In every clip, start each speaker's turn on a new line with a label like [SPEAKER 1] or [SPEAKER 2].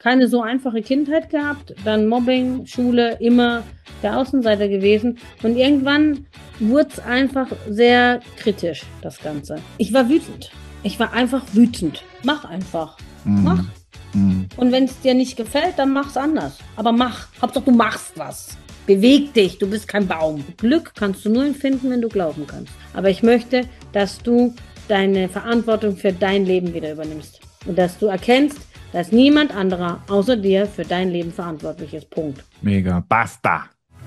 [SPEAKER 1] keine so einfache Kindheit gehabt, dann Mobbing, Schule, immer der Außenseiter gewesen. Und irgendwann wurde es einfach sehr kritisch, das Ganze. Ich war wütend. Ich war einfach wütend. Mach einfach. Mach. Und wenn es dir nicht gefällt, dann mach's anders. Aber mach. Hauptsache, du machst was. Beweg dich, du bist kein Baum. Glück kannst du nur empfinden, wenn du glauben kannst. Aber ich möchte, dass du deine Verantwortung für dein Leben wieder übernimmst. Und dass du erkennst, dass niemand anderer außer dir für dein Leben verantwortlich ist. Punkt.
[SPEAKER 2] Mega. Basta.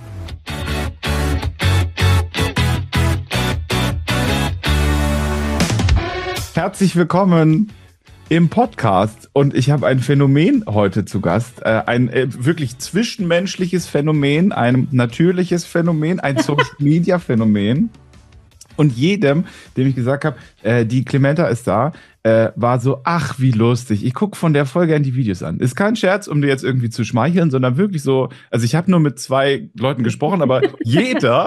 [SPEAKER 2] Herzlich willkommen im Podcast und ich habe ein Phänomen heute zu Gast, ein wirklich zwischenmenschliches Phänomen, ein natürliches Phänomen, ein Social-Media-Phänomen. Und jedem, dem ich gesagt habe, die Clementa ist da, war so, ach, wie lustig. Ich gucke von der voll gern die Videos an. Ist kein Scherz, um dir jetzt irgendwie zu schmeicheln, sondern wirklich so, also ich habe nur mit 2 Leuten gesprochen, aber jeder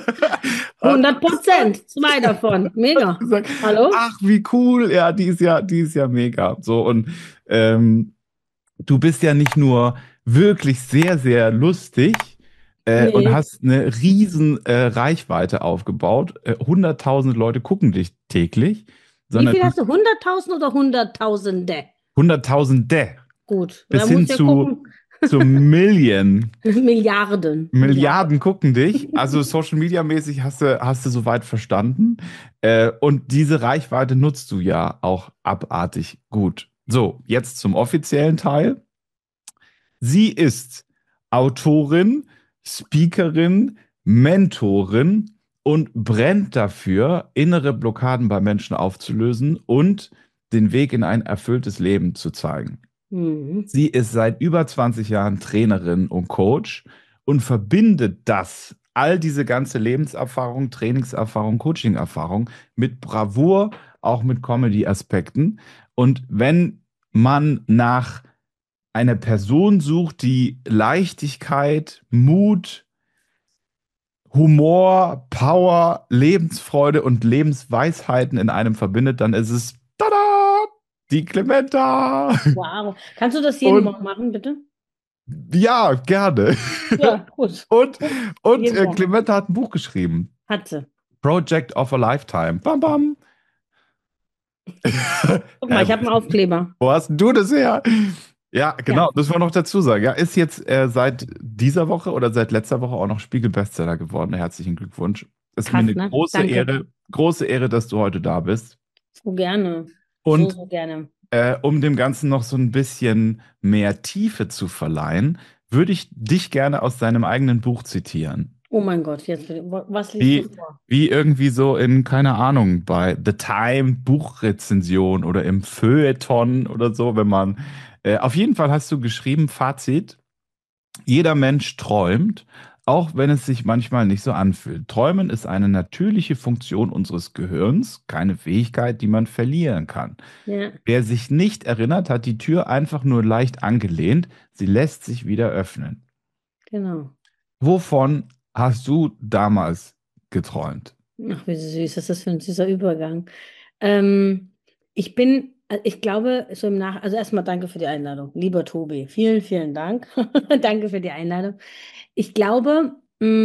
[SPEAKER 1] 100%, 2 davon. Mega.
[SPEAKER 2] gesagt,
[SPEAKER 1] Hallo?
[SPEAKER 2] ach, wie cool, ja, die ist ja mega. So, und du bist ja nicht nur wirklich sehr, sehr lustig, und hast eine riesen Reichweite aufgebaut. 100.000 Leute gucken dich täglich.
[SPEAKER 1] Wie viel hast du? 100.000 oder Hunderttausende?
[SPEAKER 2] 100.000.
[SPEAKER 1] Gut.
[SPEAKER 2] Bis
[SPEAKER 1] Da
[SPEAKER 2] hin
[SPEAKER 1] musst du
[SPEAKER 2] zu Million.
[SPEAKER 1] Milliarden.
[SPEAKER 2] Milliarden gucken dich. Also Social Media mäßig hast du soweit verstanden. Und diese Reichweite nutzt du ja auch abartig gut. So, jetzt zum offiziellen Teil. Sie ist Autorin, Speakerin, Mentorin und brennt dafür, innere Blockaden bei Menschen aufzulösen und den Weg in ein erfülltes Leben zu zeigen.
[SPEAKER 1] Mhm.
[SPEAKER 2] Sie ist seit über 20 Jahren Trainerin und Coach und verbindet all diese ganze Lebenserfahrung, Trainingserfahrung, Coaching-Erfahrung mit Bravour, auch mit Comedy-Aspekten. Und wenn man nach eine Person sucht, die Leichtigkeit, Mut, Humor, Power, Lebensfreude und Lebensweisheiten in einem verbindet, dann ist es tada, die Clementa.
[SPEAKER 1] Wow. Kannst du das jeden
[SPEAKER 2] Und
[SPEAKER 1] Morgen machen, bitte?
[SPEAKER 2] ja, gerne.
[SPEAKER 1] Ja, gut.
[SPEAKER 2] Und
[SPEAKER 1] Jeden Morgen.
[SPEAKER 2] Clementa hat ein Buch geschrieben.
[SPEAKER 1] Hat sie.
[SPEAKER 2] Project of a Lifetime. Bam, bam.
[SPEAKER 1] Guck mal, ich habe einen Aufkleber.
[SPEAKER 2] Wo hast du das her? Ja, genau,
[SPEAKER 1] Ja,
[SPEAKER 2] müssen wir noch dazu sagen. Ja, ist jetzt seit dieser Woche oder seit letzter Woche auch noch Spiegel-Bestseller geworden. Herzlichen Glückwunsch. Ist mir
[SPEAKER 1] krass,
[SPEAKER 2] eine
[SPEAKER 1] ne? Danke.
[SPEAKER 2] große Ehre, dass du heute da bist.
[SPEAKER 1] So gerne. So,
[SPEAKER 2] Und
[SPEAKER 1] so gerne.
[SPEAKER 2] um dem Ganzen noch so ein bisschen mehr Tiefe zu verleihen, würde ich dich gerne aus deinem eigenen Buch zitieren.
[SPEAKER 1] Oh mein Gott, jetzt, was liest du
[SPEAKER 2] Wie,
[SPEAKER 1] vor?
[SPEAKER 2] wie irgendwie so in, keine Ahnung, bei The Time Buchrezension oder im Feuilleton oder so, wenn man, auf jeden Fall hast du geschrieben, Fazit, jeder Mensch träumt, auch wenn es sich manchmal nicht so anfühlt. Träumen ist eine natürliche Funktion unseres Gehirns, keine Fähigkeit, die man verlieren kann.
[SPEAKER 1] Ja,
[SPEAKER 2] Wer sich nicht erinnert, hat die Tür einfach nur leicht angelehnt, sie lässt sich wieder öffnen.
[SPEAKER 1] genau.
[SPEAKER 2] Wovon hast du damals geträumt?
[SPEAKER 1] Ach, wie süß, was ist das für ein süßer Übergang. Ähm, ich glaube, so also erstmal danke für die Einladung, lieber Tobi. Vielen, vielen Dank. Danke für die Einladung. Ich glaube,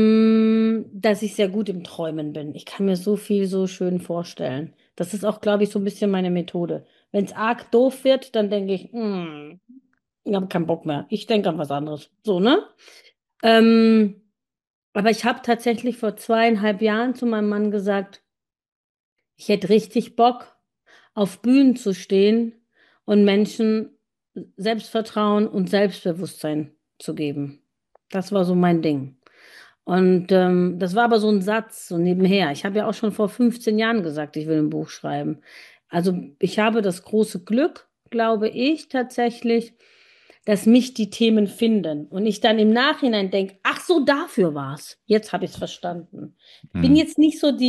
[SPEAKER 1] dass ich sehr gut im Träumen bin. Ich kann mir so viel so schön vorstellen. Das ist auch, glaube ich, so ein bisschen meine Methode. Wenn es arg doof wird, dann denke ich, ich habe keinen Bock mehr. Ich denke an was anderes. So, ne? Ähm, aber ich habe tatsächlich vor 2,5 Jahren zu meinem Mann gesagt, ich hätte richtig Bock, auf Bühnen zu stehen und Menschen Selbstvertrauen und Selbstbewusstsein zu geben. Das war so mein Ding. Und das war aber so ein Satz, so nebenher. Ich habe ja auch schon vor 15 Jahren gesagt, ich will ein Buch schreiben. Also ich habe das große Glück, glaube ich, tatsächlich, dass mich die Themen finden und ich dann im Nachhinein denke, ach so, dafür war's. Jetzt habe ich es verstanden. Ich bin
[SPEAKER 2] Hm.
[SPEAKER 1] jetzt nicht so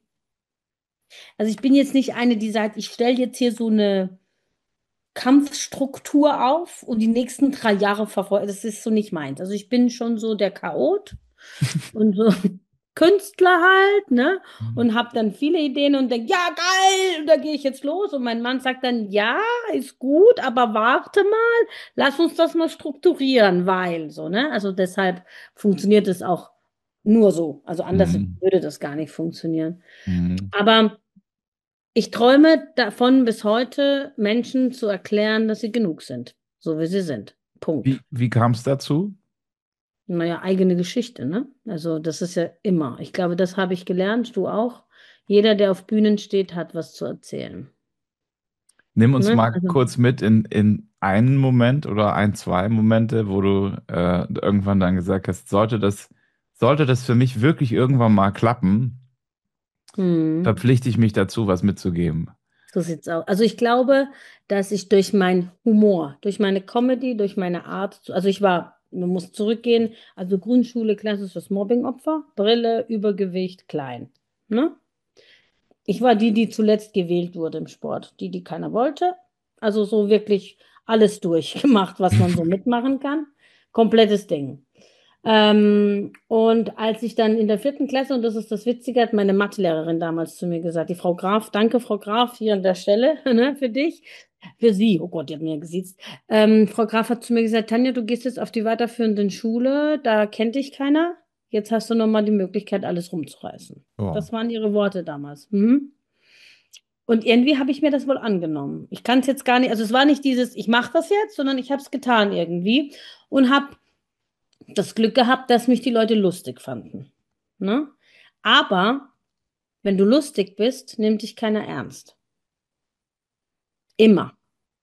[SPEAKER 1] also ich bin jetzt nicht eine, die sagt, ich stelle jetzt hier so eine Kampfstruktur auf und die nächsten 3 Jahre verfolge. Das ist so nicht meins. Also ich bin schon so der Chaot und so. Künstler halt, ne?
[SPEAKER 2] Mhm.
[SPEAKER 1] Und habe dann viele Ideen und denke, ja, geil, und da gehe ich jetzt los. Und mein Mann sagt dann, ja, ist gut, aber warte mal, lass uns das mal strukturieren, weil so, ne? Also deshalb funktioniert es auch nur so. Also anders
[SPEAKER 2] Mhm.
[SPEAKER 1] würde das gar nicht funktionieren.
[SPEAKER 2] Mhm.
[SPEAKER 1] Aber ich träume davon bis heute, Menschen zu erklären, dass sie genug sind, so wie sie sind. Punkt.
[SPEAKER 2] Wie kam es dazu?
[SPEAKER 1] Naja, eigene Geschichte, ne? Also das ist ja immer. Ich glaube, das habe ich gelernt, du auch. Jeder, der auf Bühnen steht, hat was zu erzählen.
[SPEAKER 2] Nimm uns
[SPEAKER 1] Ne?
[SPEAKER 2] mal
[SPEAKER 1] Also,
[SPEAKER 2] kurz mit in einen Moment oder ein, zwei Momente, wo du irgendwann dann gesagt hast, sollte das für mich wirklich irgendwann mal klappen,
[SPEAKER 1] hm,
[SPEAKER 2] verpflichte ich mich dazu, was mitzugeben.
[SPEAKER 1] so sieht's aus. Also ich glaube, dass ich durch meinen Humor, durch meine Comedy, durch meine Art, also ich war, man muss zurückgehen, also Grundschule, klassisches Mobbingopfer, Brille, Übergewicht, klein. Ne? Ich war die, die zuletzt gewählt wurde im Sport, die keiner wollte. Also so wirklich alles durchgemacht, was man so mitmachen kann. Komplettes Ding. Und als ich dann in der 4. Klasse, und das ist das Witzige, hat meine Mathelehrerin damals zu mir gesagt, die Frau Graf, danke Frau Graf hier an der Stelle, ne, für dich, für Sie, oh Gott, die hat mir gesiezt. Frau Graf hat zu mir gesagt, Tanja, du gehst jetzt auf die weiterführenden Schule, da kennt dich keiner, jetzt hast du nochmal die Möglichkeit, alles rumzureißen.
[SPEAKER 2] Oh.
[SPEAKER 1] Das waren ihre Worte damals. Mhm. Und irgendwie habe ich mir das wohl angenommen. Ich kann es jetzt gar nicht, also es war nicht dieses, ich mache das jetzt, sondern ich habe es getan irgendwie und habe das Glück gehabt, dass mich die Leute lustig fanden. Ne? Aber wenn du lustig bist, nimmt dich keiner ernst. Immer,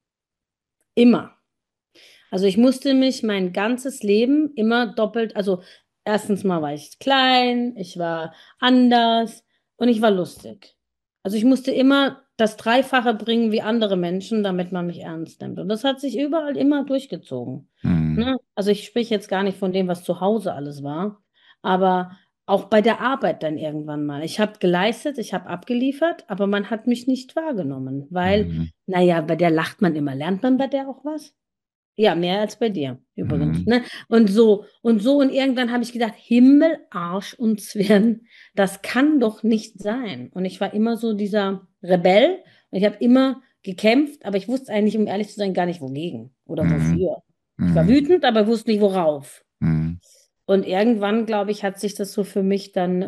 [SPEAKER 1] immer. Also ich musste mich mein ganzes Leben immer doppelt, also erstens mal war ich klein, ich war anders und ich war lustig. Also ich musste immer das Dreifache bringen wie andere Menschen, damit man mich ernst nimmt. Und das hat sich überall immer durchgezogen.
[SPEAKER 2] Hm.
[SPEAKER 1] Ne? Also ich spreche jetzt gar nicht von dem, was zu Hause alles war, aber auch bei der Arbeit dann irgendwann mal. Ich habe geleistet, ich habe abgeliefert, aber man hat mich nicht wahrgenommen, weil,
[SPEAKER 2] Hm.
[SPEAKER 1] naja, bei der lacht man immer. Lernt man bei der auch was? Ja, mehr als bei dir, übrigens.
[SPEAKER 2] Hm.
[SPEAKER 1] Ne? Und irgendwann habe ich gedacht, Himmel, Arsch und Zwirn, das kann doch nicht sein. Und ich war immer so dieser Rebell und ich habe immer gekämpft, aber ich wusste eigentlich, um ehrlich zu sein, gar nicht wogegen oder
[SPEAKER 2] Hm.
[SPEAKER 1] wofür. Ich war
[SPEAKER 2] Hm.
[SPEAKER 1] wütend, aber wusste nicht worauf.
[SPEAKER 2] Hm.
[SPEAKER 1] Und irgendwann, glaube ich, hat sich das so für mich dann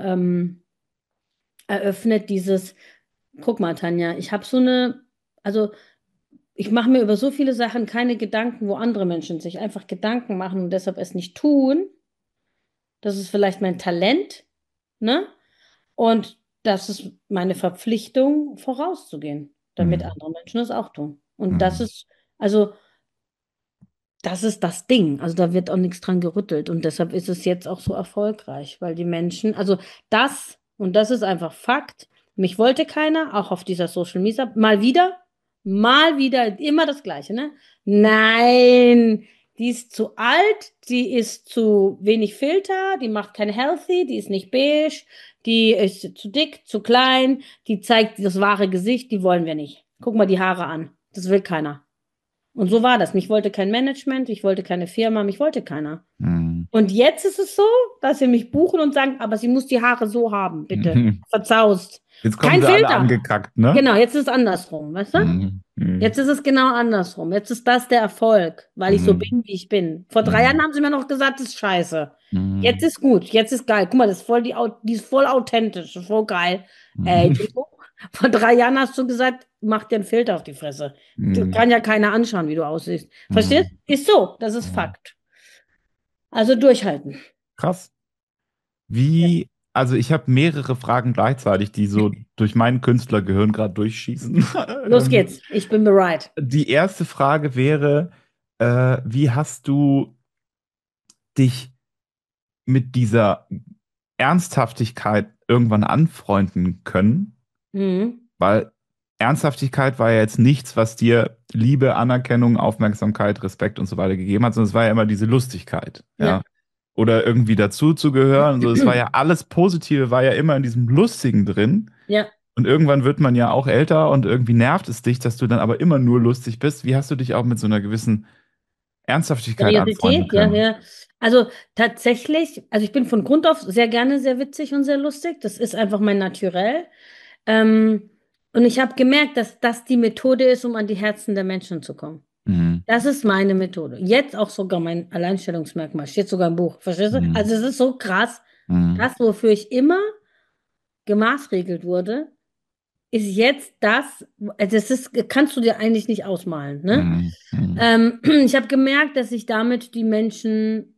[SPEAKER 1] eröffnet, dieses, guck mal, Tanja, ich habe so eine, also ich mache mir über so viele Sachen keine Gedanken, wo andere Menschen sich einfach Gedanken machen und deshalb es nicht tun. Das ist vielleicht mein Talent, ne? Und das ist meine Verpflichtung, vorauszugehen, damit
[SPEAKER 2] Hm.
[SPEAKER 1] andere Menschen es auch tun. Und das
[SPEAKER 2] Hm.
[SPEAKER 1] ist, also, das ist das Ding. Also da wird auch nichts dran gerüttelt. Und deshalb ist es jetzt auch so erfolgreich, weil die Menschen, also das, und das ist einfach Fakt, mich wollte keiner, auch auf dieser Social Media, mal wieder, immer das Gleiche, ne? Nein, die ist zu alt, die ist zu wenig Filter, die macht kein Healthy, die ist nicht beige, die ist zu dick, zu klein, die zeigt das wahre Gesicht, die wollen wir nicht. Guck mal die Haare an. Das will keiner. Und so war das. Mich wollte kein Management, ich wollte keine Firma, mich wollte keiner.
[SPEAKER 2] Hm.
[SPEAKER 1] Und jetzt ist es so, dass sie mich buchen und sagen, aber sie muss die Haare so haben, bitte.
[SPEAKER 2] Hm.
[SPEAKER 1] Verzaust.
[SPEAKER 2] Jetzt kommen
[SPEAKER 1] Kein
[SPEAKER 2] sie alle
[SPEAKER 1] Filter.
[SPEAKER 2] angekackt, ne?
[SPEAKER 1] Genau, jetzt ist es andersrum, weißt du?
[SPEAKER 2] Hm. Hm.
[SPEAKER 1] Jetzt ist es genau andersrum. Jetzt ist das der Erfolg, weil ich so
[SPEAKER 2] Hm.
[SPEAKER 1] bin, wie ich bin. Vor 3 Jahren
[SPEAKER 2] Hm.
[SPEAKER 1] haben sie mir noch gesagt, das ist scheiße. Jetzt
[SPEAKER 2] Hm.
[SPEAKER 1] ist gut, jetzt ist geil. Guck mal, das ist voll die ist voll authentisch, voll geil.
[SPEAKER 2] Hm.
[SPEAKER 1] Du, vor 3 Jahren hast du gesagt, mach dir einen Filter auf die Fresse. Das
[SPEAKER 2] Hm.
[SPEAKER 1] kann ja keiner anschauen, wie du aussiehst. Verstehst?
[SPEAKER 2] Hm.
[SPEAKER 1] Ist so, das ist
[SPEAKER 2] Hm.
[SPEAKER 1] Fakt. Also durchhalten.
[SPEAKER 2] Krass.
[SPEAKER 1] Ja.
[SPEAKER 2] Also ich habe mehrere Fragen gleichzeitig, die so durch mein Künstlergehirn gerade durchschießen.
[SPEAKER 1] Los geht's, ich bin bereit.
[SPEAKER 2] Die erste Frage wäre, wie hast du dich mit dieser Ernsthaftigkeit irgendwann anfreunden können?
[SPEAKER 1] Mhm.
[SPEAKER 2] Weil Ernsthaftigkeit war ja jetzt nichts, was dir Liebe, Anerkennung, Aufmerksamkeit, Respekt und so weiter gegeben hat, sondern es war ja immer diese Lustigkeit, ja.
[SPEAKER 1] Ja.
[SPEAKER 2] Oder irgendwie dazu zu gehören. So, es war ja alles Positive, war ja immer in diesem Lustigen drin.
[SPEAKER 1] Ja.
[SPEAKER 2] Und irgendwann wird man ja auch älter und irgendwie nervt es dich, dass du dann aber immer nur lustig bist. Wie hast du dich auch mit so einer gewissen Ernsthaftigkeit anfreunden
[SPEAKER 1] Seriosität, ja,
[SPEAKER 2] können?
[SPEAKER 1] ja. Also tatsächlich, also ich bin von Grund auf sehr gerne sehr witzig und sehr lustig. Das ist einfach mein Naturell. Ähm, und ich habe gemerkt, dass das die Methode ist, um an die Herzen der Menschen zu kommen.
[SPEAKER 2] Mhm.
[SPEAKER 1] Das ist meine Methode. Jetzt auch sogar mein Alleinstellungsmerkmal. Steht sogar im Buch. Verstehst du?
[SPEAKER 2] Mhm.
[SPEAKER 1] Also es ist so krass.
[SPEAKER 2] Mhm.
[SPEAKER 1] Das, wofür ich immer gemaßregelt wurde, ist jetzt das, also das ist, kannst du dir eigentlich nicht ausmalen, ne?
[SPEAKER 2] Mhm. Mhm.
[SPEAKER 1] Ich habe gemerkt, dass ich damit die Menschen,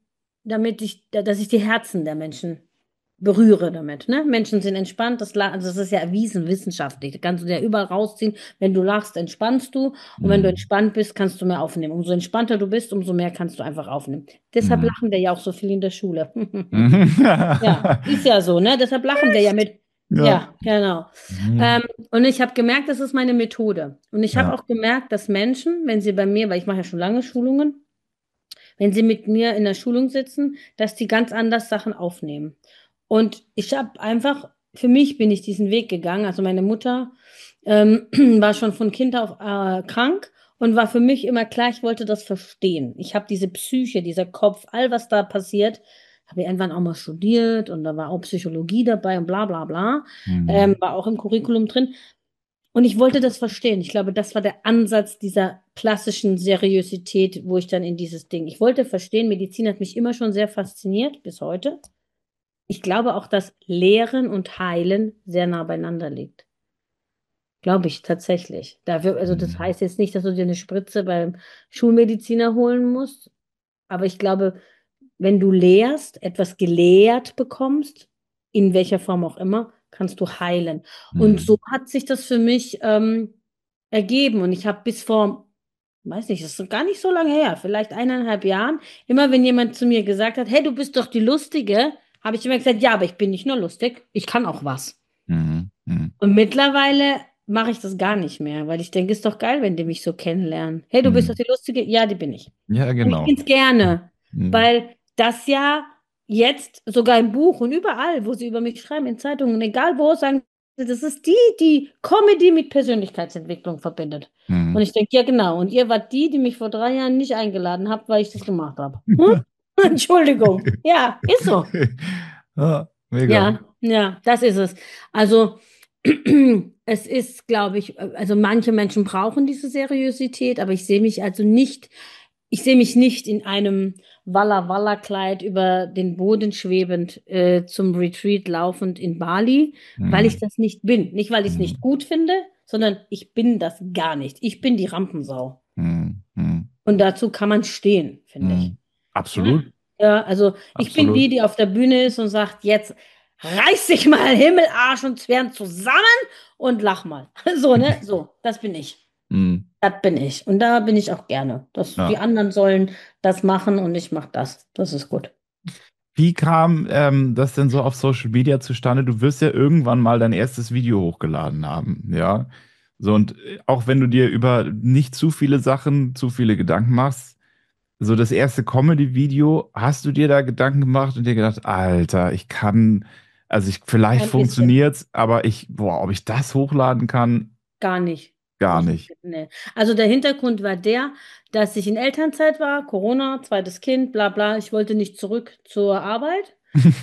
[SPEAKER 1] dass ich die Herzen der Menschen berühre damit, ne? Menschen sind entspannt, also das ist ja erwiesen wissenschaftlich. Da kannst du dir überall rausziehen. Wenn du lachst, entspannst du. Und wenn du
[SPEAKER 2] Mhm.
[SPEAKER 1] entspannt bist, kannst du mehr aufnehmen. Umso entspannter du bist, umso mehr kannst du einfach aufnehmen. Deshalb
[SPEAKER 2] Mhm.
[SPEAKER 1] lachen wir ja auch so viel in der Schule.
[SPEAKER 2] Mhm.
[SPEAKER 1] Ja, ist ja so, ne? Deshalb lachen wir ja mit.
[SPEAKER 2] Ja.
[SPEAKER 1] Ja, genau.
[SPEAKER 2] Mhm.
[SPEAKER 1] Ähm, und ich habe gemerkt, das ist meine Methode. Und ich habe
[SPEAKER 2] Ja.
[SPEAKER 1] auch gemerkt, dass Menschen, wenn sie bei mir, weil ich mache ja schon lange Schulungen, wenn sie mit mir in der Schulung sitzen, dass die ganz anders Sachen aufnehmen. Und ich habe einfach, für mich bin ich diesen Weg gegangen. Also meine Mutter war schon von Kind auf krank und war für mich immer klar, ich wollte das verstehen. Ich habe diese Psyche, dieser Kopf, all was da passiert, habe ich irgendwann auch mal studiert und da war auch Psychologie dabei und bla bla bla,
[SPEAKER 2] Mhm.
[SPEAKER 1] war auch im Curriculum drin. Und ich wollte das verstehen. Ich glaube, das war der Ansatz dieser klassischen Seriosität, wo ich dann in dieses Ding. Ich wollte verstehen, Medizin hat mich immer schon sehr fasziniert, bis heute. Ich glaube auch, dass Lehren und Heilen sehr nah beieinander liegt. Glaube ich tatsächlich. Dafür, also das
[SPEAKER 2] Mhm.
[SPEAKER 1] heißt jetzt nicht, dass du dir eine Spritze beim Schulmediziner holen musst, aber ich glaube, wenn du lehrst, etwas gelehrt bekommst, in welcher Form auch immer, kannst du heilen. Und so
[SPEAKER 2] Mhm.
[SPEAKER 1] hat sich das für mich ergeben. Und ich habe bis vor, weiß nicht, das ist gar nicht so lange her, vielleicht 1,5 Jahren, immer wenn jemand zu mir gesagt hat, hey, du bist doch die Lustige, habe ich immer gesagt, ja, aber ich bin nicht nur lustig, ich kann auch was.
[SPEAKER 2] Mhm. Mhm.
[SPEAKER 1] Und mittlerweile mache ich das gar nicht mehr, weil ich denke, ist doch geil, wenn die mich so kennenlernen. Hey, du bist doch
[SPEAKER 2] Mhm.
[SPEAKER 1] die Lustige? Ja, die bin ich.
[SPEAKER 2] Ja,
[SPEAKER 1] Und ich
[SPEAKER 2] genau.
[SPEAKER 1] bin's gerne,
[SPEAKER 2] Mhm.
[SPEAKER 1] weil das ja jetzt sogar im Buch und überall, wo sie über mich schreiben, in Zeitungen, egal wo, sagen sie, das ist die, die Comedy mit Persönlichkeitsentwicklung verbindet. Und
[SPEAKER 2] Mhm.
[SPEAKER 1] ich denke, ja, genau. Und ihr wart die, die mich vor 3 Jahren nicht eingeladen habt, weil ich das gemacht habe. Hm? Entschuldigung. Ja, ist so.
[SPEAKER 2] Ja, mega.
[SPEAKER 1] Ja, ja, das ist es. Also, es ist, glaube ich, also manche Menschen brauchen diese Seriosität, aber ich sehe mich also nicht, ich sehe mich nicht in einem Walla Walla Kleid über den Boden schwebend zum Retreat laufend in Bali, weil ich
[SPEAKER 2] Mhm.
[SPEAKER 1] das nicht bin. Nicht, weil ich es nicht
[SPEAKER 2] Mhm.
[SPEAKER 1] gut finde, sondern ich bin das gar nicht. Ich bin die Rampensau.
[SPEAKER 2] Mhm. Mhm.
[SPEAKER 1] Und dazu kann man stehen, finde ich.
[SPEAKER 2] Mhm.
[SPEAKER 1] Ne?
[SPEAKER 2] Absolut,
[SPEAKER 1] Ja, also ich bin
[SPEAKER 2] absolut.
[SPEAKER 1] die, die auf der Bühne ist und sagt, jetzt reiß dich mal Himmel, Arsch und Zwirn zusammen und lach mal. So, ne? So, das bin ich.
[SPEAKER 2] Mhm.
[SPEAKER 1] Das bin ich. Und da bin ich auch gerne. Die
[SPEAKER 2] Ja.
[SPEAKER 1] anderen sollen das machen und ich mach das. Das ist gut.
[SPEAKER 2] Wie kam das denn so auf Social Media zustande? Du wirst ja irgendwann mal dein erstes Video hochgeladen haben, ja? So, und auch wenn du dir über nicht zu viele Sachen, zu viele Gedanken machst, so das erste Comedy-Video, hast du dir da Gedanken gemacht und dir gedacht, Alter, also vielleicht
[SPEAKER 1] Ein bisschen.
[SPEAKER 2] funktioniert's, aber boah, ob ich das hochladen kann,
[SPEAKER 1] Gar nicht.
[SPEAKER 2] gar
[SPEAKER 1] Das,
[SPEAKER 2] nicht.
[SPEAKER 1] nee. Also der Hintergrund war der, dass ich in Elternzeit war, Corona, zweites Kind, bla bla. Ich wollte nicht zurück zur Arbeit.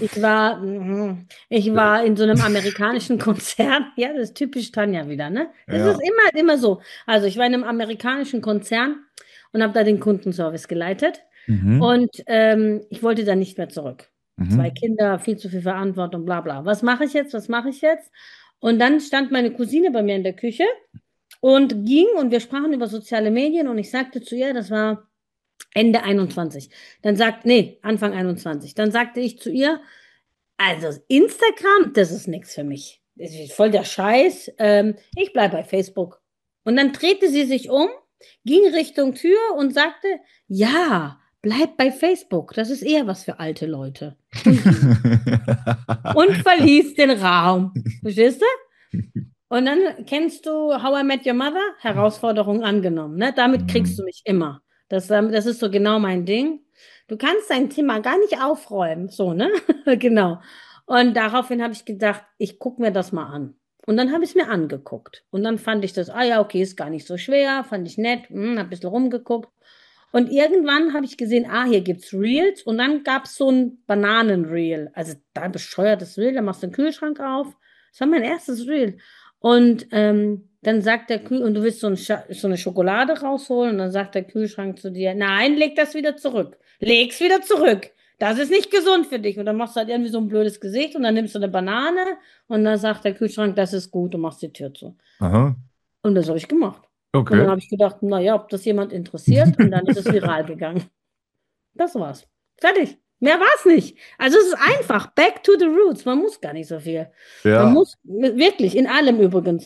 [SPEAKER 1] Ich war in so einem amerikanischen Konzern. Ja, das ist typisch Tanja wieder, ne? Das ist
[SPEAKER 2] Ja.
[SPEAKER 1] immer so. Also ich war in einem amerikanischen Konzern und habe da den Kundenservice geleitet.
[SPEAKER 2] Mhm.
[SPEAKER 1] Und ich wollte dann nicht mehr zurück. Zwei
[SPEAKER 2] Mhm.
[SPEAKER 1] Kinder, viel zu viel Verantwortung, bla bla. Was mache ich jetzt? Was mache ich jetzt? Und dann stand meine Cousine bei mir in der Küche und ging und wir sprachen über soziale Medien und ich sagte zu ihr, das war Ende 21. Nee, Anfang 21. Dann sagte ich zu ihr, also Instagram, das ist nichts für mich. Das ist voll der Scheiß. Ich bleibe bei Facebook. Und dann drehte sie sich um, ging Richtung Tür und sagte, ja, bleib bei Facebook. Das ist eher was für alte Leute. Und ging. Und verließ den Raum. Verstehst du? Und dann kennst du How I Met Your Mother? Herausforderung angenommen. Ne? Damit kriegst du
[SPEAKER 2] Mhm.
[SPEAKER 1] mich immer. Das ist so genau mein Ding. Du kannst dein Thema gar nicht aufräumen. So, ne? Genau. Und daraufhin habe ich gedacht, ich gucke mir das mal an. Und dann habe ich es mir angeguckt. Und dann fand ich das, ah ja, okay, ist gar nicht so schwer, fand ich nett, hab ein bisschen rumgeguckt. Und irgendwann habe ich gesehen, hier gibt's Reels und dann gab es so ein Bananenreel. Also da bescheuertes Reel, da machst du den Kühlschrank auf. Das war mein erstes Reel. Und dann sagt der Kühl, und du willst so eine Schokolade rausholen und dann sagt der Kühlschrank zu dir, nein, leg das wieder zurück. Leg's wieder zurück. Das ist nicht gesund für dich. Und dann machst du halt irgendwie so ein blödes Gesicht und dann nimmst du eine Banane und dann sagt der Kühlschrank, das ist gut und machst die Tür zu.
[SPEAKER 2] Aha.
[SPEAKER 1] Und das habe ich gemacht. Und dann
[SPEAKER 2] Okay.
[SPEAKER 1] habe ich gedacht, naja, ob das jemand interessiert. Und dann ist es viral gegangen. Das war's. Fertig. Mehr war's nicht. Also es ist einfach. Back to the roots. Man muss gar nicht so viel. Man
[SPEAKER 2] Ja.
[SPEAKER 1] muss wirklich, in allem übrigens.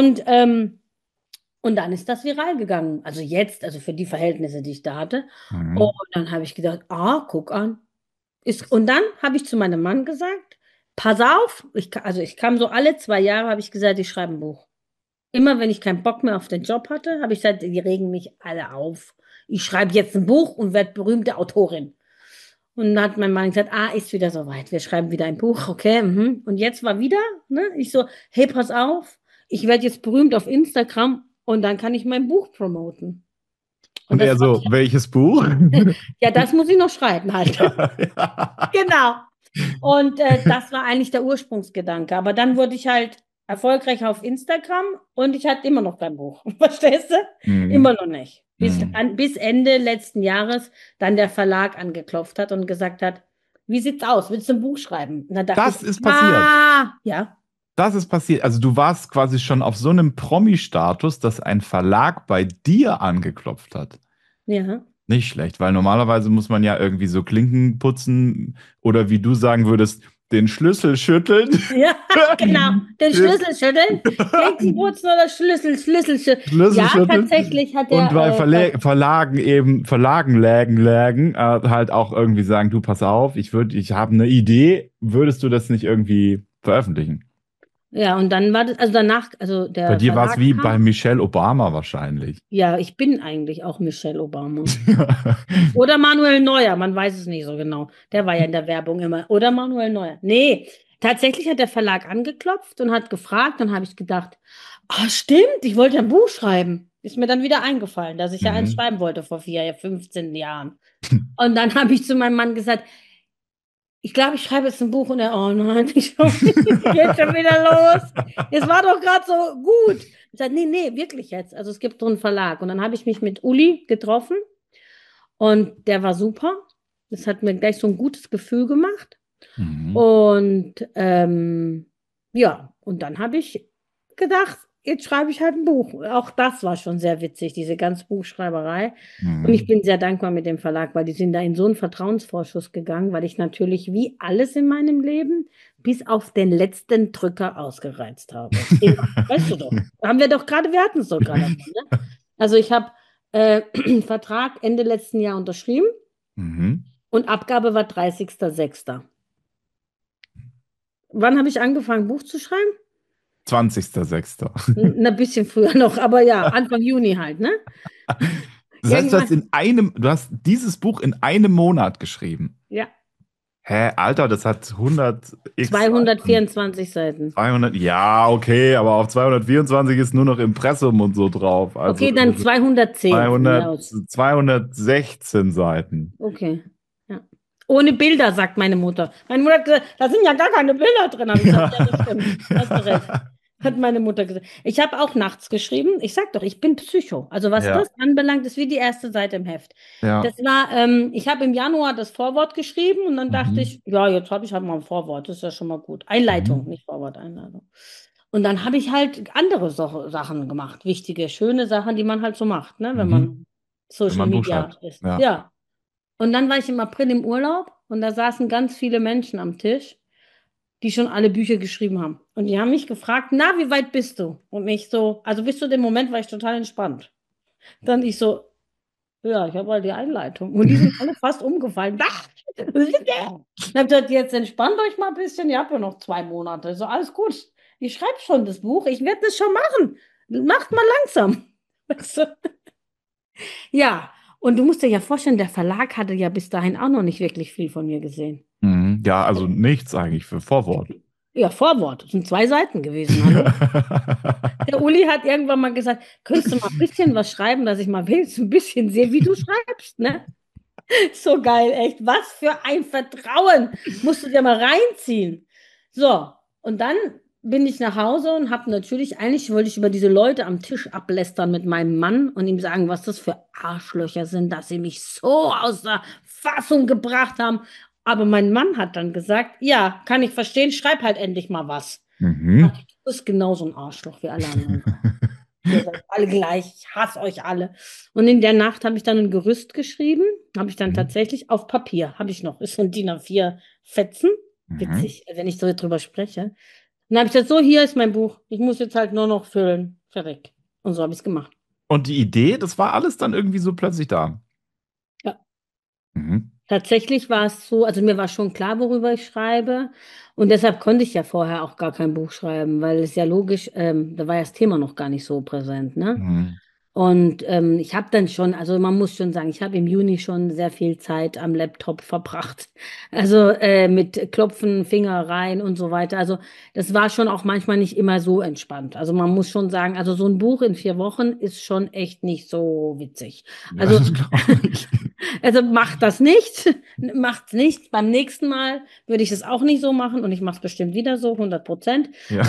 [SPEAKER 1] Und dann ist das viral gegangen. Also jetzt, also für die Verhältnisse, die ich da hatte. Und
[SPEAKER 2] Mhm.
[SPEAKER 1] dann habe ich gedacht, guck an. Und dann habe ich zu meinem Mann gesagt, pass auf, also ich kam so alle 2 Jahre, habe ich gesagt, ich schreibe ein Buch. Immer wenn ich keinen Bock mehr auf den Job hatte, habe ich gesagt, die regen mich alle auf. Ich schreibe jetzt ein Buch und werde berühmte Autorin. Und dann hat mein Mann gesagt, ist wieder soweit. Wir schreiben wieder ein Buch, okay. Mhm. Und jetzt war wieder, ne? Ich so, hey, pass auf, ich werde jetzt berühmt auf Instagram und dann kann ich mein Buch promoten. Und
[SPEAKER 2] Und er
[SPEAKER 1] das war,
[SPEAKER 2] so, welches Buch?
[SPEAKER 1] ja, das muss ich noch schreiben halt.
[SPEAKER 2] Ja.
[SPEAKER 1] Genau. Und das war eigentlich der Ursprungsgedanke. Aber dann wurde ich halt erfolgreich auf Instagram und ich hatte immer noch kein Buch. Verstehst du? Immer
[SPEAKER 2] Mhm.
[SPEAKER 1] noch nicht.
[SPEAKER 2] Mhm.
[SPEAKER 1] Bis Ende letzten Jahres dann der Verlag angeklopft hat und gesagt hat, wie sieht's aus? Willst du ein Buch schreiben? Und dann dachte ich,
[SPEAKER 2] Das ist passiert.
[SPEAKER 1] ja,
[SPEAKER 2] Das ist passiert. Also du warst quasi schon auf so einem Promi-Status, dass ein Verlag bei dir angeklopft hat.
[SPEAKER 1] ja.
[SPEAKER 2] Nicht schlecht, weil normalerweise muss man ja irgendwie so Klinken putzen oder wie du sagen würdest, den Schlüssel schütteln.
[SPEAKER 1] Ja, genau. Den
[SPEAKER 2] Den
[SPEAKER 1] Schlüssel schütteln. Klinken putzen oder Schlüssel schütteln.
[SPEAKER 2] Schlüssel
[SPEAKER 1] Ja,
[SPEAKER 2] schütteln.
[SPEAKER 1] tatsächlich hat
[SPEAKER 2] Und bei
[SPEAKER 1] der
[SPEAKER 2] Verlagen lägen, halt auch irgendwie sagen, du pass auf, ich habe eine Idee, würdest du das nicht irgendwie veröffentlichen?
[SPEAKER 1] ja, und dann war das, also danach, also
[SPEAKER 2] Bei
[SPEAKER 1] der
[SPEAKER 2] dir war es
[SPEAKER 1] Verlag
[SPEAKER 2] wie bei
[SPEAKER 1] kam.
[SPEAKER 2] Michelle Obama wahrscheinlich.
[SPEAKER 1] Ja, ich bin eigentlich auch Michelle Obama. Oder Manuel Neuer, man weiß es nicht so genau. Der war ja in der Werbung immer. Oder Manuel Neuer. Nee, tatsächlich hat der Verlag angeklopft und hat gefragt. Dann habe ich gedacht, stimmt, ich wollte ein Buch schreiben. Ist mir dann wieder eingefallen, dass ich ja eins
[SPEAKER 2] Mhm.
[SPEAKER 1] schreiben wollte vor 15 Jahren. Und dann habe ich zu meinem Mann gesagt, ich glaube, ich schreibe jetzt ein Buch und er, oh nein, geht schon wieder los. Es war doch gerade so gut. Ich sage, nee, nee, wirklich jetzt. Also es gibt so einen Verlag. Und dann habe ich mich mit Uli getroffen und der war super. Das hat mir gleich so ein gutes Gefühl gemacht.
[SPEAKER 2] Mhm.
[SPEAKER 1] Und ja, und dann habe ich gedacht, jetzt schreibe ich halt ein Buch. Auch das war schon sehr witzig, diese ganze Buchschreiberei. Und ich
[SPEAKER 2] Mhm.
[SPEAKER 1] bin sehr dankbar mit dem Verlag, weil die sind da in so einen Vertrauensvorschuss gegangen, weil ich natürlich wie alles in meinem Leben bis auf den letzten Drücker ausgereizt habe. Immer. Weißt du doch. Wir hatten es doch gerade davon, ne? Also ich habe Vertrag Ende letzten Jahr unterschrieben
[SPEAKER 2] Mhm.
[SPEAKER 1] und Abgabe war 30.06. Wann habe ich angefangen, Buch zu schreiben?
[SPEAKER 2] 20.06.
[SPEAKER 1] Ein bisschen früher noch, aber ja, Anfang Juni halt, ne?
[SPEAKER 2] Das heißt,
[SPEAKER 1] Irgendwann,
[SPEAKER 2] du hast dieses Buch in einem Monat geschrieben.
[SPEAKER 1] ja,
[SPEAKER 2] Hä, Alter, das hat 100 x Seiten.
[SPEAKER 1] 224 Seiten.
[SPEAKER 2] 200, ja, okay, aber auf 224 ist nur noch Impressum und so drauf. Also
[SPEAKER 1] Okay, dann 210 von mir
[SPEAKER 2] 200,
[SPEAKER 1] aus.
[SPEAKER 2] 216 Seiten.
[SPEAKER 1] Okay, ja. Ohne Bilder, sagt meine Mutter. Meine Mutter hat gesagt, da sind ja gar keine Bilder drin. Habe ich gesagt, ja, das stimmt. Hast du recht. Hat meine Mutter gesagt. Ich habe auch nachts geschrieben. Ich sag doch, ich bin Psycho. Also was
[SPEAKER 2] Ja,
[SPEAKER 1] das anbelangt, ist wie die erste Seite im Heft.
[SPEAKER 2] ja.
[SPEAKER 1] Ich habe im Januar das Vorwort geschrieben und dann dachte
[SPEAKER 2] Mhm.
[SPEAKER 1] ich, ja, jetzt habe ich halt mal ein Vorwort. Das ist ja schon mal gut. Einleitung,
[SPEAKER 2] Mhm.
[SPEAKER 1] nicht Vorwort, Einleitung. Und dann habe ich halt andere Sachen gemacht. Wichtige, schöne Sachen, die man halt so macht, ne, wenn man
[SPEAKER 2] Mhm. Wenn
[SPEAKER 1] Social
[SPEAKER 2] man ein Buch
[SPEAKER 1] Media
[SPEAKER 2] schreibt.
[SPEAKER 1] ist.
[SPEAKER 2] Ja.
[SPEAKER 1] Ja. Und dann war ich im April im Urlaub und da saßen ganz viele Menschen am Tisch, die schon alle Bücher geschrieben haben. Und die haben mich gefragt, na, wie weit bist du? Und ich so, also bis zu dem Moment war ich total entspannt. Dann ich so, ja, ich habe halt die Einleitung. Und die sind alle fast umgefallen. Dann habe ich gesagt, jetzt entspannt euch mal ein bisschen. Ihr habt ja noch 2 Monate. So, alles gut. Ich schreibe schon das Buch. Ich werde das schon machen. Macht mal langsam. Weißt du? Ja, und du musst dir ja vorstellen, der Verlag hatte ja bis dahin auch noch nicht wirklich viel von mir gesehen.
[SPEAKER 2] Mhm. Ja, also nichts eigentlich für Vorwort.
[SPEAKER 1] Ja, Vorwort. Das sind 2 Seiten gewesen, hallo? Der Uli hat irgendwann mal gesagt, könntest du mal ein bisschen was schreiben, dass ich mal wenigstens ein bisschen sehe, wie du schreibst, ne? So geil, echt. Was für ein Vertrauen. Musst du dir mal reinziehen. So, und dann bin ich nach Hause und habe natürlich, eigentlich wollte ich über diese Leute am Tisch ablästern mit meinem Mann und ihm sagen, was das für Arschlöcher sind, dass sie mich so aus der Fassung gebracht haben. Aber mein Mann hat dann gesagt, ja, kann ich verstehen, schreib halt endlich mal was.
[SPEAKER 2] Mhm.
[SPEAKER 1] Du bist genauso ein Arschloch wie alle anderen. Ihr seid alle gleich, ich hasse euch alle. Und in der Nacht habe ich dann ein Gerüst geschrieben, habe ich dann
[SPEAKER 2] Mhm.
[SPEAKER 1] tatsächlich auf Papier, habe ich noch, ist so ein DIN A4 Fetzen,
[SPEAKER 2] Mhm.
[SPEAKER 1] witzig, wenn ich so drüber spreche. Und dann habe ich gesagt, so, hier ist mein Buch, ich muss jetzt halt nur noch füllen, fertig. Und so habe ich es gemacht.
[SPEAKER 2] Und die Idee, das war alles dann irgendwie so plötzlich da.
[SPEAKER 1] Ja.
[SPEAKER 2] Mhm.
[SPEAKER 1] Tatsächlich war es so, also mir war schon klar, worüber ich schreibe. Und deshalb konnte ich ja vorher auch gar kein Buch schreiben, weil es ja logisch, da war ja das Thema noch gar nicht so präsent, ne?
[SPEAKER 2] Mhm.
[SPEAKER 1] Und ich habe dann schon, also man muss schon sagen, ich habe im Juni schon sehr viel Zeit am Laptop verbracht. Also mit Klopfen, Finger rein und so weiter. Also das war schon auch manchmal nicht immer so entspannt. Also man muss schon sagen, also so ein Buch in 4 Wochen ist schon echt nicht so witzig.
[SPEAKER 2] Ja,
[SPEAKER 1] Also,
[SPEAKER 2] das glaube ich.
[SPEAKER 1] also macht das nicht, macht's nicht. Beim nächsten Mal würde ich es auch nicht so machen und ich mache es bestimmt wieder so, 100%.
[SPEAKER 2] Ja.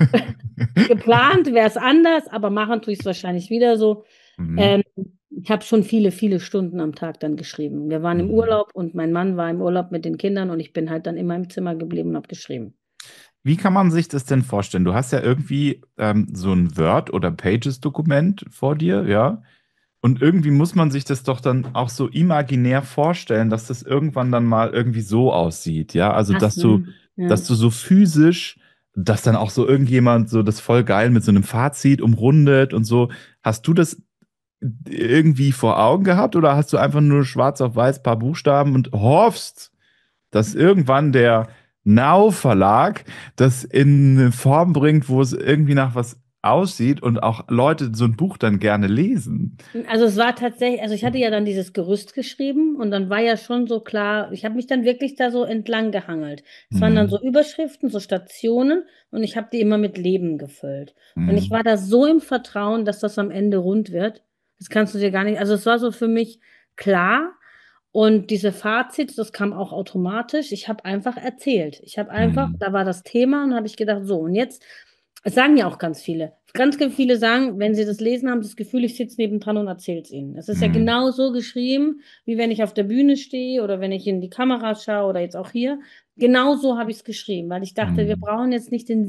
[SPEAKER 1] Geplant wäre es anders, aber machen tue ich es wahrscheinlich wieder so.
[SPEAKER 2] Mhm.
[SPEAKER 1] Ähm, ich habe schon viele, viele Stunden am Tag dann geschrieben. Wir waren im
[SPEAKER 2] Mhm.
[SPEAKER 1] Urlaub und mein Mann war im Urlaub mit den Kindern und ich bin halt dann immer im Zimmer geblieben und habe geschrieben.
[SPEAKER 2] Wie kann man sich das denn vorstellen? Du hast ja irgendwie so ein Word- oder Pages-Dokument vor dir, ja? Und irgendwie muss man sich das doch dann auch so imaginär vorstellen, dass das irgendwann dann mal irgendwie so aussieht, ja? Also,
[SPEAKER 1] Krass, ne?
[SPEAKER 2] dass
[SPEAKER 1] Ja.
[SPEAKER 2] du so physisch, dass dann auch so irgendjemand so das voll geil mit so einem Fazit umrundet und so. Hast du das irgendwie vor Augen gehabt oder hast du einfach nur schwarz auf weiß paar Buchstaben und hoffst, dass irgendwann der Now Verlag das in eine Form bringt, wo es irgendwie nach was aussieht und auch Leute so ein Buch dann gerne lesen?
[SPEAKER 1] Also es war tatsächlich, also ich hatte ja dann dieses Gerüst geschrieben und dann war ja schon so klar, ich habe mich dann wirklich da so entlang gehangelt. Es waren dann so
[SPEAKER 2] Mhm.
[SPEAKER 1] Überschriften, so Stationen und ich habe die immer mit Leben gefüllt. Und ich
[SPEAKER 2] Mhm.
[SPEAKER 1] war da so im Vertrauen, dass das am Ende rund wird. Das kannst du dir gar nicht, also es war so für mich klar. Und diese Fazit, das kam auch automatisch. Ich habe einfach erzählt. Ich habe einfach,
[SPEAKER 2] Mhm.
[SPEAKER 1] da war das Thema und habe ich gedacht, so, und jetzt, es sagen ja auch ganz viele. Ganz viele sagen, wenn sie das lesen, haben das Gefühl, ich sitze nebendran und erzähle es ihnen. Es ist ja
[SPEAKER 2] Mhm.
[SPEAKER 1] genau so geschrieben, wie wenn ich auf der Bühne stehe oder wenn ich in die Kamera schaue oder jetzt auch hier. Genau so habe ich es geschrieben, weil ich dachte, wir
[SPEAKER 2] Mhm.
[SPEAKER 1] brauchen jetzt nicht den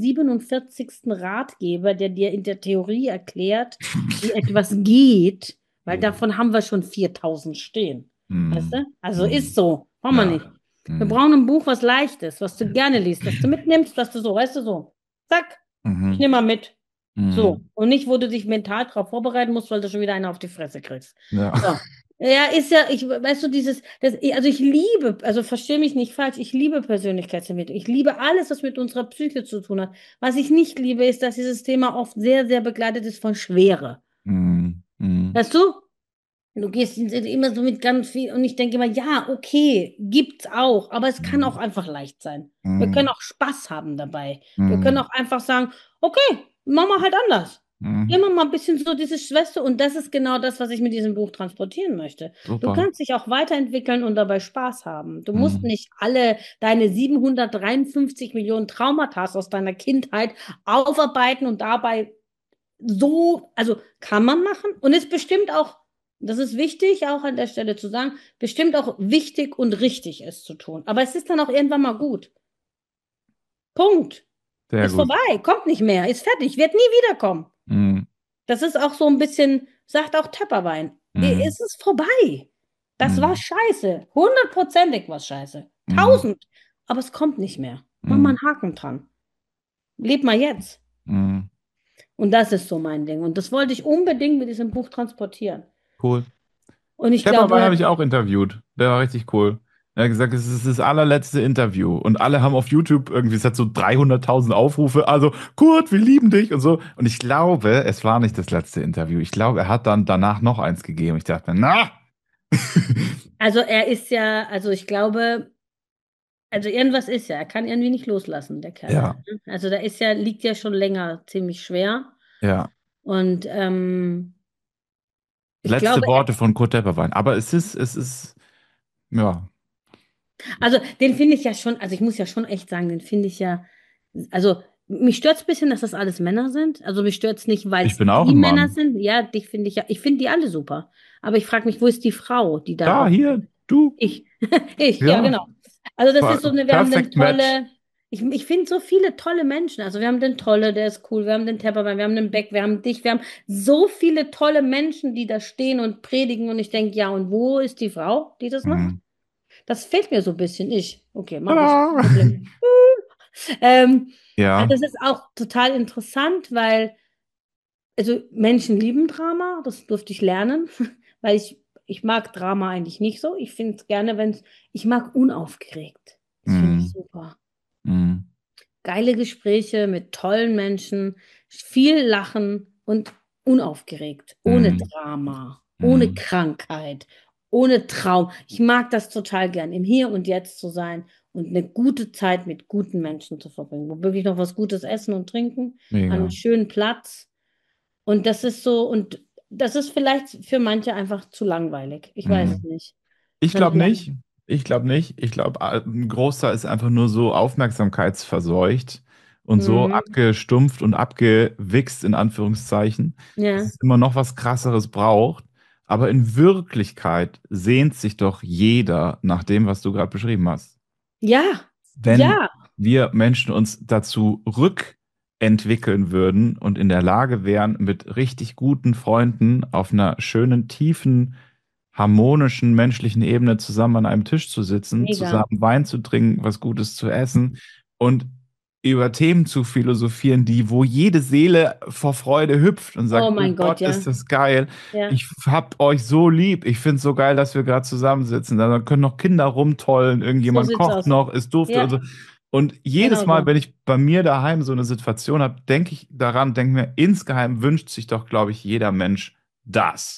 [SPEAKER 1] 47. Ratgeber, der dir in der Theorie erklärt, wie etwas geht, weil davon haben wir schon 4000 stehen. Weißt
[SPEAKER 2] Mhm.
[SPEAKER 1] du? Also ist
[SPEAKER 2] Mhm.
[SPEAKER 1] so. Brauchen wir nicht.
[SPEAKER 2] Ja.
[SPEAKER 1] Wir
[SPEAKER 2] Mhm.
[SPEAKER 1] brauchen ein Buch, was Leichtes, was du gerne liest, was du mitnimmst, was du so, weißt du so. Zack, ich
[SPEAKER 2] Mhm.
[SPEAKER 1] nehme mal mit. So.
[SPEAKER 2] Mhm.
[SPEAKER 1] Und nicht, wo du dich mental drauf vorbereiten musst, weil du schon wieder eine auf die Fresse kriegst.
[SPEAKER 2] Ja.
[SPEAKER 1] So. Ja, ist ja, ich, weißt du, also ich liebe, also verstehe mich nicht falsch, ich liebe Persönlichkeitsentwicklung. Ich liebe alles, was mit unserer Psyche zu tun hat. Was ich nicht liebe, ist, dass dieses Thema oft sehr, sehr begleitet ist von Schwere.
[SPEAKER 2] Mhm. Mhm.
[SPEAKER 1] Weißt du? Du gehst immer so mit ganz viel und ich denke immer, ja, okay, gibt's auch, aber es kann auch
[SPEAKER 2] Mhm.
[SPEAKER 1] einfach leicht sein. Wir können
[SPEAKER 2] Mhm.
[SPEAKER 1] auch Spaß haben dabei. Wir können
[SPEAKER 2] Mhm.
[SPEAKER 1] auch einfach sagen, okay, machen wir halt anders.
[SPEAKER 2] Mhm.
[SPEAKER 1] Immer mal ein bisschen so diese Schwester und das ist genau das, was ich mit diesem Buch transportieren möchte. Du
[SPEAKER 2] Super.
[SPEAKER 1] kannst dich auch weiterentwickeln und dabei Spaß haben. Du musst
[SPEAKER 2] Mhm.
[SPEAKER 1] nicht alle deine 753 Millionen Traumata aus deiner Kindheit aufarbeiten und dabei so, also kann man machen und ist bestimmt auch, das ist wichtig, auch an der Stelle zu sagen, bestimmt auch wichtig und richtig es zu tun. Aber es ist dann auch irgendwann mal gut. Punkt.
[SPEAKER 2] Sehr
[SPEAKER 1] Ist
[SPEAKER 2] gut.
[SPEAKER 1] vorbei, kommt nicht mehr, ist fertig, wird nie wiederkommen.
[SPEAKER 2] Mhm.
[SPEAKER 1] Das ist auch so ein bisschen, sagt auch Tepperwein.
[SPEAKER 2] Mhm.
[SPEAKER 1] Es ist vorbei. Das war
[SPEAKER 2] Mhm.
[SPEAKER 1] scheiße. 100%ig was scheiße.
[SPEAKER 2] Mhm.
[SPEAKER 1] 1000. Aber es kommt nicht mehr. Mach mal
[SPEAKER 2] Mhm.
[SPEAKER 1] einen Haken dran. Leb mal jetzt.
[SPEAKER 2] Mhm.
[SPEAKER 1] Und das ist so mein Ding. Und das wollte ich unbedingt mit diesem Buch transportieren.
[SPEAKER 2] Cool.
[SPEAKER 1] Und ich
[SPEAKER 2] Pepperby habe
[SPEAKER 1] glaube,
[SPEAKER 2] ich auch interviewt. Der war richtig cool. Er hat gesagt, es ist das allerletzte Interview. Und alle haben auf YouTube irgendwie, es hat so 300.000 Aufrufe. Also, Kurt, wir lieben dich und so. Und ich glaube, es war nicht das letzte Interview. Ich glaube, er hat dann danach noch eins gegeben. Ich dachte mir, na!
[SPEAKER 1] also er ist ja, also ich glaube, Also irgendwas ist ja, er kann irgendwie nicht loslassen, der Kerl da.
[SPEAKER 2] Ja,
[SPEAKER 1] Ne? Also da ist ja, liegt ja schon länger ziemlich schwer.
[SPEAKER 2] ja.
[SPEAKER 1] Und ich glaube,
[SPEAKER 2] Letzte Worte von Kurt Tepperwein. Aber ja,
[SPEAKER 1] also den finde ich ja schon, also ich muss ja schon echt sagen, den finde ich ja, also mich stört es ein bisschen, dass das alles Männer sind. Also mich stört es nicht, weil
[SPEAKER 2] ich
[SPEAKER 1] es
[SPEAKER 2] bin auch
[SPEAKER 1] die
[SPEAKER 2] ein
[SPEAKER 1] Männer
[SPEAKER 2] Mann.
[SPEAKER 1] sind. Ja, dich finde ich ja, ich finde die alle super. Aber ich frage mich, wo ist die Frau, die da
[SPEAKER 2] Da,
[SPEAKER 1] auch,
[SPEAKER 2] hier, du.
[SPEAKER 1] ich, ich, ja
[SPEAKER 2] Ja,
[SPEAKER 1] genau. Also das ist so eine, wir haben den
[SPEAKER 2] perfect match.
[SPEAKER 1] Tolle, ich finde so viele tolle Menschen. Also wir haben den Tolle, der ist cool, wir haben den Tepperwein, wir haben den Beck, wir haben dich, wir haben so viele tolle Menschen, die da stehen und predigen und ich denke, ja, und wo ist die Frau, die das macht?
[SPEAKER 2] Mhm.
[SPEAKER 1] Das fehlt mir so ein bisschen. Okay, mache ich.
[SPEAKER 2] Tada.
[SPEAKER 1] Kein Problem. Ähm, also
[SPEAKER 2] Ja.
[SPEAKER 1] das ist auch total interessant, weil also Menschen lieben Drama, das durfte ich lernen, weil ich mag Drama eigentlich nicht so. Ich finde es gerne, wenn es, ich mag unaufgeregt. Das finde ich
[SPEAKER 2] Mhm.
[SPEAKER 1] super.
[SPEAKER 2] Mhm.
[SPEAKER 1] Geile Gespräche mit tollen Menschen, viel Lachen und unaufgeregt, ohne
[SPEAKER 2] Mhm.
[SPEAKER 1] Drama, ohne
[SPEAKER 2] Mhm.
[SPEAKER 1] Krankheit, ohne Traum. Ich mag das total gern, im Hier und Jetzt zu sein und eine gute Zeit mit guten Menschen zu verbringen, wo wirklich noch was Gutes essen und trinken, an einem
[SPEAKER 2] Mega.
[SPEAKER 1] schönen Platz. Und das ist so, und das ist vielleicht für manche einfach zu langweilig. Ich weiß es
[SPEAKER 2] Mhm.
[SPEAKER 1] nicht.
[SPEAKER 2] Ich
[SPEAKER 1] Kann ich
[SPEAKER 2] glaube
[SPEAKER 1] mir.
[SPEAKER 2] nicht. Ich glaube nicht. Ich glaube, ein Großteil ist einfach nur so aufmerksamkeitsverseucht und so
[SPEAKER 1] Mhm.
[SPEAKER 2] abgestumpft und abgewichst, in Anführungszeichen, dass
[SPEAKER 1] Ja.
[SPEAKER 2] es immer noch was Krasseres braucht. Aber in Wirklichkeit sehnt sich doch jeder nach dem, was du gerade beschrieben hast.
[SPEAKER 1] Ja.
[SPEAKER 2] Wenn
[SPEAKER 1] Ja.
[SPEAKER 2] wir Menschen uns dazu rückentwickeln würden und in der Lage wären, mit richtig guten Freunden auf einer schönen, tiefen, harmonischen menschlichen Ebene zusammen an einem Tisch zu sitzen,
[SPEAKER 1] Mega.
[SPEAKER 2] zusammen Wein zu trinken, was Gutes zu essen und über Themen zu philosophieren, die, wo jede Seele vor Freude hüpft und
[SPEAKER 1] Oh
[SPEAKER 2] sagt, oh
[SPEAKER 1] mein Gott,
[SPEAKER 2] Gott, ist
[SPEAKER 1] ja.
[SPEAKER 2] das geil.
[SPEAKER 1] Ja.
[SPEAKER 2] Ich hab euch so lieb. Ich finde es so geil, dass wir gerade zusammensitzen. Da können noch Kinder rumtollen,
[SPEAKER 1] So
[SPEAKER 2] irgendjemand
[SPEAKER 1] sieht's
[SPEAKER 2] kocht
[SPEAKER 1] aus.
[SPEAKER 2] noch, es duftet und
[SPEAKER 1] Ja,
[SPEAKER 2] so. Und jedes
[SPEAKER 1] genau
[SPEAKER 2] Mal,
[SPEAKER 1] so.
[SPEAKER 2] wenn ich bei mir daheim so eine Situation habe, denke ich daran, denke mir, insgeheim wünscht sich doch, glaube ich, jeder Mensch das.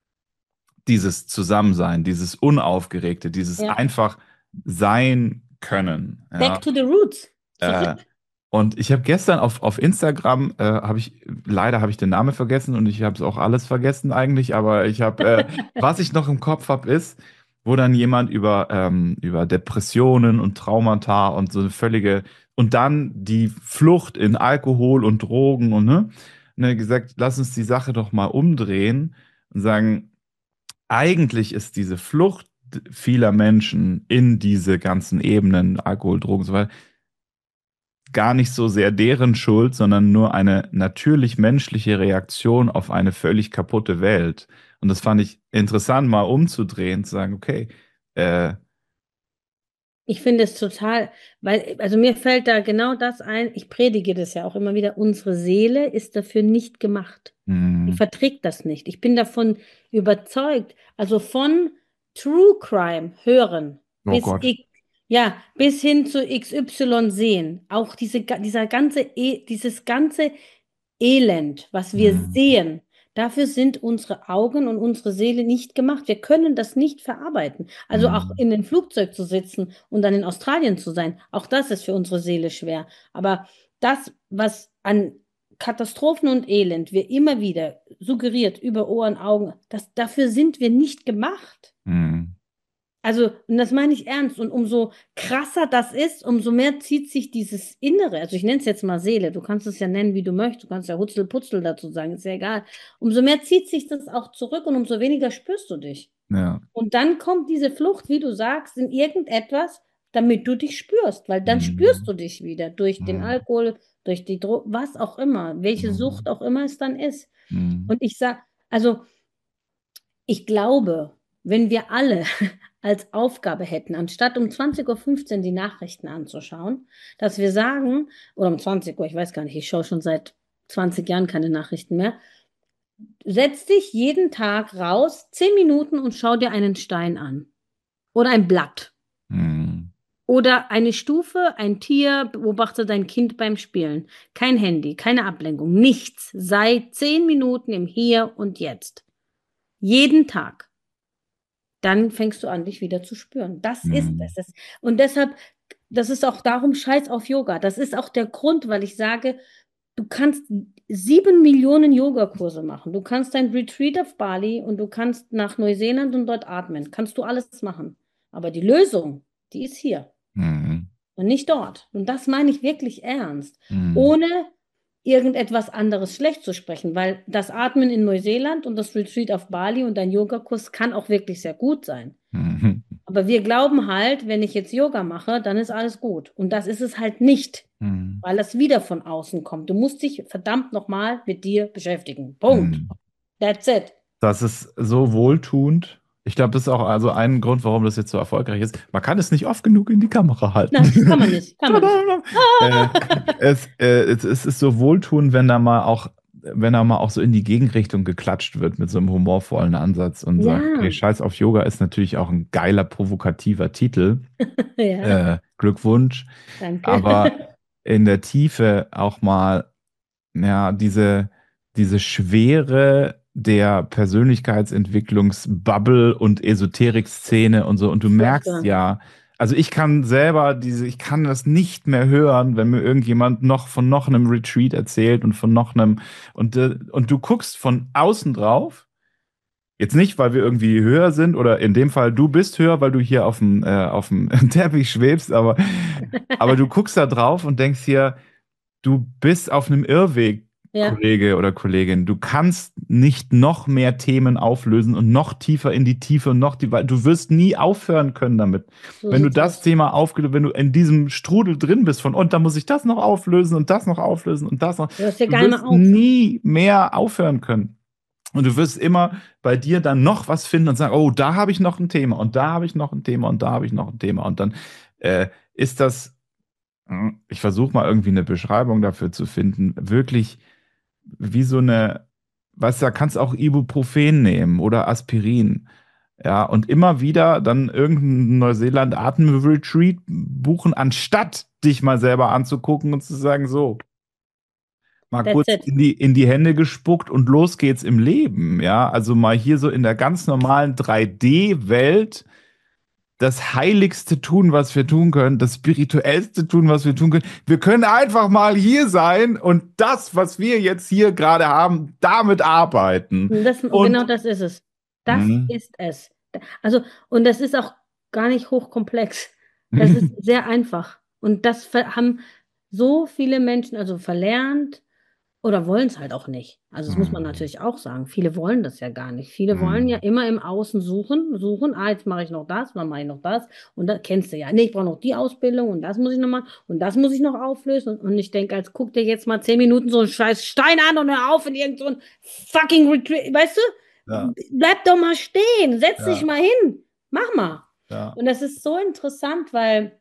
[SPEAKER 2] Dieses Zusammensein, dieses Unaufgeregte, dieses
[SPEAKER 1] Ja.
[SPEAKER 2] einfach sein können.
[SPEAKER 1] Back
[SPEAKER 2] Ja.
[SPEAKER 1] to the roots.
[SPEAKER 2] Äh,
[SPEAKER 1] Zurück.
[SPEAKER 2] und ich habe gestern auf Instagram, leider habe ich den Namen vergessen und ich habe es auch alles vergessen eigentlich, aber was ich noch im Kopf habe, ist, wo dann jemand über Depressionen und Traumata und so eine völlige, und dann die Flucht in Alkohol und Drogen und gesagt, lass uns die Sache doch mal umdrehen und sagen, eigentlich ist diese Flucht vieler Menschen in diese ganzen Ebenen, Alkohol, Drogen und so weiter, gar nicht so sehr deren Schuld, sondern nur eine natürlich menschliche Reaktion auf eine völlig kaputte Welt. Und das fand ich interessant, mal umzudrehen, zu sagen, okay, äh,
[SPEAKER 1] Ich finde es total, weil, also mir fällt da genau das ein, ich predige das ja auch immer wieder, unsere Seele ist dafür nicht gemacht. Die
[SPEAKER 2] mh,
[SPEAKER 1] verträgt das nicht. Ich bin davon überzeugt, also von True Crime hören
[SPEAKER 2] oh
[SPEAKER 1] bis
[SPEAKER 2] Gott,
[SPEAKER 1] X, ja, bis hin zu XY sehen, auch dieses ganze Elend, was wir
[SPEAKER 2] mh,
[SPEAKER 1] sehen, dafür sind unsere Augen und unsere Seele nicht gemacht. Wir können das nicht verarbeiten. Also auch
[SPEAKER 2] mh,
[SPEAKER 1] in dem Flugzeug zu sitzen und dann in Australien zu sein, auch das ist für unsere Seele schwer. Aber das, was an Katastrophen und Elend wir immer wieder suggeriert über Ohren, Augen, dafür sind wir nicht gemacht.
[SPEAKER 2] mh,
[SPEAKER 1] Also, und das meine ich ernst. Und umso krasser das ist, umso mehr zieht sich dieses Innere, also ich nenne es jetzt mal Seele, du kannst es ja nennen, wie du möchtest, du kannst ja Hutzelputzel dazu sagen, ist ja egal. Umso mehr zieht sich das auch zurück und umso weniger spürst du dich.
[SPEAKER 2] ja,
[SPEAKER 1] Und dann kommt diese Flucht, wie du sagst, in irgendetwas, damit du dich spürst, weil dann spürst
[SPEAKER 2] mh,
[SPEAKER 1] du dich wieder durch den
[SPEAKER 2] mh,
[SPEAKER 1] Alkohol, durch die Drogen, was auch immer, welche
[SPEAKER 2] mh,
[SPEAKER 1] Sucht auch immer es dann ist.
[SPEAKER 2] mh,
[SPEAKER 1] Und ich sage, also ich glaube, wenn wir alle als Aufgabe hätten, anstatt um 20:15 Uhr die Nachrichten anzuschauen, dass wir sagen, oder um 20 Uhr, ich weiß gar nicht, ich schaue schon seit 20 Jahren keine Nachrichten mehr, setz dich jeden Tag raus, 10 Minuten und schau dir einen Stein an oder ein Blatt
[SPEAKER 2] mh,
[SPEAKER 1] oder eine Stufe, ein Tier, beobachte dein Kind beim Spielen. Kein Handy, keine Ablenkung, nichts. Sei 10 Minuten im Hier und Jetzt. Jeden Tag. Dann fängst du an, dich wieder zu spüren. Das ist
[SPEAKER 2] mh,
[SPEAKER 1] es. Und deshalb, das ist auch darum, scheiß auf Yoga. Das ist auch der Grund, weil ich sage, du kannst 7 Millionen Yogakurse machen. Du kannst ein Retreat auf Bali und du kannst nach Neuseeland und dort atmen. Kannst du alles machen. Aber die Lösung, die ist hier
[SPEAKER 2] Mhm.
[SPEAKER 1] und nicht dort. Und das meine ich wirklich ernst.
[SPEAKER 2] Mhm.
[SPEAKER 1] Ohne irgendetwas anderes schlecht zu sprechen, weil das Atmen in Neuseeland und das Retreat auf Bali und ein Yogakurs kann auch wirklich sehr gut sein.
[SPEAKER 2] Mhm.
[SPEAKER 1] Aber wir glauben halt, wenn ich jetzt Yoga mache, dann ist alles gut. Und das ist es halt nicht,
[SPEAKER 2] Mhm.
[SPEAKER 1] weil das wieder von außen kommt. Du musst dich verdammt nochmal mit dir beschäftigen. Punkt.
[SPEAKER 2] Mhm.
[SPEAKER 1] That's it.
[SPEAKER 2] Das ist so wohltuend. Ich glaube, das ist auch also ein Grund, warum das jetzt so erfolgreich ist. Man kann es nicht oft genug in die Kamera halten.
[SPEAKER 1] Nein, kann man nicht. Kann man nicht.
[SPEAKER 2] äh, es ist so wohltuend, wenn da mal auch so in die Gegenrichtung geklatscht wird mit so einem humorvollen Ansatz und sagt,
[SPEAKER 1] Ja,
[SPEAKER 2] ey, Scheiß auf Yoga ist natürlich auch ein geiler, provokativer Titel.
[SPEAKER 1] ja,
[SPEAKER 2] Glückwunsch.
[SPEAKER 1] danke.
[SPEAKER 2] Aber in der Tiefe auch mal, ja, diese Schwere der Persönlichkeitsentwicklungsbubble und Esoterik-Szene und so. Und du merkst
[SPEAKER 1] Furchtbar.
[SPEAKER 2] ja, also ich kann selber ich kann das nicht mehr hören, wenn mir irgendjemand noch von noch einem Retreat erzählt und von noch einem, und du guckst von außen drauf. Jetzt nicht, weil wir irgendwie höher sind oder in dem Fall du bist höher, weil du hier auf dem Teppich schwebst, aber du guckst da drauf und denkst hier, du bist auf einem Irrweg,
[SPEAKER 1] Ja,
[SPEAKER 2] Kollege oder Kollegin. Du kannst nicht noch mehr Themen auflösen und noch tiefer in die Tiefe und noch tiefer. Du wirst nie aufhören können damit.
[SPEAKER 1] so
[SPEAKER 2] Wenn du
[SPEAKER 1] sieht's
[SPEAKER 2] das
[SPEAKER 1] aus.
[SPEAKER 2] Thema aufgelöst, wenn du in diesem Strudel drin bist von, und da muss ich das noch auflösen und das noch auflösen und das noch.
[SPEAKER 1] Du hörst dir
[SPEAKER 2] Du
[SPEAKER 1] gar nicht mehr
[SPEAKER 2] wirst
[SPEAKER 1] auf.
[SPEAKER 2] nie mehr aufhören können. Und du wirst immer bei dir dann noch was finden und sagen, oh, da habe ich noch ein Thema und da habe ich noch ein Thema und da habe ich noch ein Thema. Und dann ist das, ich versuche mal irgendwie eine Beschreibung dafür zu finden, wirklich wie so eine, weißt du, da kannst du auch Ibuprofen nehmen oder Aspirin. Ja, und immer wieder dann irgendein Neuseeland-Atem-Retreat buchen, anstatt dich mal selber anzugucken und zu sagen, so, mal
[SPEAKER 1] That's
[SPEAKER 2] kurz
[SPEAKER 1] it.
[SPEAKER 2] in die Hände gespuckt und los geht's im Leben. Ja, also mal hier so in der ganz normalen 3D-Welt das Heiligste tun, was wir tun können, das Spirituellste tun, was wir tun können. Wir können einfach mal hier sein und das, was wir jetzt hier gerade haben, damit arbeiten.
[SPEAKER 1] Und das, genau
[SPEAKER 2] Und
[SPEAKER 1] das ist es. Das
[SPEAKER 2] Mhm.
[SPEAKER 1] ist es. Also, und das ist auch gar nicht hochkomplex. Das ist sehr einfach. Und das haben so viele Menschen also verlernt oder wollen es halt auch nicht. Also, das muss man
[SPEAKER 2] Mhm.
[SPEAKER 1] natürlich auch sagen. Viele wollen das ja gar nicht. Viele wollen ja
[SPEAKER 2] Mhm.
[SPEAKER 1] immer im Außen suchen, suchen. Ah, jetzt mache ich noch das, dann mache ich noch das. Und da kennst du ja. Nee, ich brauche noch die Ausbildung und das muss ich noch machen und das muss ich noch auflösen. Und ich denke, als guck dir jetzt mal 10 Minuten so einen scheiß Stein an und hör auf in irgend so ein fucking Retreat. Weißt du?
[SPEAKER 2] Ja,
[SPEAKER 1] Bleib doch mal stehen. Setz dich
[SPEAKER 2] ja,
[SPEAKER 1] mal hin. Mach mal.
[SPEAKER 2] ja.
[SPEAKER 1] Und das ist so interessant, weil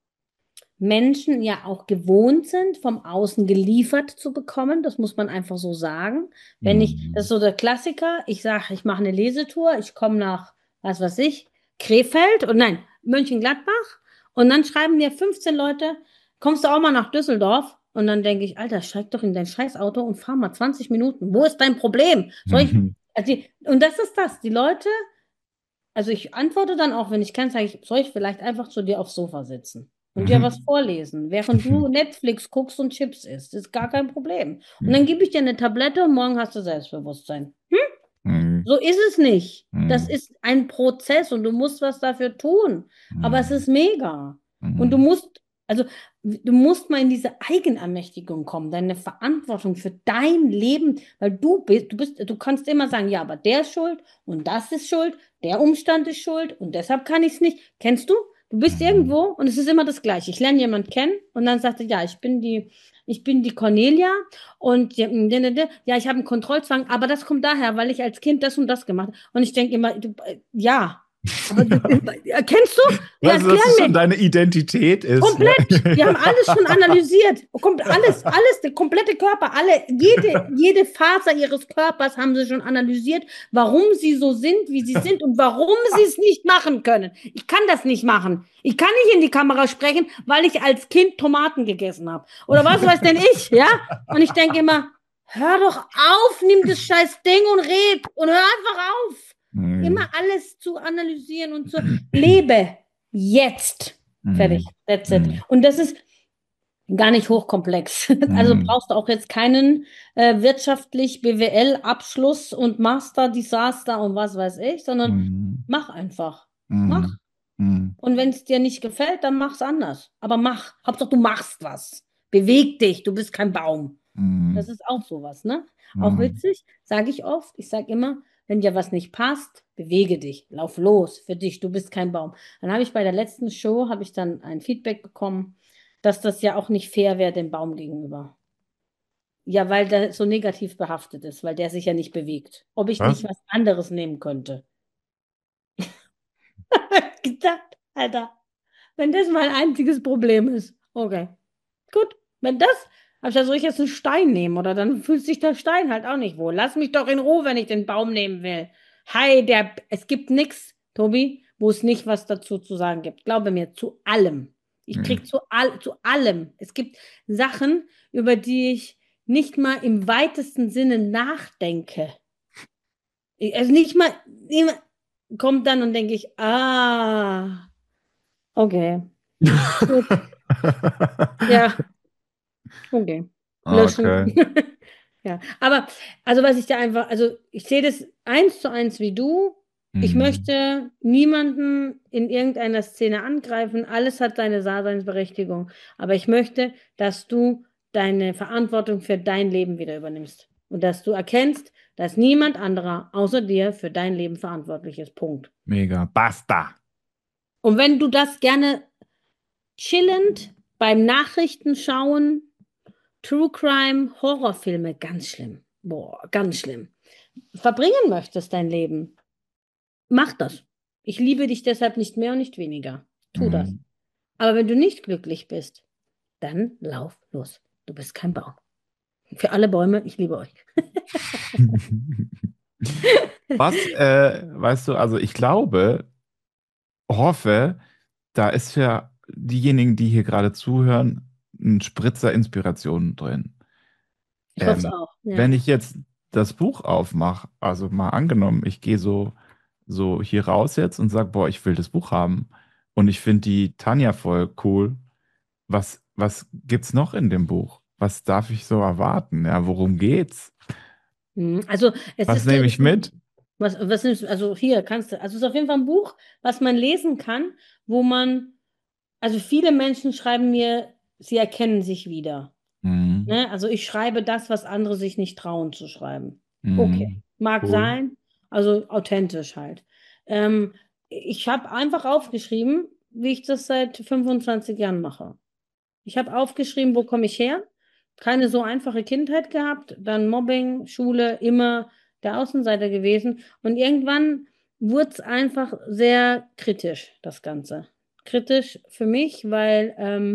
[SPEAKER 1] Menschen ja auch gewohnt sind, vom Außen geliefert zu bekommen. Das muss man einfach so sagen. Wenn ich, das ist
[SPEAKER 2] Mhm.
[SPEAKER 1] so der Klassiker, ich sage, ich mache eine Lesetour, ich komme nach, was weiß ich, Krefeld und nein, Mönchengladbach und dann schreiben mir 15 Leute, kommst du auch mal nach Düsseldorf? Und dann denke ich, Alter, steig doch in dein Scheißauto und fahr mal 20 Minuten. Wo ist dein Problem? Soll ich,
[SPEAKER 2] Mhm.
[SPEAKER 1] also und das ist das, die Leute, also ich antworte dann auch, wenn ich kann, sage ich, soll ich vielleicht einfach zu dir aufs Sofa sitzen und dir was
[SPEAKER 2] Mhm.
[SPEAKER 1] vorlesen, während du Netflix guckst und Chips isst. Ist gar kein Problem. Und dann
[SPEAKER 2] Mhm.
[SPEAKER 1] gebe ich dir eine Tablette und morgen hast du Selbstbewusstsein.
[SPEAKER 2] Mhm.
[SPEAKER 1] So ist es nicht. Das
[SPEAKER 2] Mhm.
[SPEAKER 1] ist ein Prozess und du musst was dafür tun. Aber es
[SPEAKER 2] Mhm.
[SPEAKER 1] ist mega. Und
[SPEAKER 2] Mhm.
[SPEAKER 1] also du musst mal in diese Eigenermächtigung kommen, deine Verantwortung für dein Leben, weil du kannst immer sagen, ja, aber der ist schuld und das ist schuld, der Umstand ist schuld und deshalb kann ich es nicht. Kennst du? Du bist
[SPEAKER 2] Mhm.
[SPEAKER 1] irgendwo und es ist immer das Gleiche. Ich lerne jemanden kennen und dann sagt er, ja, ich bin die Cornelia und ja, ich habe einen Kontrollzwang, aber das kommt daher, weil ich als Kind das und das gemacht habe. Und ich denke immer, ja, aber kennst du? Ja,
[SPEAKER 2] Weißt du,
[SPEAKER 1] erklär
[SPEAKER 2] dass es schon
[SPEAKER 1] mir.
[SPEAKER 2] deine Identität ist? Ne?
[SPEAKER 1] Komplett. Wir haben alles schon analysiert. Kommt alles, der komplette Körper, jede Faser ihres Körpers haben sie schon analysiert, warum sie so sind, wie sie sind und warum sie es nicht machen können. Ich kann das nicht machen. Ich kann nicht in die Kamera sprechen, weil ich als Kind Tomaten gegessen habe. Oder was weiß denn ich, ja? Und ich denke immer, hör doch auf, nimm das scheiß Ding und red und hör einfach auf. Immer
[SPEAKER 2] Mhm.
[SPEAKER 1] alles zu analysieren und zu lebe jetzt. Fertig.
[SPEAKER 2] Mhm.
[SPEAKER 1] That's it.
[SPEAKER 2] Mhm.
[SPEAKER 1] Und das ist gar nicht hochkomplex. Also
[SPEAKER 2] Mhm.
[SPEAKER 1] brauchst du auch jetzt keinen wirtschaftlich BWL-Abschluss und Master, Disaster und was weiß ich, sondern
[SPEAKER 2] Mhm.
[SPEAKER 1] mach einfach. Mach.
[SPEAKER 2] Mhm. Mhm.
[SPEAKER 1] Und wenn es dir nicht gefällt, dann mach's anders. Aber mach. Hauptsache, du machst was. Beweg dich, du bist kein Baum. Das
[SPEAKER 2] Mhm.
[SPEAKER 1] ist auch sowas, ne? Auch
[SPEAKER 2] Mhm.
[SPEAKER 1] witzig, sage ich oft. Ich sage immer, wenn dir was nicht passt, bewege dich, lauf los für dich, du bist kein Baum. Dann habe ich bei der letzten Show, habe ich dann ein Feedback bekommen, dass das ja auch nicht fair wäre dem Baum gegenüber. Ja, weil der so negativ behaftet ist, weil der sich ja nicht bewegt. Ob ich nicht
[SPEAKER 2] Was?
[SPEAKER 1] was anderes nehmen könnte. Gedacht, Alter, wenn das mein einziges Problem ist. Okay, gut. Wenn das, also soll ich jetzt einen Stein nehmen oder dann fühlt sich der Stein halt auch nicht wohl. Lass mich doch in Ruhe, wenn ich den Baum nehmen will. Hi, es gibt nichts, Tobi, wo es nicht was dazu zu sagen gibt. Glaube mir, zu allem. Ich krieg
[SPEAKER 2] Mhm.
[SPEAKER 1] zu allem. Es gibt Sachen, über die ich nicht mal im weitesten Sinne nachdenke. Also nicht mal kommt dann und denke ich, okay, gut, ja, okay, löschen.
[SPEAKER 2] Okay.
[SPEAKER 1] Ja, aber also was ich da einfach, also ich sehe das eins zu eins wie du. Ich
[SPEAKER 2] Mhm.
[SPEAKER 1] möchte niemanden in irgendeiner Szene angreifen. Alles hat seine Daseinsberechtigung. Aber ich möchte, dass du deine Verantwortung für dein Leben wieder übernimmst. Und dass du erkennst, dass niemand anderer außer dir für dein Leben verantwortlich ist. Punkt.
[SPEAKER 2] Mega. Basta.
[SPEAKER 1] Und wenn du das gerne chillend beim Nachrichtenschauen, True Crime, Horrorfilme, ganz schlimm. Boah, ganz schlimm. Verbringen möchtest dein Leben, mach das. Ich liebe dich deshalb nicht mehr und nicht weniger. Tu das.
[SPEAKER 2] Mhm.
[SPEAKER 1] Aber wenn du nicht glücklich bist, dann lauf los. Du bist kein Baum. Für alle Bäume, ich liebe euch.
[SPEAKER 2] Was, weißt du, also ich glaube, hoffe, da ist für diejenigen, die hier gerade zuhören, ein Spritzer Inspiration drin.
[SPEAKER 1] Ich hoffe es
[SPEAKER 2] Ähm,
[SPEAKER 1] auch. Ja.
[SPEAKER 2] wenn ich jetzt das Buch aufmache, also mal angenommen, ich gehe so hier raus jetzt und sage, boah, ich will das Buch haben und ich finde die Tanja voll cool. Was gibt's noch in dem Buch? Was darf ich so erwarten? Ja, worum geht's?
[SPEAKER 1] Also es
[SPEAKER 2] Was
[SPEAKER 1] ist,
[SPEAKER 2] nehme
[SPEAKER 1] glaube
[SPEAKER 2] ich
[SPEAKER 1] ich,
[SPEAKER 2] mit?
[SPEAKER 1] was nimmst du, also hier kannst du, also es ist auf jeden Fall ein Buch, was man lesen kann, wo man, also viele Menschen schreiben mir, sie erkennen sich wieder.
[SPEAKER 2] Mhm.
[SPEAKER 1] Ne? Also ich schreibe das, was andere sich nicht trauen zu schreiben. Okay,
[SPEAKER 2] Mhm.
[SPEAKER 1] mag
[SPEAKER 2] Cool.
[SPEAKER 1] sein, also authentisch halt. Ähm, ich habe einfach aufgeschrieben, wie ich das seit 25 Jahren mache. Ich habe aufgeschrieben, wo komme ich her? Keine so einfache Kindheit gehabt, dann Mobbing, Schule, immer der Außenseiter gewesen. Und irgendwann wurde es einfach sehr kritisch, das Ganze. Kritisch für mich, weil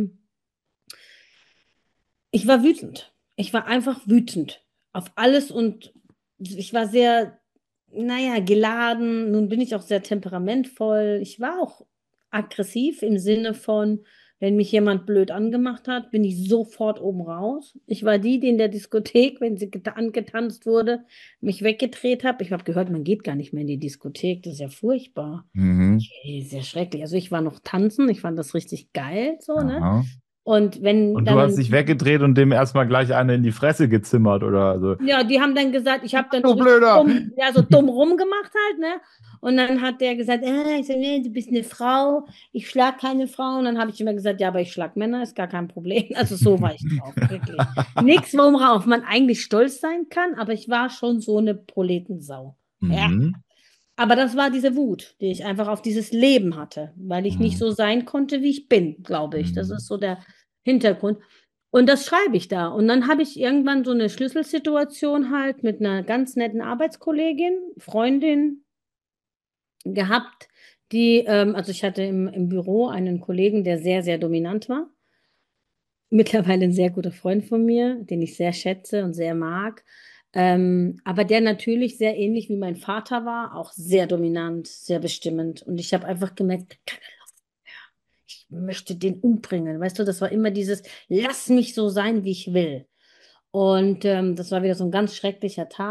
[SPEAKER 1] ich war wütend. Ich war einfach wütend auf alles und ich war sehr, naja, geladen. Nun bin ich auch sehr temperamentvoll. Ich war auch aggressiv im Sinne von, wenn mich jemand blöd angemacht hat, bin ich sofort oben raus. Ich war die in der Diskothek, wenn sie angetanzt wurde, mich weggedreht habe. Ich habe gehört, man geht gar nicht mehr in die Diskothek. Das ist ja furchtbar.
[SPEAKER 2] Mhm.
[SPEAKER 1] Okay, sehr schrecklich. Also ich war noch tanzen, ich fand das richtig geil, so, ne?
[SPEAKER 2] Aha.
[SPEAKER 1] Und wenn
[SPEAKER 2] Und du hast
[SPEAKER 1] dann
[SPEAKER 2] dich weggedreht und dem erstmal gleich eine in die Fresse gezimmert oder so.
[SPEAKER 1] ja, die haben dann gesagt, ich habe dann so
[SPEAKER 2] Du
[SPEAKER 1] richtig
[SPEAKER 2] Blöder!
[SPEAKER 1] dumm, ja, so dumm rumgemacht halt, ne? Und dann hat der gesagt, ich so, nee, du bist eine Frau, ich schlag keine Frau. Und dann habe ich immer gesagt, ja, aber ich schlag Männer, ist gar kein Problem. Also so war ich drauf, wirklich. Nichts, worauf man eigentlich stolz sein kann, aber ich war schon so eine Proletensau. Ja.
[SPEAKER 2] Mhm.
[SPEAKER 1] Aber das war diese Wut, die ich einfach auf dieses Leben hatte, weil ich nicht
[SPEAKER 2] Mhm.
[SPEAKER 1] so sein konnte, wie ich bin, glaube ich. Das ist
[SPEAKER 2] Mhm.
[SPEAKER 1] so der Hintergrund. Und das schreibe ich da. Und dann habe ich irgendwann so eine Schlüsselsituation halt mit einer ganz netten Arbeitskollegin, Freundin gehabt, also ich hatte im Büro einen Kollegen, der sehr, sehr dominant war. Mittlerweile ein sehr guter Freund von mir, den ich sehr schätze und sehr mag. Aber der natürlich sehr ähnlich wie mein Vater war, auch sehr dominant, sehr bestimmend. Und ich habe einfach gemerkt, ich möchte den umbringen. Weißt du, das war immer dieses, lass mich so sein, wie ich will. Und das war wieder so ein ganz schrecklicher Tag.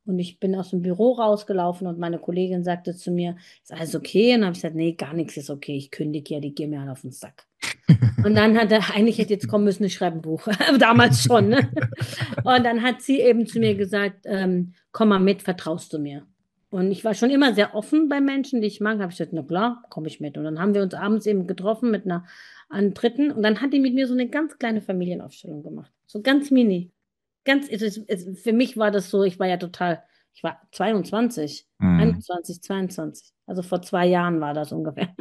[SPEAKER 1] Und ich bin aus dem Büro rausgelaufen und meine Kollegin sagte zu mir, ist alles okay? Und dann habe ich gesagt, nee, gar nichts ist okay. Ich kündige ja, die gehen mir alle auf den Sack. Und dann hat er, eigentlich hätte jetzt kommen müssen, ich schreibe ein Buch. Aber damals schon, ne? Und dann hat sie eben zu mir gesagt, komm mal mit, vertraust du mir? Und ich war schon immer sehr offen bei Menschen, die ich mag. Habe ich gesagt, na klar, komme ich mit. Und dann haben wir uns abends eben getroffen mit einer Dritten. Und dann hat die mit mir so eine ganz kleine Familienaufstellung gemacht. So ganz mini. Für mich war das so, ich war 22,
[SPEAKER 2] Hm.
[SPEAKER 1] 21, 22. Also vor 2 Jahren war das ungefähr.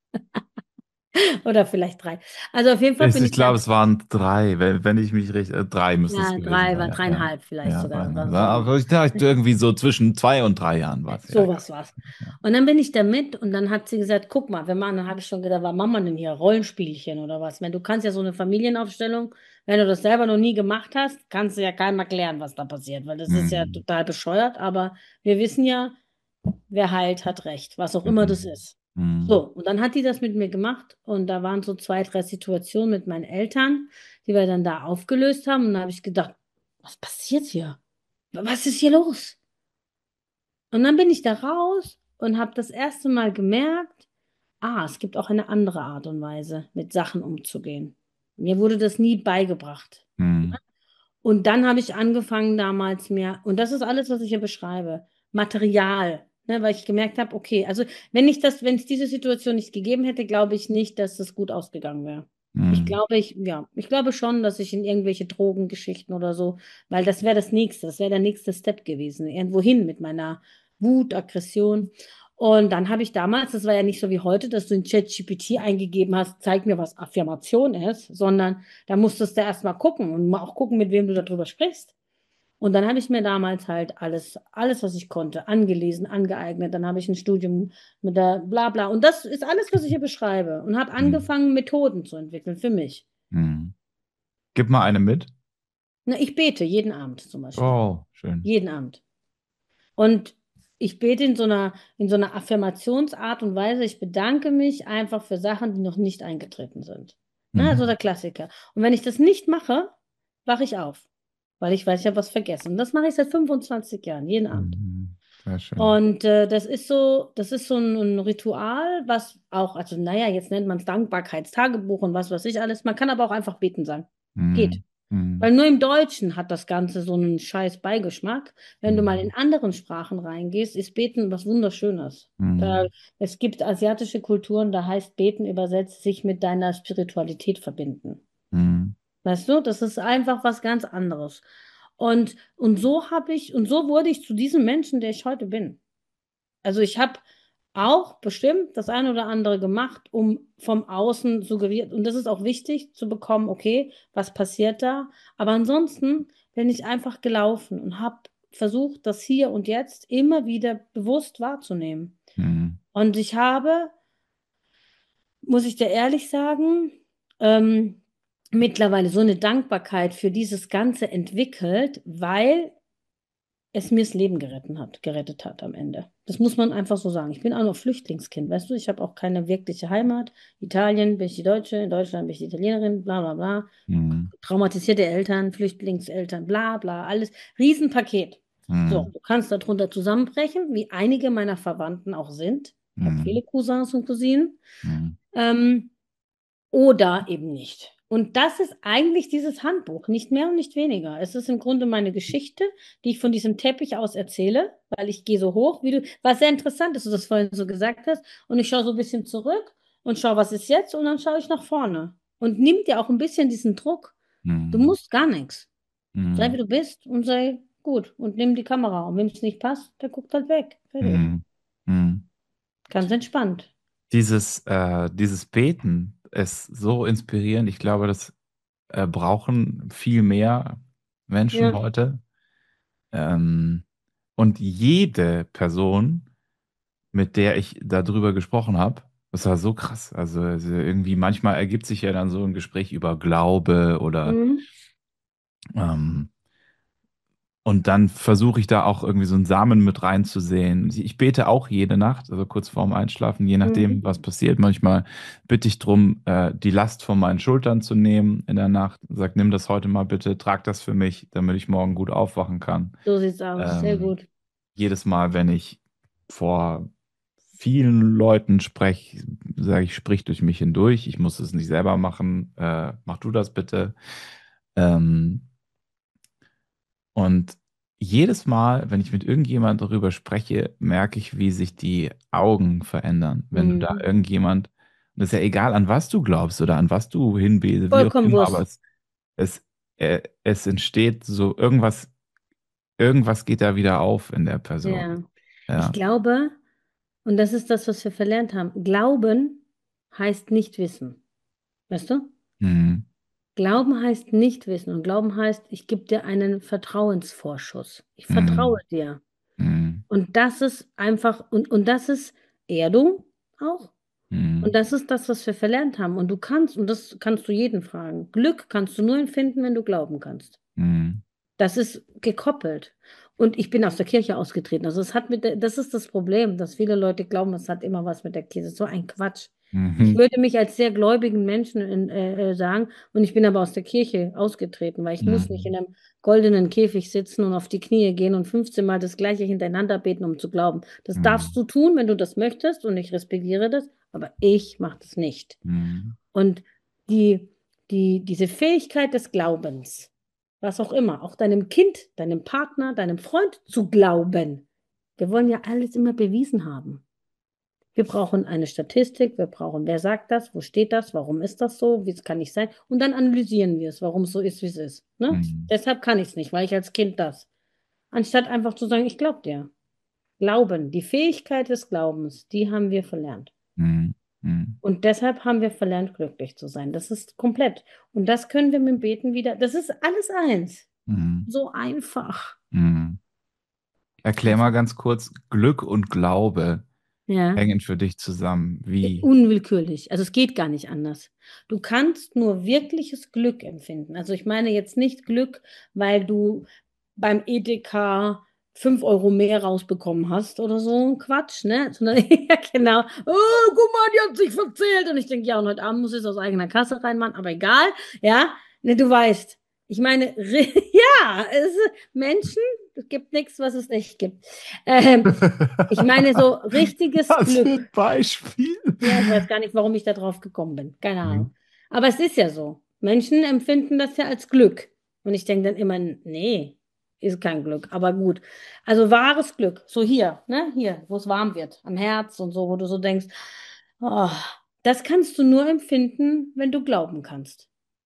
[SPEAKER 1] Oder vielleicht 3. Also auf jeden Fall bin
[SPEAKER 2] Ich
[SPEAKER 1] ich da.
[SPEAKER 2] glaube, es waren drei, wenn ich mich richtig, drei müsste es
[SPEAKER 1] Ja,
[SPEAKER 2] gewesen
[SPEAKER 1] drei,
[SPEAKER 2] sein.
[SPEAKER 1] war
[SPEAKER 2] Ja, ja,
[SPEAKER 1] 3,5 vielleicht
[SPEAKER 2] ja,
[SPEAKER 1] sogar.
[SPEAKER 2] dreieinhalb.
[SPEAKER 1] So,
[SPEAKER 2] Aber ich dachte irgendwie so zwischen 2 und 3 Jahren war es ja.
[SPEAKER 1] sowas war's.
[SPEAKER 2] Ja.
[SPEAKER 1] Und dann bin ich da mit und dann hat sie gesagt, guck mal, wir machen, dann habe ich schon gedacht, was machen wir denn hier? Rollenspielchen oder was? Wenn du kannst ja so eine Familienaufstellung, wenn du das selber noch nie gemacht hast, kannst du ja keinem erklären, was da passiert, weil das ist ja
[SPEAKER 2] Hm.
[SPEAKER 1] total bescheuert, aber wir wissen ja, wer heilt, hat recht, was auch immer das
[SPEAKER 2] Hm.
[SPEAKER 1] ist.
[SPEAKER 2] Hm.
[SPEAKER 1] So, und dann hat die das mit mir gemacht und da waren so 2, 3 Situationen mit meinen Eltern, die wir dann da aufgelöst haben und da habe ich gedacht, was passiert hier? Was ist hier los? Und dann bin ich da raus und habe das erste Mal gemerkt, es gibt auch eine andere Art und Weise, mit Sachen umzugehen. Mir wurde das nie beigebracht.
[SPEAKER 2] Hm.
[SPEAKER 1] Und dann habe ich angefangen damals mir, und das ist alles, was ich hier beschreibe, Material, ne, weil ich gemerkt habe, okay, also wenn es diese Situation nicht gegeben hätte, glaube ich nicht, dass das gut ausgegangen wäre.
[SPEAKER 2] Hm.
[SPEAKER 1] Ich glaube schon, dass ich in irgendwelche Drogengeschichten oder so, weil das wäre der nächste Step gewesen, irgendwo hin mit meiner Wut, Aggression. Und dann habe ich damals, das war ja nicht so wie heute, dass du in ChatGPT eingegeben hast, zeig mir, was Affirmation ist, sondern da musstest du erst mal gucken und mal auch gucken, mit wem du darüber sprichst. Und dann habe ich mir damals halt alles, was ich konnte, angelesen, angeeignet. Dann habe ich ein Studium mit der Blabla. Und das ist alles, was ich hier beschreibe. Und habe
[SPEAKER 2] Hm.
[SPEAKER 1] angefangen, Methoden zu entwickeln für mich.
[SPEAKER 2] Hm. Gib mal eine mit.
[SPEAKER 1] Na, ich bete jeden Abend zum Beispiel.
[SPEAKER 2] Oh, schön.
[SPEAKER 1] Jeden Abend. Und ich bete in so einer Affirmationsart und Weise. Ich bedanke mich einfach für Sachen, die noch nicht eingetreten sind. Na, also
[SPEAKER 2] Mhm.
[SPEAKER 1] der Klassiker. Und wenn ich das nicht mache, wache ich auf, weil ich weiß, ich habe was vergessen. Und das mache ich seit 25 Jahren, jeden Abend.
[SPEAKER 2] Mhm. Sehr schön.
[SPEAKER 1] Und das ist so ein Ritual, was auch, also naja, jetzt nennt man es Dankbarkeitstagebuch und was weiß ich alles. Man kann aber auch einfach beten sagen. Geht.
[SPEAKER 2] Mhm. Mhm.
[SPEAKER 1] Weil nur im Deutschen hat das Ganze so einen scheiß Beigeschmack. Wenn du mal in
[SPEAKER 2] Mhm.
[SPEAKER 1] anderen Sprachen reingehst, ist Beten was Wunderschönes.
[SPEAKER 2] Mhm.
[SPEAKER 1] Es gibt asiatische Kulturen, da heißt Beten übersetzt sich mit deiner Spiritualität verbinden.
[SPEAKER 2] Mhm.
[SPEAKER 1] Weißt du, das ist einfach was ganz anderes. Und so wurde ich zu diesem Menschen, der ich heute bin. Also ich habe auch bestimmt das eine oder andere gemacht, um vom Außen suggeriert, und das ist auch wichtig zu bekommen, okay, was passiert da? Aber ansonsten bin ich einfach gelaufen und habe versucht, das hier und jetzt immer wieder bewusst wahrzunehmen.
[SPEAKER 2] Mhm.
[SPEAKER 1] Und ich habe, muss ich dir ehrlich sagen, ähm, mittlerweile so eine Dankbarkeit für dieses Ganze entwickelt, weil es mir das Leben gerettet hat am Ende. Das muss man einfach so sagen. Ich bin auch noch Flüchtlingskind, weißt du? Ich habe auch keine wirkliche Heimat. Italien bin ich die Deutsche, in Deutschland bin ich die Italienerin, bla bla bla.
[SPEAKER 2] Mhm.
[SPEAKER 1] Traumatisierte Eltern, Flüchtlingseltern, bla bla, alles. Riesenpaket. So,
[SPEAKER 2] Mhm.
[SPEAKER 1] du kannst darunter zusammenbrechen, wie einige meiner Verwandten auch sind. Ich habe
[SPEAKER 2] Mhm.
[SPEAKER 1] viele Cousins und Cousinen.
[SPEAKER 2] Mhm.
[SPEAKER 1] Ähm, oder eben nicht. Und das ist eigentlich dieses Handbuch, nicht mehr und nicht weniger. Es ist im Grunde meine Geschichte, die ich von diesem Teppich aus erzähle, weil ich gehe so hoch, was sehr interessant ist, dass du das vorhin so gesagt hast. Und ich schaue so ein bisschen zurück und schaue, was ist jetzt, und dann schaue ich nach vorne. Und nimm dir auch ein bisschen diesen Druck. Du
[SPEAKER 2] Mhm.
[SPEAKER 1] musst gar nichts. Sei wie
[SPEAKER 2] Mhm.
[SPEAKER 1] du bist und sei gut und nimm die Kamera. Und wem es nicht passt, der guckt halt weg. Fertig.
[SPEAKER 2] Mhm. Mhm.
[SPEAKER 1] Ganz entspannt.
[SPEAKER 2] Dieses Beten ist so inspirierend. Ich glaube, das brauchen viel mehr Menschen
[SPEAKER 1] Ja.
[SPEAKER 2] heute. Ähm, und jede Person, mit der ich darüber gesprochen habe, das war so krass. Also irgendwie manchmal ergibt sich ja dann so ein Gespräch über Glaube oder
[SPEAKER 1] Mhm.
[SPEAKER 2] ähm, Und dann versuche ich da auch irgendwie so einen Samen mit reinzusehen. Ich bete auch jede Nacht, also kurz vorm Einschlafen, je nachdem,
[SPEAKER 1] Mhm.
[SPEAKER 2] was passiert. Manchmal bitte ich darum, die Last von meinen Schultern zu nehmen in der Nacht. Sag, nimm das heute mal bitte, trag das für mich, damit ich morgen gut aufwachen kann.
[SPEAKER 1] So sieht's aus. Sehr
[SPEAKER 2] Ähm,
[SPEAKER 1] gut.
[SPEAKER 2] jedes Mal, wenn ich vor vielen Leuten spreche, sage ich, sprich durch mich hindurch. Ich muss es nicht selber machen. Mach du das bitte. Ähm, und jedes Mal, wenn ich mit irgendjemand darüber spreche, merke ich, wie sich die Augen verändern. Wenn du da
[SPEAKER 1] Mhm.
[SPEAKER 2] irgendjemand, das ist ja egal, an was du glaubst oder an was du hinbetest, wie auch
[SPEAKER 1] Vollkommen
[SPEAKER 2] immer, aber
[SPEAKER 1] Wurst.
[SPEAKER 2] es, es entsteht so irgendwas geht da wieder auf in der Person.
[SPEAKER 1] Ja. Ich
[SPEAKER 2] Ja.
[SPEAKER 1] glaube, und das ist das, was wir verlernt haben. Glauben heißt nicht wissen. Weißt du?
[SPEAKER 2] Mhm.
[SPEAKER 1] Glauben heißt nicht wissen. Und Glauben heißt, ich gebe dir einen Vertrauensvorschuss. Ich vertraue
[SPEAKER 2] Mhm.
[SPEAKER 1] dir.
[SPEAKER 2] Mhm.
[SPEAKER 1] Und das ist einfach, und das ist Erdung auch. Und
[SPEAKER 2] Mhm.
[SPEAKER 1] das ist das, was wir verlernt haben. Und du kannst, und das kannst du jeden fragen, Glück kannst du nur empfinden, wenn du glauben kannst.
[SPEAKER 2] Mhm.
[SPEAKER 1] Das ist gekoppelt. Und ich bin aus der Kirche ausgetreten. Also es hat das ist das Problem, dass viele Leute glauben, es hat immer was mit der Kirche. So ein Quatsch. Ich
[SPEAKER 2] Mhm.
[SPEAKER 1] würde mich als sehr gläubigen Menschen sagen, und ich bin aber aus der Kirche ausgetreten, weil ich muss nicht
[SPEAKER 2] Mhm.
[SPEAKER 1] in einem goldenen Käfig sitzen und auf die Knie gehen und 15 Mal das Gleiche hintereinander beten, um zu glauben. Das darfst
[SPEAKER 2] Mhm.
[SPEAKER 1] du tun, wenn du das möchtest, und ich respektiere das, aber ich mache das nicht.
[SPEAKER 2] Mhm.
[SPEAKER 1] Und die, diese Fähigkeit des Glaubens, was auch immer, auch deinem Kind, deinem Partner, deinem Freund zu glauben. Wir wollen ja alles immer bewiesen haben. Wir brauchen eine Statistik, wir brauchen, wer sagt das, wo steht das, warum ist das so, wie es kann nicht sein. Und dann analysieren wir es, warum es so ist, wie es ist. Ne?
[SPEAKER 2] Mhm.
[SPEAKER 1] Deshalb kann ich es nicht, weil ich als Kind das. Anstatt einfach zu sagen, ich glaube dir. Glauben, die Fähigkeit des Glaubens, die haben wir verlernt.
[SPEAKER 2] Mhm. Mhm.
[SPEAKER 1] Und deshalb haben wir verlernt, glücklich zu sein. Das ist komplett. Und das können wir mit dem Beten wieder. Das ist alles eins.
[SPEAKER 2] Mhm.
[SPEAKER 1] So einfach.
[SPEAKER 2] Mhm. Erklär
[SPEAKER 1] Das,
[SPEAKER 2] mal ganz kurz, Glück und Glaube
[SPEAKER 1] ja,
[SPEAKER 2] hängen für dich zusammen. Wie?
[SPEAKER 1] unwillkürlich. Also es geht gar nicht anders. Du kannst nur wirkliches Glück empfinden. Also ich meine jetzt nicht Glück, weil du beim Edeka 5 € mehr rausbekommen hast oder so ein Quatsch, ne? Sondern, ja, genau. Oh, guck mal, die hat sich verzählt. Und ich denke, ja, und heute Abend muss ich es aus eigener Kasse reinmachen, aber egal, ja. Ne, du weißt. Ich meine, ja, Menschen, es gibt nichts, was es nicht gibt. Ähm, ich meine, so richtiges
[SPEAKER 2] Was für
[SPEAKER 1] Glück.
[SPEAKER 2] ein Beispiel.
[SPEAKER 1] Ja, ich weiß gar nicht, warum ich da drauf gekommen bin. Keine
[SPEAKER 2] Mhm.
[SPEAKER 1] Ahnung. Aber es ist ja so. Menschen empfinden das ja als Glück. Und ich denke dann immer, nee, ist kein Glück. Aber gut. Also wahres Glück. So hier, ne? Hier, wo es warm wird. Am Herz und so, wo du so denkst, oh, das kannst du nur empfinden, wenn du glauben kannst.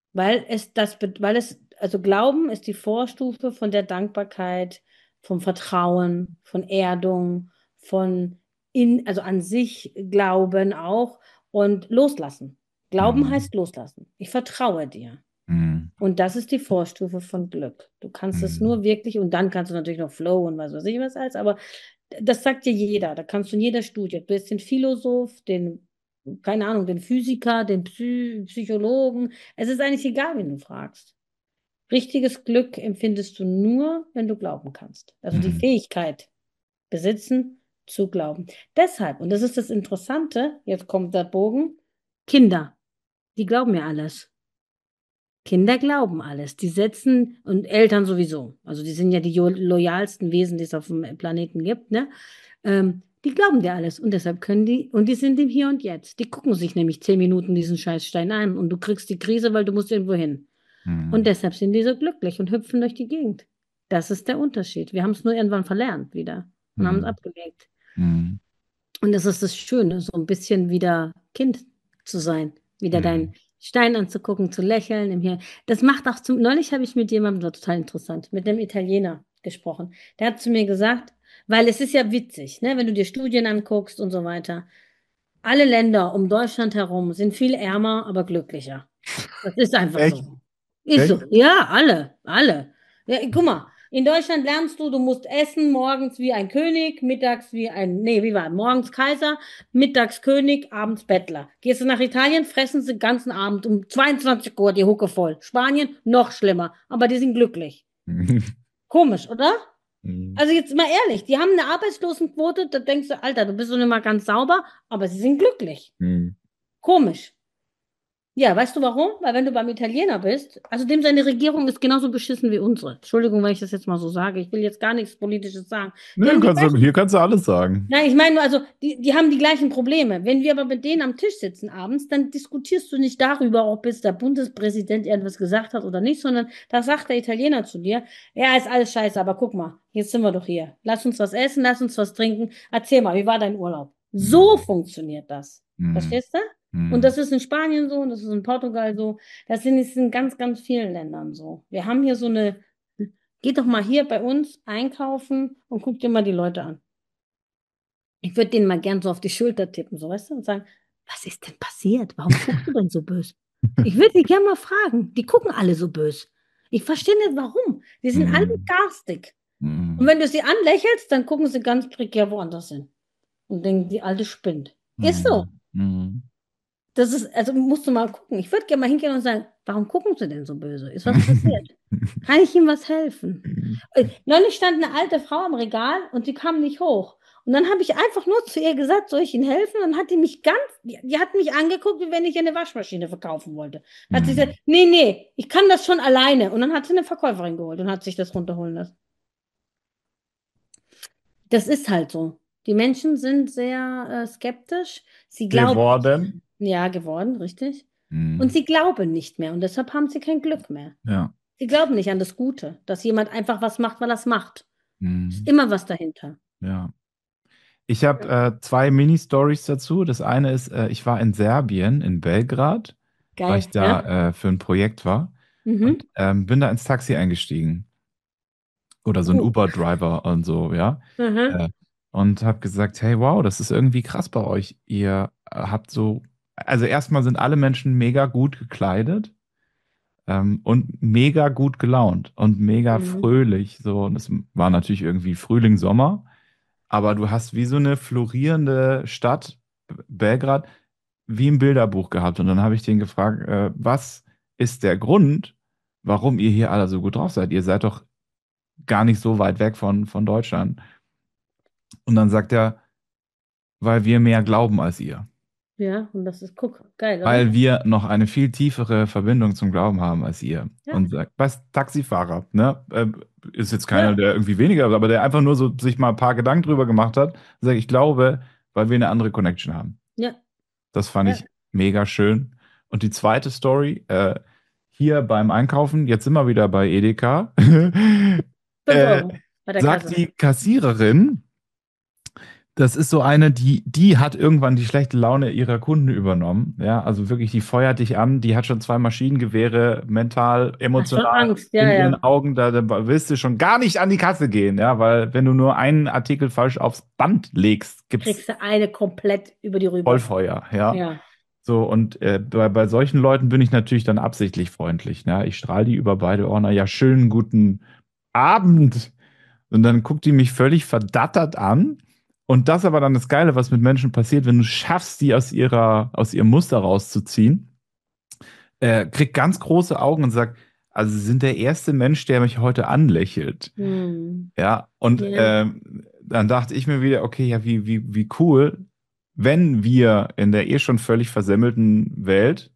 [SPEAKER 1] Also Glauben ist die Vorstufe von der Dankbarkeit, vom Vertrauen, von Erdung, also an sich glauben auch und loslassen. Glauben
[SPEAKER 2] Mhm.
[SPEAKER 1] heißt loslassen. Ich vertraue dir.
[SPEAKER 2] Mhm.
[SPEAKER 1] Und das ist die Vorstufe von Glück. Du kannst es
[SPEAKER 2] Mhm.
[SPEAKER 1] nur wirklich, und dann kannst du natürlich noch Flow und was weiß ich was alles, aber das sagt dir jeder. Da kannst du in jeder Studie. Du bist den Philosoph, keine Ahnung, den Physiker, den Psychologen. Es ist eigentlich egal, wen du fragst. Richtiges Glück empfindest du nur, wenn du glauben kannst. Also die
[SPEAKER 2] Mhm.
[SPEAKER 1] Fähigkeit besitzen, zu glauben. Deshalb, und das ist das Interessante, jetzt kommt der Bogen, Kinder, die glauben ja alles. Kinder glauben alles. Die setzen, und Eltern sowieso, also die sind ja die loyalsten Wesen, die es auf dem Planeten gibt, ne? Die glauben dir alles und deshalb können die, und die sind im Hier und Jetzt. Die gucken sich nämlich 10 Minuten diesen Scheißstein an und du kriegst die Krise, weil du musst irgendwo hin. Und
[SPEAKER 2] Mhm.
[SPEAKER 1] deshalb sind die so glücklich und hüpfen durch die Gegend. Das ist der Unterschied. Wir haben es nur irgendwann verlernt wieder und haben es
[SPEAKER 2] Mhm.
[SPEAKER 1] abgelegt.
[SPEAKER 2] Mhm.
[SPEAKER 1] Und das ist das Schöne, so ein bisschen wieder Kind zu sein, wieder deinen
[SPEAKER 2] Mhm.
[SPEAKER 1] Stein anzugucken, zu lächeln. Das macht auch neulich habe ich mit jemandem, das war total interessant, mit einem Italiener gesprochen. Der hat zu mir gesagt, weil es ist ja witzig, ne, wenn du dir Studien anguckst und so weiter. Alle Länder um Deutschland herum sind viel ärmer, aber glücklicher. Das ist einfach
[SPEAKER 2] Echt?
[SPEAKER 1] so. Ist
[SPEAKER 2] Echt?
[SPEAKER 1] so. Ja, alle, alle. Ja, guck mal, in Deutschland lernst du, du musst essen morgens wie ein König, mittags wie war, morgens Kaiser, mittags König, abends Bettler. Gehst du nach Italien, fressen sie den ganzen Abend um 22 Uhr die Hucke voll. Spanien noch schlimmer, aber die sind glücklich. Komisch, oder?
[SPEAKER 2] Mhm.
[SPEAKER 1] Also jetzt mal ehrlich, die haben eine Arbeitslosenquote, da denkst du, Alter, du bist so nicht mal ganz sauber, aber sie sind glücklich.
[SPEAKER 2] Mhm.
[SPEAKER 1] Komisch. Ja, weißt du warum? Weil wenn du beim Italiener bist, also dem seine Regierung ist genauso beschissen wie unsere. Entschuldigung, wenn ich das jetzt mal so sage. Ich will jetzt gar nichts Politisches sagen. Die
[SPEAKER 2] Nö,
[SPEAKER 1] haben die
[SPEAKER 2] hier
[SPEAKER 1] gleichen,
[SPEAKER 2] kannst du alles sagen.
[SPEAKER 1] nein, ich meine nur, also die haben die gleichen Probleme. Wenn wir aber mit denen am Tisch sitzen abends, dann diskutierst du nicht darüber, ob jetzt der Bundespräsident irgendwas gesagt hat oder nicht, sondern da sagt der Italiener zu dir, ja, ist alles scheiße, aber guck mal, jetzt sind wir doch hier. Lass uns was essen, lass uns was trinken. Erzähl mal, wie war dein Urlaub? So
[SPEAKER 2] Mhm.
[SPEAKER 1] funktioniert das.
[SPEAKER 2] Mhm.
[SPEAKER 1] Verstehst du? Und
[SPEAKER 2] Mhm.
[SPEAKER 1] das ist in Spanien so und das ist in Portugal so. Das sind es in ganz, ganz vielen Ländern so. Wir haben hier so eine, geht doch mal hier bei uns einkaufen und guck dir mal die Leute an. Ich würde denen mal gern so auf die Schulter tippen, so weißt du, und sagen, was ist denn passiert? Warum guckst du denn so böse? Ich würde die gern mal fragen. Die gucken alle so böse. Ich verstehe nicht, warum. Die sind alle
[SPEAKER 2] Mhm.
[SPEAKER 1] garstig. Und
[SPEAKER 2] Mhm.
[SPEAKER 1] wenn du sie anlächelst, dann gucken sie ganz prekär woanders hin und denken, die alte spinnt. Ist so.
[SPEAKER 2] Mhm. Mhm.
[SPEAKER 1] Das ist, also musst du mal gucken. Ich würde gerne mal hingehen und sagen, warum gucken Sie denn so böse? Ist was passiert? Kann ich Ihnen was helfen? Neulich stand eine alte Frau am Regal und die kam nicht hoch. Und dann habe ich einfach nur zu ihr gesagt, soll ich Ihnen helfen? Und dann hat die mich die hat mich angeguckt, wie wenn ich ihr eine Waschmaschine verkaufen wollte. Hat sie
[SPEAKER 2] Mhm.
[SPEAKER 1] gesagt, nee, nee, ich kann das schon alleine. Und dann hat sie eine Verkäuferin geholt und hat sich das runterholen lassen. Das ist halt so. Die Menschen sind sehr skeptisch. Sie glauben nicht mehr.
[SPEAKER 2] Geworden.
[SPEAKER 1] Ja, geworden, richtig. Und
[SPEAKER 2] Mhm.
[SPEAKER 1] sie glauben nicht mehr. Und deshalb haben sie kein Glück mehr.
[SPEAKER 2] Ja.
[SPEAKER 1] Sie glauben nicht an das Gute, dass jemand einfach was macht, weil er es macht. Ist
[SPEAKER 2] Mhm.
[SPEAKER 1] immer was dahinter.
[SPEAKER 2] Ja. Ich habe zwei Mini-Stories dazu. Das eine ist, ich war in Serbien, in Belgrad, weil ich
[SPEAKER 1] Geil, ja?
[SPEAKER 2] da für ein Projekt war
[SPEAKER 1] Mhm.
[SPEAKER 2] und bin da ins Taxi eingestiegen. Oder so ein
[SPEAKER 1] Cool.
[SPEAKER 2] Uber-Driver und so, ja.
[SPEAKER 1] Mhm.
[SPEAKER 2] Äh, und habe gesagt, hey, wow, das ist irgendwie krass bei euch. Ihr habt so, also erstmal sind alle Menschen mega gut gekleidet und mega gut gelaunt und mega
[SPEAKER 1] Mhm.
[SPEAKER 2] fröhlich. So, und es war natürlich irgendwie Frühling, Sommer, aber du hast wie so eine florierende Stadt, Belgrad, wie im Bilderbuch gehabt. Und dann habe ich den gefragt, was ist der Grund, warum ihr hier alle so gut drauf seid? Ihr seid doch gar nicht so weit weg von Deutschland. Und dann sagt er, weil wir mehr glauben als ihr.
[SPEAKER 1] Ja, und das ist, guck, geil, oder?
[SPEAKER 2] Weil wir noch eine viel tiefere Verbindung zum Glauben haben als ihr.
[SPEAKER 1] Ja,
[SPEAKER 2] Und sagt, was Taxifahrer, ne? Ist jetzt keiner,
[SPEAKER 1] ja,
[SPEAKER 2] der irgendwie weniger, aber der einfach nur so sich mal ein paar Gedanken drüber gemacht hat. Sagt, ich glaube, weil wir eine andere Connection haben.
[SPEAKER 1] ja,
[SPEAKER 2] Das fand
[SPEAKER 1] ja.
[SPEAKER 2] ich mega schön. Und die zweite Story, hier beim Einkaufen, jetzt sind wir wieder bei Edeka,
[SPEAKER 1] 5
[SPEAKER 2] äh,
[SPEAKER 1] Euro bei der
[SPEAKER 2] sagt
[SPEAKER 1] Kasse.
[SPEAKER 2] die Kassiererin, das ist so eine, die hat irgendwann die schlechte Laune ihrer Kunden übernommen. Ja, also wirklich, die feuert dich an, die hat schon zwei Maschinengewehre mental,
[SPEAKER 1] Hast schon
[SPEAKER 2] emotional
[SPEAKER 1] Angst, ja,
[SPEAKER 2] in ihren
[SPEAKER 1] ja.
[SPEAKER 2] Augen. Da willst du schon gar nicht an die Kasse gehen, ja, weil wenn du nur einen Artikel falsch aufs Band legst, gibt's
[SPEAKER 1] Kriegst du eine komplett über die Rübe.
[SPEAKER 2] Vollfeuer, ja.
[SPEAKER 1] Ja.
[SPEAKER 2] So, und bei solchen Leuten bin ich natürlich dann absichtlich freundlich. Ne? Ich strahle die über beide Ohren, ja, schönen guten Abend. Und dann guckt die mich völlig verdattert an. Und das aber dann das Geile, was mit Menschen passiert, wenn du schaffst, die aus ihrem Muster rauszuziehen, kriegt ganz große Augen und sagt, also Sie sind der erste Mensch, der mich heute anlächelt.
[SPEAKER 1] Hm.
[SPEAKER 2] Ja, und
[SPEAKER 1] Ja.
[SPEAKER 2] dann dachte ich mir wieder, okay, ja, wie cool, wenn wir in der eh schon völlig versemmelten Welt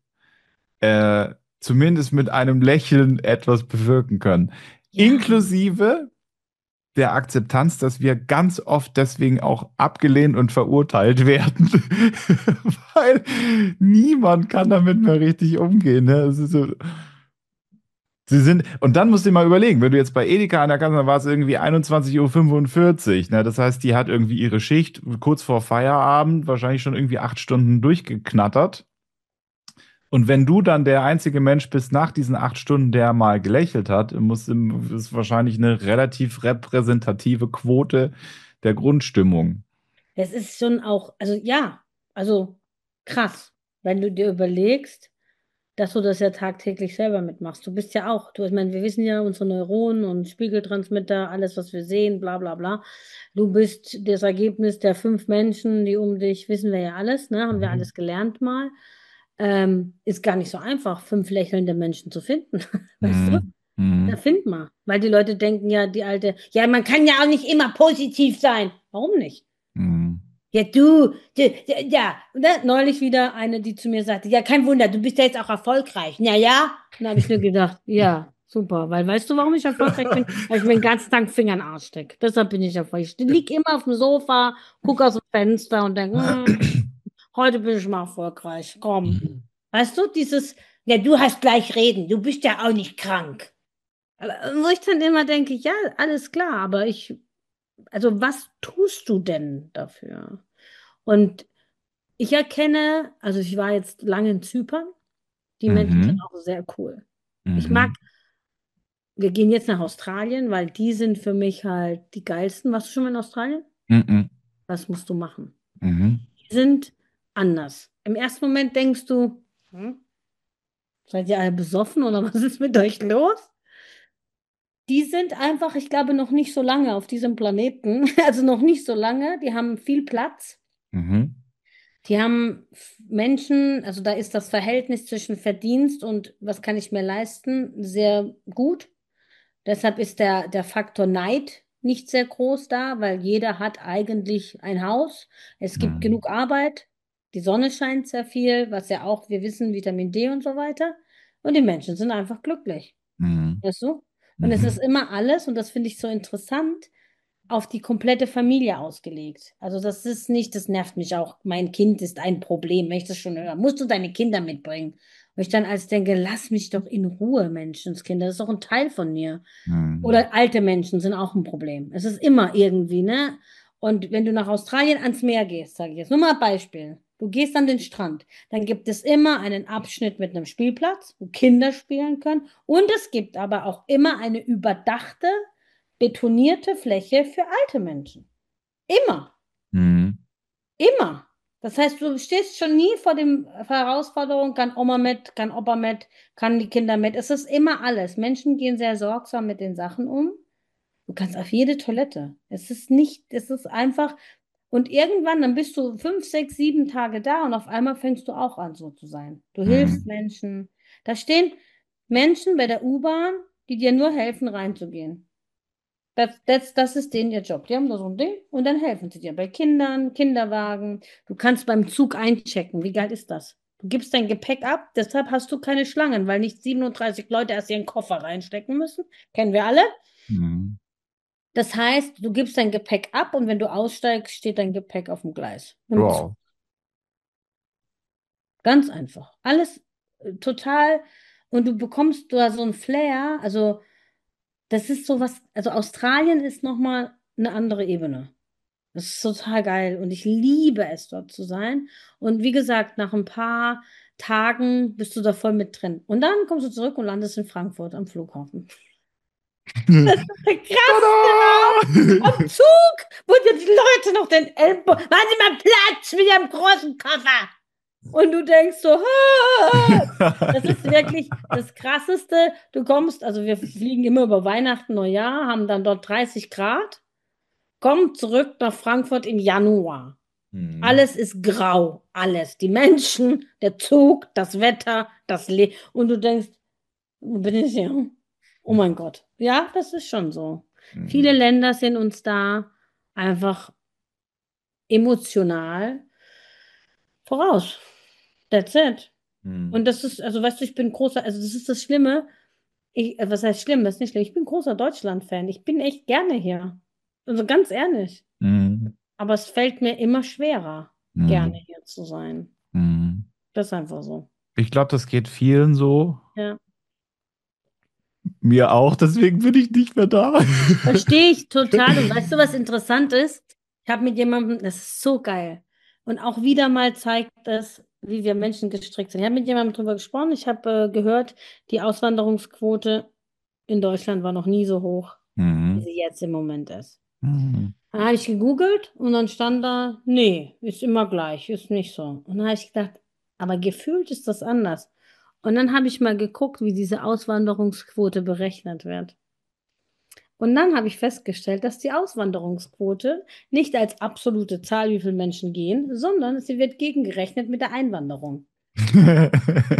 [SPEAKER 2] zumindest mit einem Lächeln etwas bewirken können.
[SPEAKER 1] Ja.
[SPEAKER 2] Inklusive der Akzeptanz, dass wir ganz oft deswegen auch abgelehnt und verurteilt werden, weil niemand kann damit mehr richtig umgehen. Ne? Es ist so, sie sind, und dann musst du dir mal überlegen, wenn du jetzt bei Edeka an der Kasse, dann war es irgendwie 21:45 Uhr, ne? Das heißt, die hat irgendwie ihre Schicht kurz vor Feierabend, wahrscheinlich schon irgendwie 8 Stunden durchgeknattert. Und wenn du dann der einzige Mensch bist nach diesen 8 Stunden, der mal gelächelt hat, ist wahrscheinlich eine relativ repräsentative Quote der Grundstimmung.
[SPEAKER 1] Das ist schon auch, also ja, also krass, wenn du dir überlegst, dass du das ja tagtäglich selber mitmachst. Du bist ja auch, ich meine, wir wissen ja unsere Neuronen und Spiegeltransmitter, alles, was wir sehen, bla bla bla. Du bist das Ergebnis der 5 Menschen, die um dich, wissen wir ja alles, ne? Haben wir
[SPEAKER 2] Mhm.
[SPEAKER 1] alles gelernt mal. Ist gar nicht so einfach, 5 lächelnde Menschen zu finden, weißt du?
[SPEAKER 2] Mhm. Mhm.
[SPEAKER 1] Erfind mal. Weil die Leute denken ja, die alte, ja, man kann ja auch nicht immer positiv sein. Warum nicht?
[SPEAKER 2] Mhm.
[SPEAKER 1] Ja, ja. Und dann neulich wieder eine, die zu mir sagte, ja, kein Wunder, du bist ja jetzt auch erfolgreich. Na ja. Und dann habe ich nur gedacht, ja, super. Weil weißt du, warum ich erfolgreich bin? Weil ich mir den ganzen Tag Finger in den Arsch stecke. Deshalb bin ich erfolgreich. Ich liege immer auf dem Sofa, gucke aus dem Fenster und denke, heute bin ich mal erfolgreich. Komm. Weißt du, dieses, ja, du hast gleich reden, du bist ja auch nicht krank. Wo ich dann immer denke, ja, alles klar, aber also was tust du denn dafür? Und ich erkenne, also ich war jetzt lange in Zypern, die Menschen sind
[SPEAKER 2] Mhm.
[SPEAKER 1] auch sehr cool. Ich mag,
[SPEAKER 2] Mhm.
[SPEAKER 1] wir gehen jetzt nach Australien, weil die sind für mich halt die geilsten. Warst du schon mal in Australien?
[SPEAKER 2] Mhm.
[SPEAKER 1] Was musst du machen?
[SPEAKER 2] Mhm.
[SPEAKER 1] Die sind anders. Im ersten Moment denkst du, seid ihr alle besoffen oder was ist mit euch los? Die sind einfach, ich glaube, noch nicht so lange auf diesem Planeten. Also noch nicht so lange. Die haben viel Platz.
[SPEAKER 2] Mhm.
[SPEAKER 1] Die haben Menschen, also da ist das Verhältnis zwischen Verdienst und was kann ich mir leisten sehr gut. Deshalb ist der Faktor Neid nicht sehr groß da, weil jeder hat eigentlich ein Haus. Es gibt
[SPEAKER 2] Mhm.
[SPEAKER 1] genug Arbeit. Die Sonne scheint sehr viel, was ja auch, wir wissen, Vitamin D und so weiter. Und die Menschen sind einfach glücklich.
[SPEAKER 2] Mhm.
[SPEAKER 1] Weißt du? Und es ist
[SPEAKER 2] Mhm.
[SPEAKER 1] immer alles, und das finde ich so interessant, auf die komplette Familie ausgelegt. Also das ist nicht, das nervt mich auch. Mein Kind ist ein Problem, wenn ich das schon höre. Musst du deine Kinder mitbringen? Und ich dann als denke, lass mich doch in Ruhe, Menschenskinder. Das ist doch ein Teil von mir.
[SPEAKER 2] Mhm.
[SPEAKER 1] Oder alte Menschen sind auch ein Problem. Es ist immer irgendwie, ne? Und wenn du nach Australien ans Meer gehst, sage ich jetzt nur mal ein Beispiel. Du gehst an den Strand, dann gibt es immer einen Abschnitt mit einem Spielplatz, wo Kinder spielen können. Und es gibt aber auch immer eine überdachte, betonierte Fläche für alte Menschen. Immer,
[SPEAKER 2] Mhm.
[SPEAKER 1] immer. Das heißt, du stehst schon nie vor dem Herausforderung, kann Oma mit, kann Opa mit, kann die Kinder mit. Es ist immer alles. Menschen gehen sehr sorgsam mit den Sachen um. Du kannst auf jede Toilette. Es ist nicht, es ist einfach. Und irgendwann, dann bist du 5, 6, 7 Tage da und auf einmal fängst du auch an, so zu sein. Du hilfst
[SPEAKER 2] Mhm.
[SPEAKER 1] Menschen. Da stehen Menschen bei der U-Bahn, die dir nur helfen, reinzugehen. Das ist denen ihr Job. Die haben da so ein Ding und dann helfen sie dir. Bei Kindern, Kinderwagen. Du kannst beim Zug einchecken. Wie geil ist das? Du gibst dein Gepäck ab, deshalb hast du keine Schlangen, weil nicht 37 Leute erst ihren Koffer reinstecken müssen. Kennen wir alle.
[SPEAKER 2] Mhm.
[SPEAKER 1] Das heißt, du gibst dein Gepäck ab und wenn du aussteigst, steht dein Gepäck auf dem Gleis. Im Zug.
[SPEAKER 2] Wow.
[SPEAKER 1] Ganz einfach. Alles total. Und du bekommst da so ein Flair. Also, das ist so was. Also, Australien ist nochmal eine andere Ebene. Das ist total geil und ich liebe es, dort zu sein. Und wie gesagt, nach ein paar Tagen bist du da voll mit drin. Und dann kommst du zurück und landest in Frankfurt am Flughafen. Krass,
[SPEAKER 2] Tada!
[SPEAKER 1] am Zug, wo dir die Leute noch den Ellbogen, machen Sie mal Platz mit Ihrem großen Koffer. Und du denkst so, "Ah." Das ist wirklich das Krasseste. Du kommst, also wir fliegen immer über Weihnachten, Neujahr, haben dann dort 30 Grad, kommen zurück nach Frankfurt im Januar.
[SPEAKER 2] Mhm.
[SPEAKER 1] Alles ist grau, alles. Die Menschen, der Zug, das Wetter, das Le und du denkst, wo bin ich hier? Oh mein Gott. Ja, das ist schon so. Viele
[SPEAKER 2] Mhm.
[SPEAKER 1] Länder sind uns da einfach emotional voraus. That's it.
[SPEAKER 2] Mhm.
[SPEAKER 1] Und das ist, also weißt du, ich bin großer, also das ist das Schlimme. Was heißt schlimm? Das ist nicht schlimm. Ich bin großer Deutschland-Fan. Ich bin echt gerne hier. Also ganz ehrlich.
[SPEAKER 2] Mhm.
[SPEAKER 1] Aber es fällt mir immer schwerer, gerne
[SPEAKER 2] Mhm.
[SPEAKER 1] hier zu sein.
[SPEAKER 2] Mhm.
[SPEAKER 1] Das ist einfach so.
[SPEAKER 2] Ich glaube, das geht vielen so.
[SPEAKER 1] Ja.
[SPEAKER 2] Mir auch, deswegen bin ich nicht mehr da.
[SPEAKER 1] Verstehe ich total. Und weißt du, was interessant ist? Ich habe mit jemandem, das ist so geil. Und auch wieder mal zeigt es, wie wir Menschen gestrickt sind. Ich habe mit jemandem drüber gesprochen. Ich habe gehört, die Auswanderungsquote in Deutschland war noch nie so hoch, wie
[SPEAKER 2] Mhm.
[SPEAKER 1] sie jetzt im Moment ist.
[SPEAKER 2] Mhm.
[SPEAKER 1] Dann habe ich gegoogelt und dann stand da, nee, ist immer gleich, ist nicht so. Und dann habe ich gedacht, aber gefühlt ist das anders. Und dann habe ich mal geguckt, wie diese Auswanderungsquote berechnet wird. Und dann habe ich festgestellt, dass die Auswanderungsquote nicht als absolute Zahl, wie viele Menschen gehen, sondern sie wird gegengerechnet mit der Einwanderung.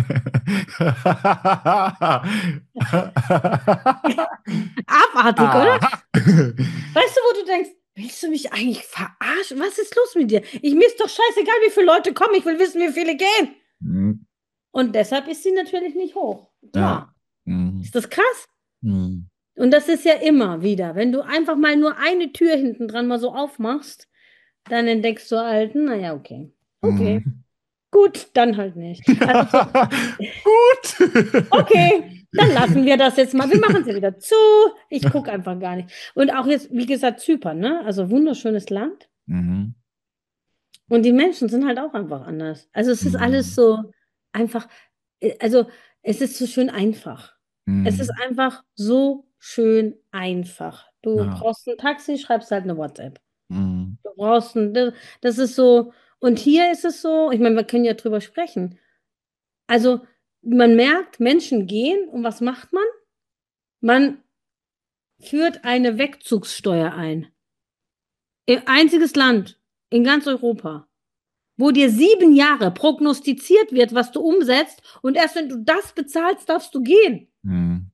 [SPEAKER 1] Abartig, oder?
[SPEAKER 2] Ah.
[SPEAKER 1] Weißt du, wo du denkst, willst du mich eigentlich verarschen? Was ist los mit dir? Mir ist doch scheißegal, wie viele Leute kommen. Ich will wissen, wie viele gehen.
[SPEAKER 2] Hm,
[SPEAKER 1] Und deshalb ist sie natürlich nicht hoch.
[SPEAKER 2] ja.
[SPEAKER 1] Klar.
[SPEAKER 2] Hm,
[SPEAKER 1] Ist das krass?
[SPEAKER 2] hm,
[SPEAKER 1] Und das ist ja immer wieder. Wenn du einfach mal nur eine Tür hinten dran mal so aufmachst, dann entdeckst du halt, naja, okay. Okay.
[SPEAKER 2] hm.
[SPEAKER 1] Gut, dann halt nicht. Also so,
[SPEAKER 2] Gut.
[SPEAKER 1] okay, dann lassen wir das jetzt mal. Wir machen es ja wieder zu. Ich gucke einfach gar nicht. Und auch jetzt, wie gesagt, Zypern, ne? Also wunderschönes Land.
[SPEAKER 2] Mhm.
[SPEAKER 1] Und die Menschen sind halt auch einfach anders. Also es ist alles
[SPEAKER 2] Mhm.
[SPEAKER 1] so einfach, also es ist so schön einfach. Es ist
[SPEAKER 2] Mhm.
[SPEAKER 1] einfach so schön einfach. Du
[SPEAKER 2] Ja.
[SPEAKER 1] brauchst ein Taxi, schreibst halt eine WhatsApp.
[SPEAKER 2] Mhm.
[SPEAKER 1] Du brauchst ein, das ist so, und hier ist es so, ich meine, wir können ja drüber sprechen. Also man merkt, Menschen gehen und was macht man? Man führt eine Wegzugssteuer ein. Ein einziges Land in ganz Europa, wo dir 7 Jahre prognostiziert wird, was du umsetzt, und erst wenn du das bezahlst, darfst du gehen.
[SPEAKER 2] Mhm.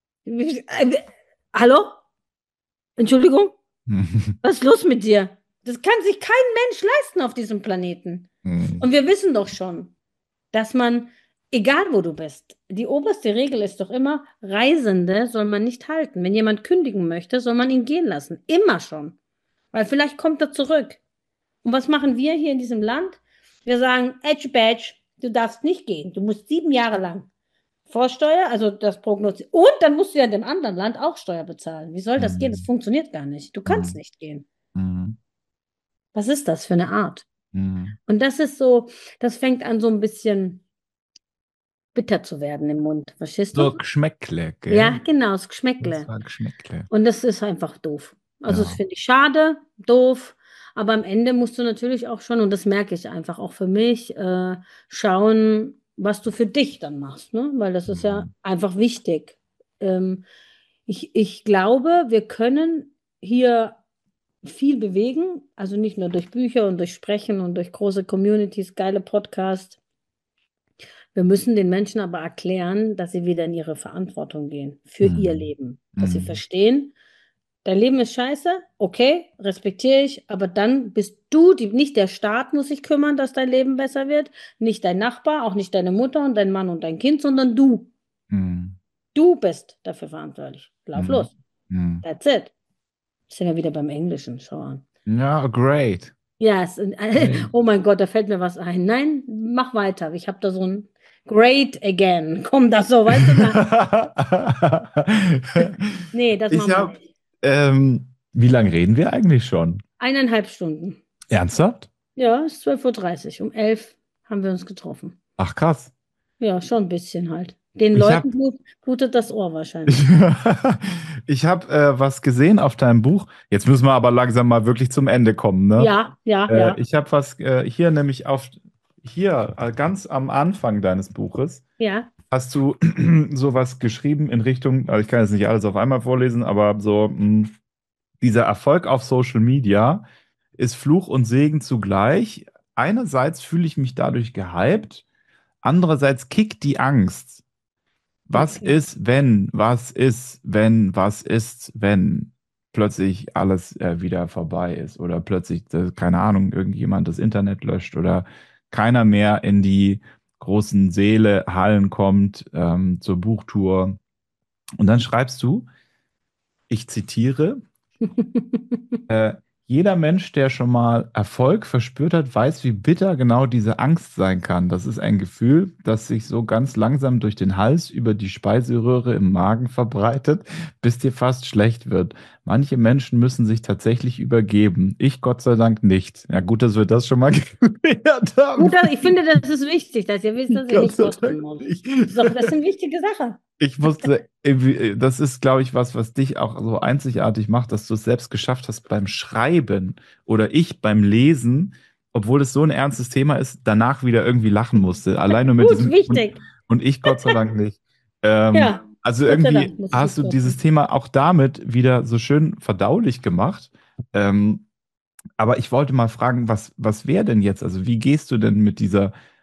[SPEAKER 1] Hallo? Entschuldigung?
[SPEAKER 2] Mhm.
[SPEAKER 1] Was ist los mit dir? Das kann sich kein Mensch leisten auf diesem Planeten.
[SPEAKER 2] Mhm.
[SPEAKER 1] Und wir wissen doch schon, dass man, egal wo du bist, die oberste Regel ist doch immer, Reisende soll man nicht halten. Wenn jemand kündigen möchte, soll man ihn gehen lassen. Immer schon. Weil vielleicht kommt er zurück. Und was machen wir hier in diesem Land? Wir sagen, Edge Badge, du darfst nicht gehen. Du musst 7 Jahre lang Vorsteuer, also das Prognose. Und dann musst du ja in dem anderen Land auch Steuer bezahlen. Wie soll das gehen? Das
[SPEAKER 2] Mhm.
[SPEAKER 1] funktioniert gar nicht. Du kannst
[SPEAKER 2] Mhm.
[SPEAKER 1] nicht gehen.
[SPEAKER 2] Mhm.
[SPEAKER 1] Was ist das für eine Art?
[SPEAKER 2] Mhm.
[SPEAKER 1] Und das ist so, das fängt an so ein bisschen bitter zu werden im Mund. Verstehst
[SPEAKER 2] So
[SPEAKER 1] du?
[SPEAKER 2] Geschmäckle,
[SPEAKER 1] Ja,
[SPEAKER 2] gell?
[SPEAKER 1] genau, das
[SPEAKER 2] Das
[SPEAKER 1] Geschmäckle.
[SPEAKER 2] war Geschmäckle.
[SPEAKER 1] Und das ist einfach doof. Also das
[SPEAKER 2] Ja.
[SPEAKER 1] finde ich schade, doof. Aber am Ende musst du natürlich auch schon, und das merke ich einfach auch für mich, schauen, was du für dich dann machst, ne? Weil das ist ja
[SPEAKER 2] Mhm.
[SPEAKER 1] einfach wichtig. Ähm, ich glaube, wir können hier viel bewegen, also nicht nur durch Bücher und durch Sprechen und durch große Communities, geile Podcasts. Wir müssen den Menschen aber erklären, dass sie wieder in ihre Verantwortung gehen für ihr
[SPEAKER 2] Mhm.
[SPEAKER 1] Leben. Dass sie
[SPEAKER 2] Mhm.
[SPEAKER 1] verstehen, dein Leben ist scheiße, okay, respektiere ich, aber dann bist du, nicht der Staat muss sich kümmern, dass dein Leben besser wird, nicht dein Nachbar, auch nicht deine Mutter und dein Mann und dein Kind, sondern du.
[SPEAKER 2] Mhm.
[SPEAKER 1] Du bist dafür verantwortlich. Lauf
[SPEAKER 2] Mhm.
[SPEAKER 1] los.
[SPEAKER 2] Mhm.
[SPEAKER 1] That's it. Sind wir wieder beim Englischen, schau an.
[SPEAKER 2] Ja, great.
[SPEAKER 1] Ja,
[SPEAKER 2] Great.
[SPEAKER 1] oh mein Gott, da fällt mir was ein. Nein, mach weiter. Ich habe da so ein Great again. Komm, das so, weißt du? Na, nee, das
[SPEAKER 2] Ich
[SPEAKER 1] machen wir
[SPEAKER 2] habe,
[SPEAKER 1] nicht.
[SPEAKER 2] wie lange reden wir eigentlich schon?
[SPEAKER 1] 1,5 Stunden.
[SPEAKER 2] Ernsthaft?
[SPEAKER 1] Ja, es ist 12:30 Uhr. Um 11 haben wir uns getroffen.
[SPEAKER 2] Ach krass.
[SPEAKER 1] Ja, schon ein bisschen halt. Den
[SPEAKER 2] Ich
[SPEAKER 1] Leuten
[SPEAKER 2] habe
[SPEAKER 1] blutet das Ohr
[SPEAKER 2] ich,
[SPEAKER 1] wahrscheinlich.
[SPEAKER 2] ich hab, was gesehen auf deinem Buch. Jetzt müssen wir aber langsam mal wirklich zum Ende kommen, ne?
[SPEAKER 1] Ja, ja, ja,
[SPEAKER 2] Ich habe was hier nämlich hier ganz am Anfang deines Buches
[SPEAKER 1] ja.
[SPEAKER 2] hast du sowas geschrieben in Richtung, also ich kann jetzt nicht alles auf einmal vorlesen, aber so dieser Erfolg auf Social Media ist Fluch und Segen zugleich. Einerseits fühle ich mich dadurch gehypt, andererseits kickt die Angst. Was
[SPEAKER 1] Okay.
[SPEAKER 2] ist, wenn, was ist, wenn, was ist, wenn plötzlich alles wieder vorbei ist oder plötzlich, keine Ahnung, irgendjemand das Internet löscht oder keiner mehr in die großen Säle, Hallen kommt zur Buchtour. Und dann schreibst du, ich zitiere, Äh, jeder Mensch, der schon mal Erfolg verspürt hat, weiß, wie bitter genau diese Angst sein kann. Das ist ein Gefühl, das sich so ganz langsam durch den Hals über die Speiseröhre im Magen verbreitet, bis dir fast schlecht wird. Manche Menschen müssen sich tatsächlich übergeben. Ich Gott sei Dank nicht. Ja, gut, dass wir das schon mal geklärt haben.
[SPEAKER 1] Gut, ich finde, das ist wichtig, dass ihr wisst, dass ihr
[SPEAKER 2] Gott
[SPEAKER 1] nicht
[SPEAKER 2] sei
[SPEAKER 1] kotzen
[SPEAKER 2] Dank
[SPEAKER 1] muss.
[SPEAKER 2] nicht.
[SPEAKER 1] Das sind wichtige Sachen.
[SPEAKER 2] Ich wusste, das ist, glaube ich, was dich auch so einzigartig macht, dass du es selbst geschafft hast beim Schreiben oder ich beim Lesen, obwohl es so ein ernstes Thema ist, danach wieder irgendwie lachen musste. Allein nur mit
[SPEAKER 1] Gut,
[SPEAKER 2] diesem
[SPEAKER 1] wichtig.
[SPEAKER 2] und ich Gott sei Dank nicht.
[SPEAKER 1] Ja,
[SPEAKER 2] Also
[SPEAKER 1] Gott sei
[SPEAKER 2] irgendwie
[SPEAKER 1] Dank muss ich
[SPEAKER 2] hast
[SPEAKER 1] nicht
[SPEAKER 2] du dieses
[SPEAKER 1] kotzen.
[SPEAKER 2] Thema auch damit wieder so schön verdaulich gemacht. Ähm, aber ich wollte mal fragen, was wäre denn jetzt? Also wie gehst du denn mit dieser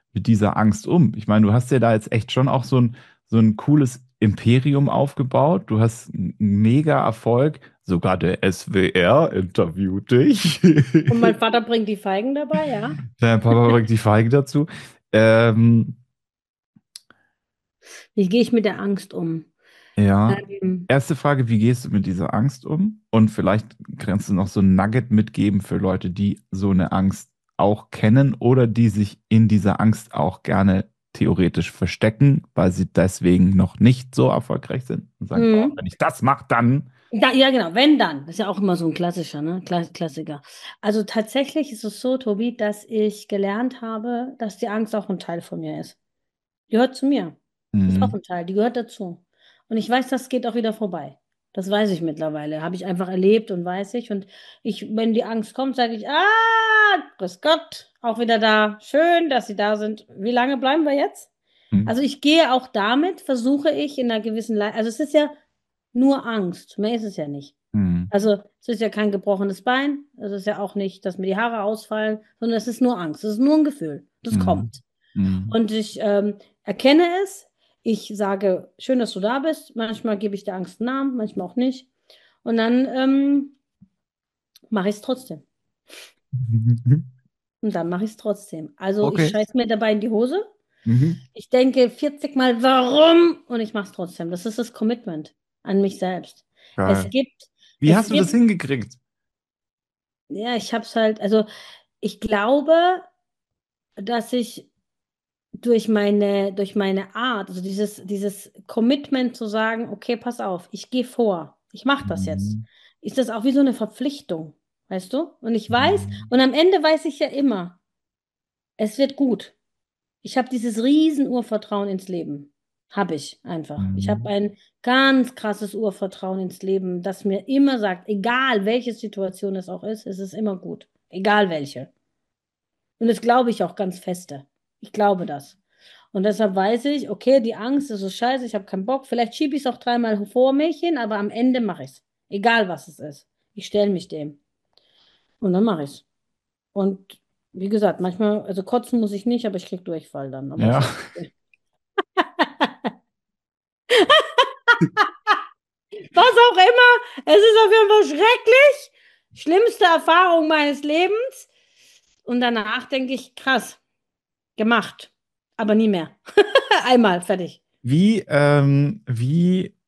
[SPEAKER 2] mit dieser Angst um? Ich meine, du hast ja da jetzt echt schon auch so ein cooles Imperium aufgebaut. Du hast einen mega Erfolg. Sogar der SWR interviewt dich.
[SPEAKER 1] Und mein Vater bringt die Feigen dabei, ja.
[SPEAKER 2] Dein Papa bringt die Feige dazu. Ähm,
[SPEAKER 1] Wie gehe ich mit der Angst um?
[SPEAKER 2] ja.
[SPEAKER 1] Ähm,
[SPEAKER 2] Erste Frage, wie gehst du mit dieser Angst um? Und vielleicht kannst du noch so ein Nugget mitgeben für Leute, die so eine Angst auch kennen oder die sich in dieser Angst auch gerne theoretisch verstecken, weil sie deswegen noch nicht so erfolgreich sind und sagen, oh,
[SPEAKER 1] mhm.
[SPEAKER 2] wenn ich das mache, dann.
[SPEAKER 1] Ja, genau, wenn dann. Das ist ja auch immer so ein klassischer, ne? Klassiker. Also tatsächlich ist es so, Tobi, dass ich gelernt habe, dass die Angst auch ein Teil von mir ist. Die gehört zu mir. Die ist auch
[SPEAKER 2] Mhm.
[SPEAKER 1] ein Teil, die gehört dazu. Und ich weiß, das geht auch wieder vorbei. Das weiß ich mittlerweile. Habe ich einfach erlebt und weiß ich. Und wenn die Angst kommt, sage ich, grüß Gott, auch wieder da. Schön, dass Sie da sind. Wie lange bleiben wir jetzt?
[SPEAKER 2] Mhm.
[SPEAKER 1] Also ich gehe auch damit, versuche ich in einer gewissen also es ist ja nur Angst. Mehr ist es ja nicht.
[SPEAKER 2] Mhm.
[SPEAKER 1] Also es ist ja kein gebrochenes Bein. Es ist ja auch nicht, dass mir die Haare ausfallen, sondern es ist nur Angst. Es ist nur ein Gefühl. Das
[SPEAKER 2] Mhm.
[SPEAKER 1] kommt.
[SPEAKER 2] Mhm.
[SPEAKER 1] Und ich erkenne es. Ich sage, schön, dass du da bist. Manchmal gebe ich der Angst einen Namen, manchmal auch nicht. Und dann mache ich es trotzdem. Und dann mache ich es trotzdem. Also ich
[SPEAKER 2] Okay.
[SPEAKER 1] scheiße mir dabei in die Hose.
[SPEAKER 2] Mhm.
[SPEAKER 1] Ich denke 40 Mal, warum? Und ich mache es trotzdem. Das ist das Commitment an mich selbst. Es
[SPEAKER 2] Geil.
[SPEAKER 1] gibt,
[SPEAKER 2] Wie
[SPEAKER 1] es
[SPEAKER 2] hast du das
[SPEAKER 1] gibt,
[SPEAKER 2] hingekriegt?
[SPEAKER 1] ja, ich habe es halt, also ich glaube, dass ich durch meine Art, also dieses Commitment zu sagen, okay, pass auf, ich gehe vor, ich mache das jetzt,
[SPEAKER 2] Mhm.
[SPEAKER 1] ist das auch wie so eine Verpflichtung, weißt du? Und ich weiß,
[SPEAKER 2] Mhm.
[SPEAKER 1] und am Ende weiß ich ja immer, es wird gut. Ich habe dieses riesen Urvertrauen ins Leben. Habe ich einfach. Ich habe
[SPEAKER 2] Mhm.
[SPEAKER 1] ein ganz krasses Urvertrauen ins Leben, das mir immer sagt, egal welche Situation es auch ist, es ist immer gut. Egal welche. Und das glaube ich auch ganz feste. Ich glaube das. Und deshalb weiß ich, okay, die Angst ist so scheiße, ich habe keinen Bock. Vielleicht schiebe ich es auch dreimal vor mich hin, aber am Ende mache ich es. Egal was es ist. Ich stelle mich dem. Und dann mache ich es. Und wie gesagt, manchmal, also kotzen muss ich nicht, aber ich kriege Durchfall dann. Aber
[SPEAKER 2] Ja.
[SPEAKER 1] ist auch okay. Was auch immer. Es ist auf jeden Fall schrecklich. Schlimmste Erfahrung meines Lebens. Und danach denke ich, krass, gemacht. Aber nie mehr. Einmal, fertig.
[SPEAKER 2] Wie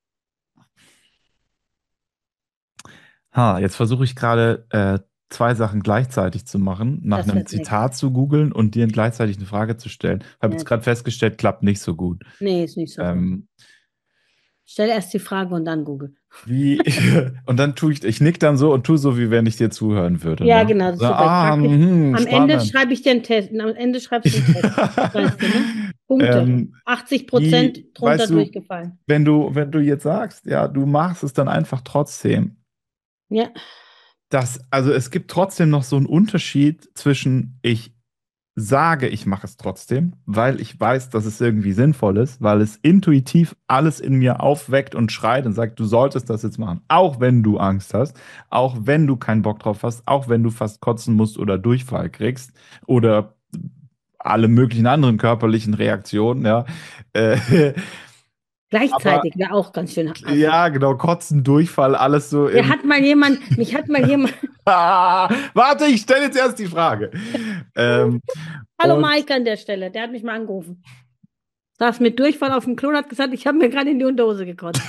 [SPEAKER 2] jetzt versuche ich gerade zwei Sachen gleichzeitig zu machen, nach
[SPEAKER 1] Das
[SPEAKER 2] einem
[SPEAKER 1] wird nichts.
[SPEAKER 2] Zitat zu googeln und dir gleichzeitig eine Frage zu stellen. Habe jetzt
[SPEAKER 1] Ja.
[SPEAKER 2] gerade festgestellt, klappt nicht so gut.
[SPEAKER 1] Nee, ist nicht so gut.
[SPEAKER 2] Ähm,
[SPEAKER 1] Stell erst die Frage und dann Google.
[SPEAKER 2] wie, und dann tue ich nick dann so und tue so, wie wenn ich dir zuhören würde.
[SPEAKER 1] Ja,
[SPEAKER 2] Ne?
[SPEAKER 1] genau, das ist
[SPEAKER 2] So,
[SPEAKER 1] super. Ich frag dich, am Ende
[SPEAKER 2] spannend.
[SPEAKER 1] schreibe ich dir einen Test. Am Ende schreibst du einen Test. Weißt du, ne? Punkte.
[SPEAKER 2] ähm,
[SPEAKER 1] 80% drunter
[SPEAKER 2] weißt du,
[SPEAKER 1] durchgefallen.
[SPEAKER 2] wenn du jetzt sagst, ja, du machst es dann einfach trotzdem.
[SPEAKER 1] Ja,
[SPEAKER 2] Also es gibt trotzdem noch so einen Unterschied zwischen ich sage, ich mache es trotzdem, weil ich weiß, dass es irgendwie sinnvoll ist, weil es intuitiv alles in mir aufweckt und schreit und sagt, du solltest das jetzt machen, auch wenn du Angst hast, auch wenn du keinen Bock drauf hast, auch wenn du fast kotzen musst oder Durchfall kriegst oder alle möglichen anderen körperlichen Reaktionen, ja. Äh, aber
[SPEAKER 1] gleichzeitig wäre auch ganz schön assi.
[SPEAKER 2] ja, genau, Kotzen, Durchfall, alles so im.
[SPEAKER 1] Mich hat mal jemand,
[SPEAKER 2] Warte, ich stelle jetzt erst die Frage. Ähm,
[SPEAKER 1] hallo
[SPEAKER 2] und
[SPEAKER 1] Maike an der Stelle, der hat mich mal angerufen. Saß mit Durchfall auf dem Klo und hat gesagt, ich habe mir gerade in die Unterhose gekotzt.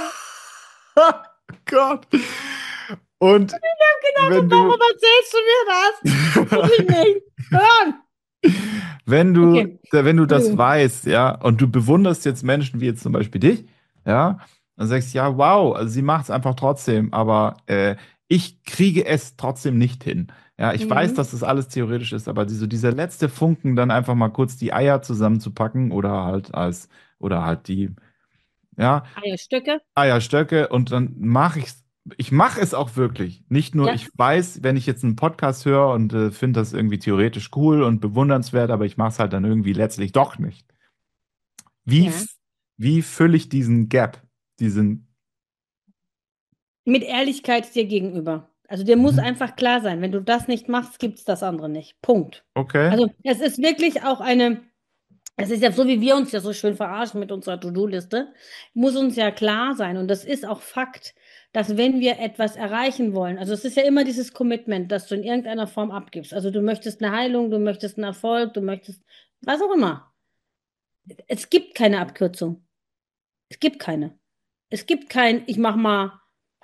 [SPEAKER 2] Gott. Und
[SPEAKER 1] Also,
[SPEAKER 2] wenn du,
[SPEAKER 1] warum erzählst du mir das? Muss ich nicht hören. Okay,
[SPEAKER 2] wenn du das
[SPEAKER 1] Entschuldigung.
[SPEAKER 2] weißt, ja, und du bewunderst jetzt Menschen wie jetzt zum Beispiel dich, ja, dann sagst du, ja, wow, also sie macht es einfach trotzdem, aber ich kriege es trotzdem nicht hin. Ja, ich weiß,
[SPEAKER 1] Mhm.
[SPEAKER 2] dass das alles theoretisch ist, aber dieser letzte Funken, dann einfach mal kurz die Eier zusammenzupacken oder halt die, ja,
[SPEAKER 1] Eierstöcke.
[SPEAKER 2] Eierstöcke und dann mache ich's. Ich mache es auch wirklich. Nicht nur,
[SPEAKER 1] Ja,
[SPEAKER 2] ich weiß, wenn ich jetzt einen Podcast höre und finde das irgendwie theoretisch cool und bewundernswert, aber ich mache es halt dann irgendwie letztlich doch nicht. Wie,
[SPEAKER 1] ja.
[SPEAKER 2] f- wie fülle ich diesen Gap? Diesen,
[SPEAKER 1] Mit Ehrlichkeit dir gegenüber. Also dir muss
[SPEAKER 2] Mhm.
[SPEAKER 1] einfach klar sein, wenn du das nicht machst, gibt es das andere nicht. Punkt.
[SPEAKER 2] Okay.
[SPEAKER 1] Also es ist wirklich auch eine. Es ist ja so, wie wir uns ja so schön verarschen mit unserer To-Do-Liste, muss uns ja klar sein, und das ist auch Fakt, dass wenn wir etwas erreichen wollen, also es ist ja immer dieses Commitment, das du in irgendeiner Form abgibst. Also du möchtest eine Heilung, du möchtest einen Erfolg, du möchtest was auch immer. Es gibt keine Abkürzung. Es gibt keine. Es gibt kein, ich mache mal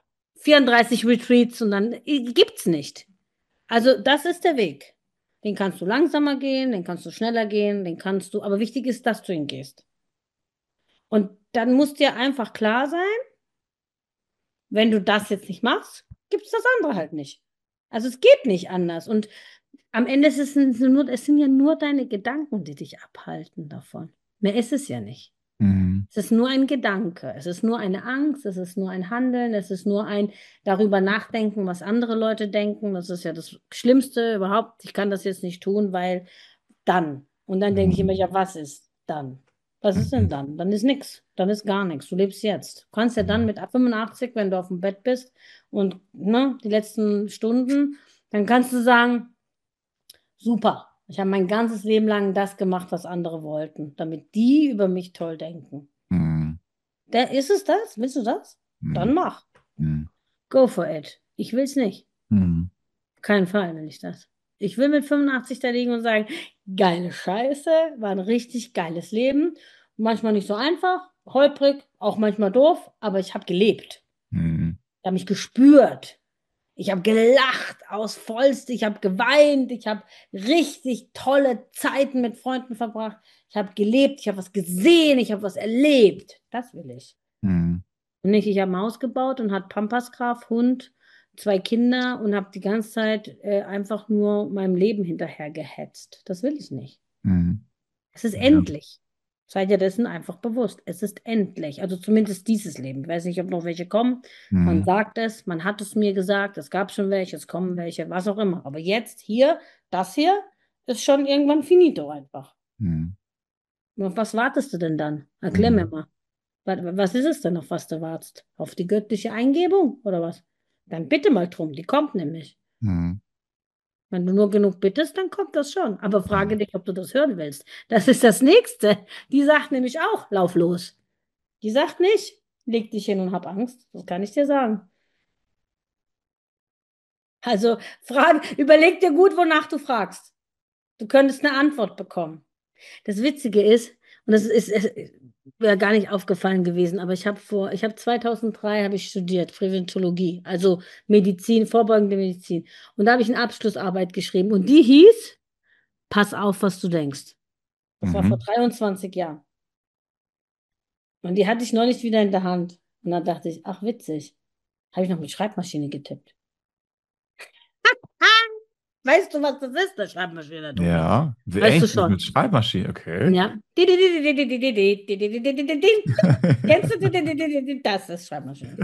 [SPEAKER 1] 34 Retreats und dann gibt's nicht. Also das ist der Weg. Den kannst du langsamer gehen, den kannst du schneller gehen, den kannst du, aber wichtig ist, dass du ihn gehst. Und dann muss dir einfach klar sein, wenn du das jetzt nicht machst, gibt es das andere halt nicht. Also es geht nicht anders. Und am Ende es sind ja nur deine Gedanken, die dich abhalten davon. Mehr ist es ja nicht.
[SPEAKER 2] Mhm.
[SPEAKER 1] Es ist nur ein Gedanke, es ist nur eine Angst, es ist nur ein Handeln, es ist nur ein darüber nachdenken, was andere Leute denken. Das ist ja das Schlimmste überhaupt. Ich kann das jetzt nicht tun, weil dann. Und dann denke ich immer,
[SPEAKER 2] Mhm.
[SPEAKER 1] ja, was ist dann? Was ist denn
[SPEAKER 2] Mhm.
[SPEAKER 1] dann? Dann ist nichts. Dann ist gar nichts. Du lebst jetzt. Du kannst ja dann mit 85, wenn du auf dem Bett bist und ne, die letzten Stunden, dann kannst du sagen, super. Ich habe mein ganzes Leben lang das gemacht, was andere wollten, damit die über mich toll denken.
[SPEAKER 2] Mhm.
[SPEAKER 1] Ist es das? Willst du das? Dann
[SPEAKER 2] Mhm.
[SPEAKER 1] mach.
[SPEAKER 2] Mhm.
[SPEAKER 1] Go for it. Ich will es nicht.
[SPEAKER 2] Mhm.
[SPEAKER 1] Auf keinen Fall will ich das. Ich will mit 85 da liegen und sagen, geile Scheiße, war ein richtig geiles Leben. Manchmal nicht so einfach, holprig, auch manchmal doof, aber ich habe gelebt.
[SPEAKER 2] Mhm.
[SPEAKER 1] Ich habe mich gespürt. Ich habe gelacht aus Vollste. Ich habe geweint. Ich habe richtig tolle Zeiten mit Freunden verbracht. Ich habe gelebt. Ich habe was gesehen. Ich habe was erlebt. Das will ich.
[SPEAKER 2] Mhm.
[SPEAKER 1] Und nicht, ich habe ein Haus gebaut und hatte Pampasgraf, Hund, zwei Kinder und habe die ganze Zeit einfach nur meinem Leben hinterher gehetzt. Das will ich nicht.
[SPEAKER 2] Mhm.
[SPEAKER 1] Es ist
[SPEAKER 2] Ja.
[SPEAKER 1] endlich. Seid ihr dessen einfach bewusst. Es ist endlich. Also zumindest dieses Leben. Ich weiß nicht, ob noch welche kommen. Man
[SPEAKER 2] Mhm.
[SPEAKER 1] sagt es, man hat es mir gesagt, es gab schon welche, es kommen welche, was auch immer. Aber jetzt hier, das hier, ist schon irgendwann finito einfach.
[SPEAKER 2] Mhm.
[SPEAKER 1] Und auf was wartest du denn dann? Erklär mir
[SPEAKER 2] Mhm.
[SPEAKER 1] mal. Was ist es denn, auf was du wartest? Auf die göttliche Eingebung oder was? Dann bitte mal drum, die kommt nämlich.
[SPEAKER 2] Mhm.
[SPEAKER 1] Wenn du nur genug bittest, dann kommt das schon. Aber frage dich, ob du das hören willst. Das ist das Nächste. Die sagt nämlich auch, lauf los. Die sagt nicht, leg dich hin und hab Angst. Das kann ich dir sagen. Also überleg dir gut, wonach du fragst. Du könntest eine Antwort bekommen. Das Witzige ist, und das ist, wäre gar nicht aufgefallen gewesen, aber ich habe 2003 habe ich studiert, Präventologie, also Medizin, vorbeugende Medizin. Und da habe ich eine Abschlussarbeit geschrieben und die hieß, pass auf, was du denkst. Das war vor
[SPEAKER 2] Mhm.
[SPEAKER 1] 23 Jahren. Und die hatte ich neulich wieder in der Hand. Und dann dachte ich, ach witzig, habe ich noch mit Schreibmaschine getippt. Weißt du, was das ist, der Schreibmaschine, Tobi?
[SPEAKER 2] Ja,
[SPEAKER 1] Weißt du
[SPEAKER 2] echt
[SPEAKER 1] schon?
[SPEAKER 2] mit Schreibmaschine, okay.
[SPEAKER 1] Ja. Kennst du das ist Schreibmaschine?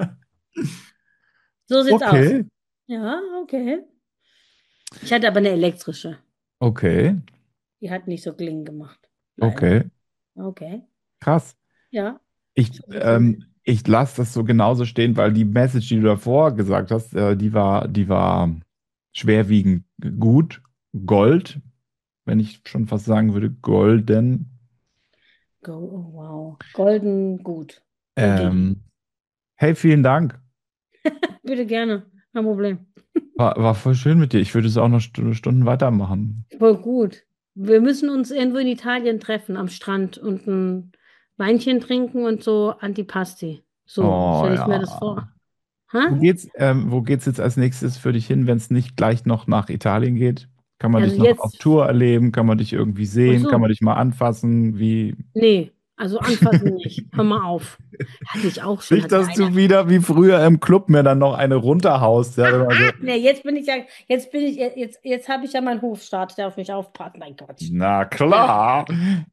[SPEAKER 1] So sieht's aus.
[SPEAKER 2] Okay,
[SPEAKER 1] Ja, okay. Ich hatte aber eine elektrische.
[SPEAKER 2] okay,
[SPEAKER 1] Die hat nicht so Kling gemacht. Leider.
[SPEAKER 2] okay,
[SPEAKER 1] Okay.
[SPEAKER 2] krass.
[SPEAKER 1] Ja.
[SPEAKER 2] Ich lasse das so genauso stehen, weil die Message, die du davor gesagt hast, die war schwerwiegend gut. Gold, wenn ich schon fast sagen würde, golden.
[SPEAKER 1] Go, oh, wow. Golden gut. Goldene.
[SPEAKER 2] Ähm, hey, vielen Dank.
[SPEAKER 1] Bitte gerne. Kein Problem.
[SPEAKER 2] War voll schön mit dir. Ich würde es auch noch Stunden weitermachen.
[SPEAKER 1] Voll gut. Wir müssen uns irgendwo in Italien treffen am Strand und ein Weinchen trinken und so Antipasti. So
[SPEAKER 2] Oh
[SPEAKER 1] stelle ich mir das
[SPEAKER 2] ja.
[SPEAKER 1] vor. Ha?
[SPEAKER 2] Wo geht's jetzt als nächstes für dich hin, wenn es nicht gleich noch nach Italien geht? Kann man
[SPEAKER 1] Also
[SPEAKER 2] dich noch auf
[SPEAKER 1] jetzt,
[SPEAKER 2] Tour erleben? Kann man dich irgendwie
[SPEAKER 1] ach
[SPEAKER 2] sehen? Kann man
[SPEAKER 1] so.
[SPEAKER 2] dich mal anfassen? Wie?
[SPEAKER 1] Nee, also anfassen nicht. Hör mal auf. Hatte ich auch schon,
[SPEAKER 2] Nicht,
[SPEAKER 1] hat mir
[SPEAKER 2] dass
[SPEAKER 1] einer.
[SPEAKER 2] du wieder wie früher im Club mir dann noch eine runterhaust. Ja, immer so.
[SPEAKER 1] Nee, jetzt habe ich ja meinen Hofstaat, der auf mich aufpasst. Mein Gott.
[SPEAKER 2] Na
[SPEAKER 1] Ja.
[SPEAKER 2] klar.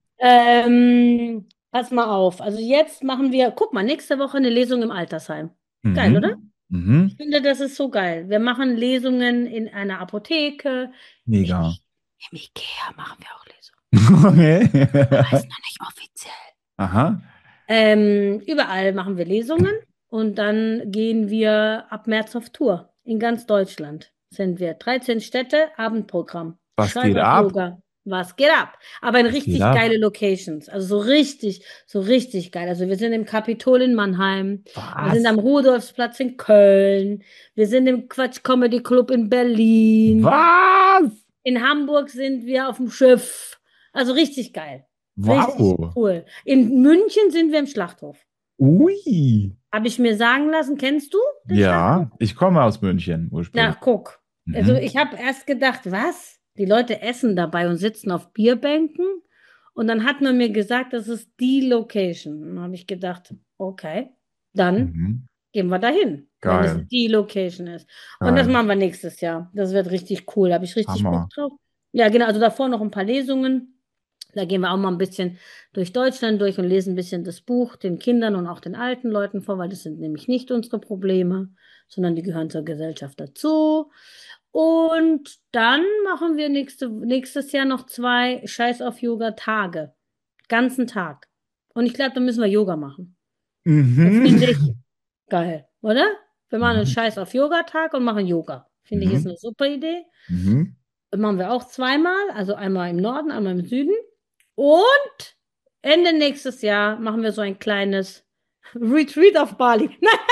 [SPEAKER 1] Pass mal auf. Also jetzt machen wir, guck mal, nächste Woche eine Lesung im Altersheim. Geil, oder?
[SPEAKER 2] Mhm. Mhm.
[SPEAKER 1] Ich finde, das ist so geil. Wir machen Lesungen in einer Apotheke. Im,
[SPEAKER 2] Mega.
[SPEAKER 1] Im IKEA machen wir auch Lesungen.
[SPEAKER 2] Okay.
[SPEAKER 1] Aber ist noch nicht offiziell.
[SPEAKER 2] Aha.
[SPEAKER 1] Überall machen wir Lesungen und dann gehen wir ab März auf Tour. In ganz Deutschland sind wir. 13 Städte, Abendprogramm.
[SPEAKER 2] Was geht ab?
[SPEAKER 1] Schreibert-Yoga. Was geht ab? Aber in
[SPEAKER 2] Was geht
[SPEAKER 1] richtig
[SPEAKER 2] ab?
[SPEAKER 1] geile Locations. Also so richtig geil. Also wir sind im Kapitol in Mannheim. Wir sind
[SPEAKER 2] Was?
[SPEAKER 1] am Rudolfsplatz in Köln. Wir sind im Quatsch Comedy Club in Berlin.
[SPEAKER 2] Was?
[SPEAKER 1] In Hamburg sind wir auf dem Schiff. Also richtig geil. Richtig
[SPEAKER 2] Wow.
[SPEAKER 1] cool. In München sind wir im Schlachthof.
[SPEAKER 2] Ui.
[SPEAKER 1] Habe ich mir sagen lassen, kennst du den Schlachthof?
[SPEAKER 2] Ja, ich komme aus München
[SPEAKER 1] Na,
[SPEAKER 2] ursprünglich.
[SPEAKER 1] guck. Also
[SPEAKER 2] Mhm.
[SPEAKER 1] ich habe erst gedacht, was? Die Leute essen dabei und sitzen auf Bierbänken. Und dann hat man mir gesagt, das ist die Location. Und dann habe ich gedacht, okay, dann
[SPEAKER 2] Mhm.
[SPEAKER 1] gehen wir dahin, wenn es
[SPEAKER 2] Geil,
[SPEAKER 1] die Location ist. Und das
[SPEAKER 2] geil.
[SPEAKER 1] machen wir nächstes Jahr. Das wird richtig cool. Da habe ich richtig Bock
[SPEAKER 2] Hammer.
[SPEAKER 1] drauf. Ja, genau. Also davor noch ein paar Lesungen. Da gehen wir auch mal ein bisschen durch Deutschland durch und lesen ein bisschen das Buch den Kindern und auch den alten Leuten vor, weil das sind nämlich nicht unsere Probleme, sondern die gehören zur Gesellschaft dazu. Und dann machen wir nächstes Jahr noch 2 Scheiß auf Yoga Tage. Ganzen Tag. Und ich glaube, da müssen wir Yoga machen. Das finde ich
[SPEAKER 2] Mhm.
[SPEAKER 1] geil, oder? Wir machen einen
[SPEAKER 2] Mhm.
[SPEAKER 1] Scheiß auf Yoga Tag und machen Yoga. Finde ich ist
[SPEAKER 2] Mhm.
[SPEAKER 1] eine super Idee.
[SPEAKER 2] Mhm.
[SPEAKER 1] Das machen wir auch zweimal, also einmal im Norden, einmal im Süden. Und Ende nächstes Jahr machen wir so ein kleines Retreat auf Bali.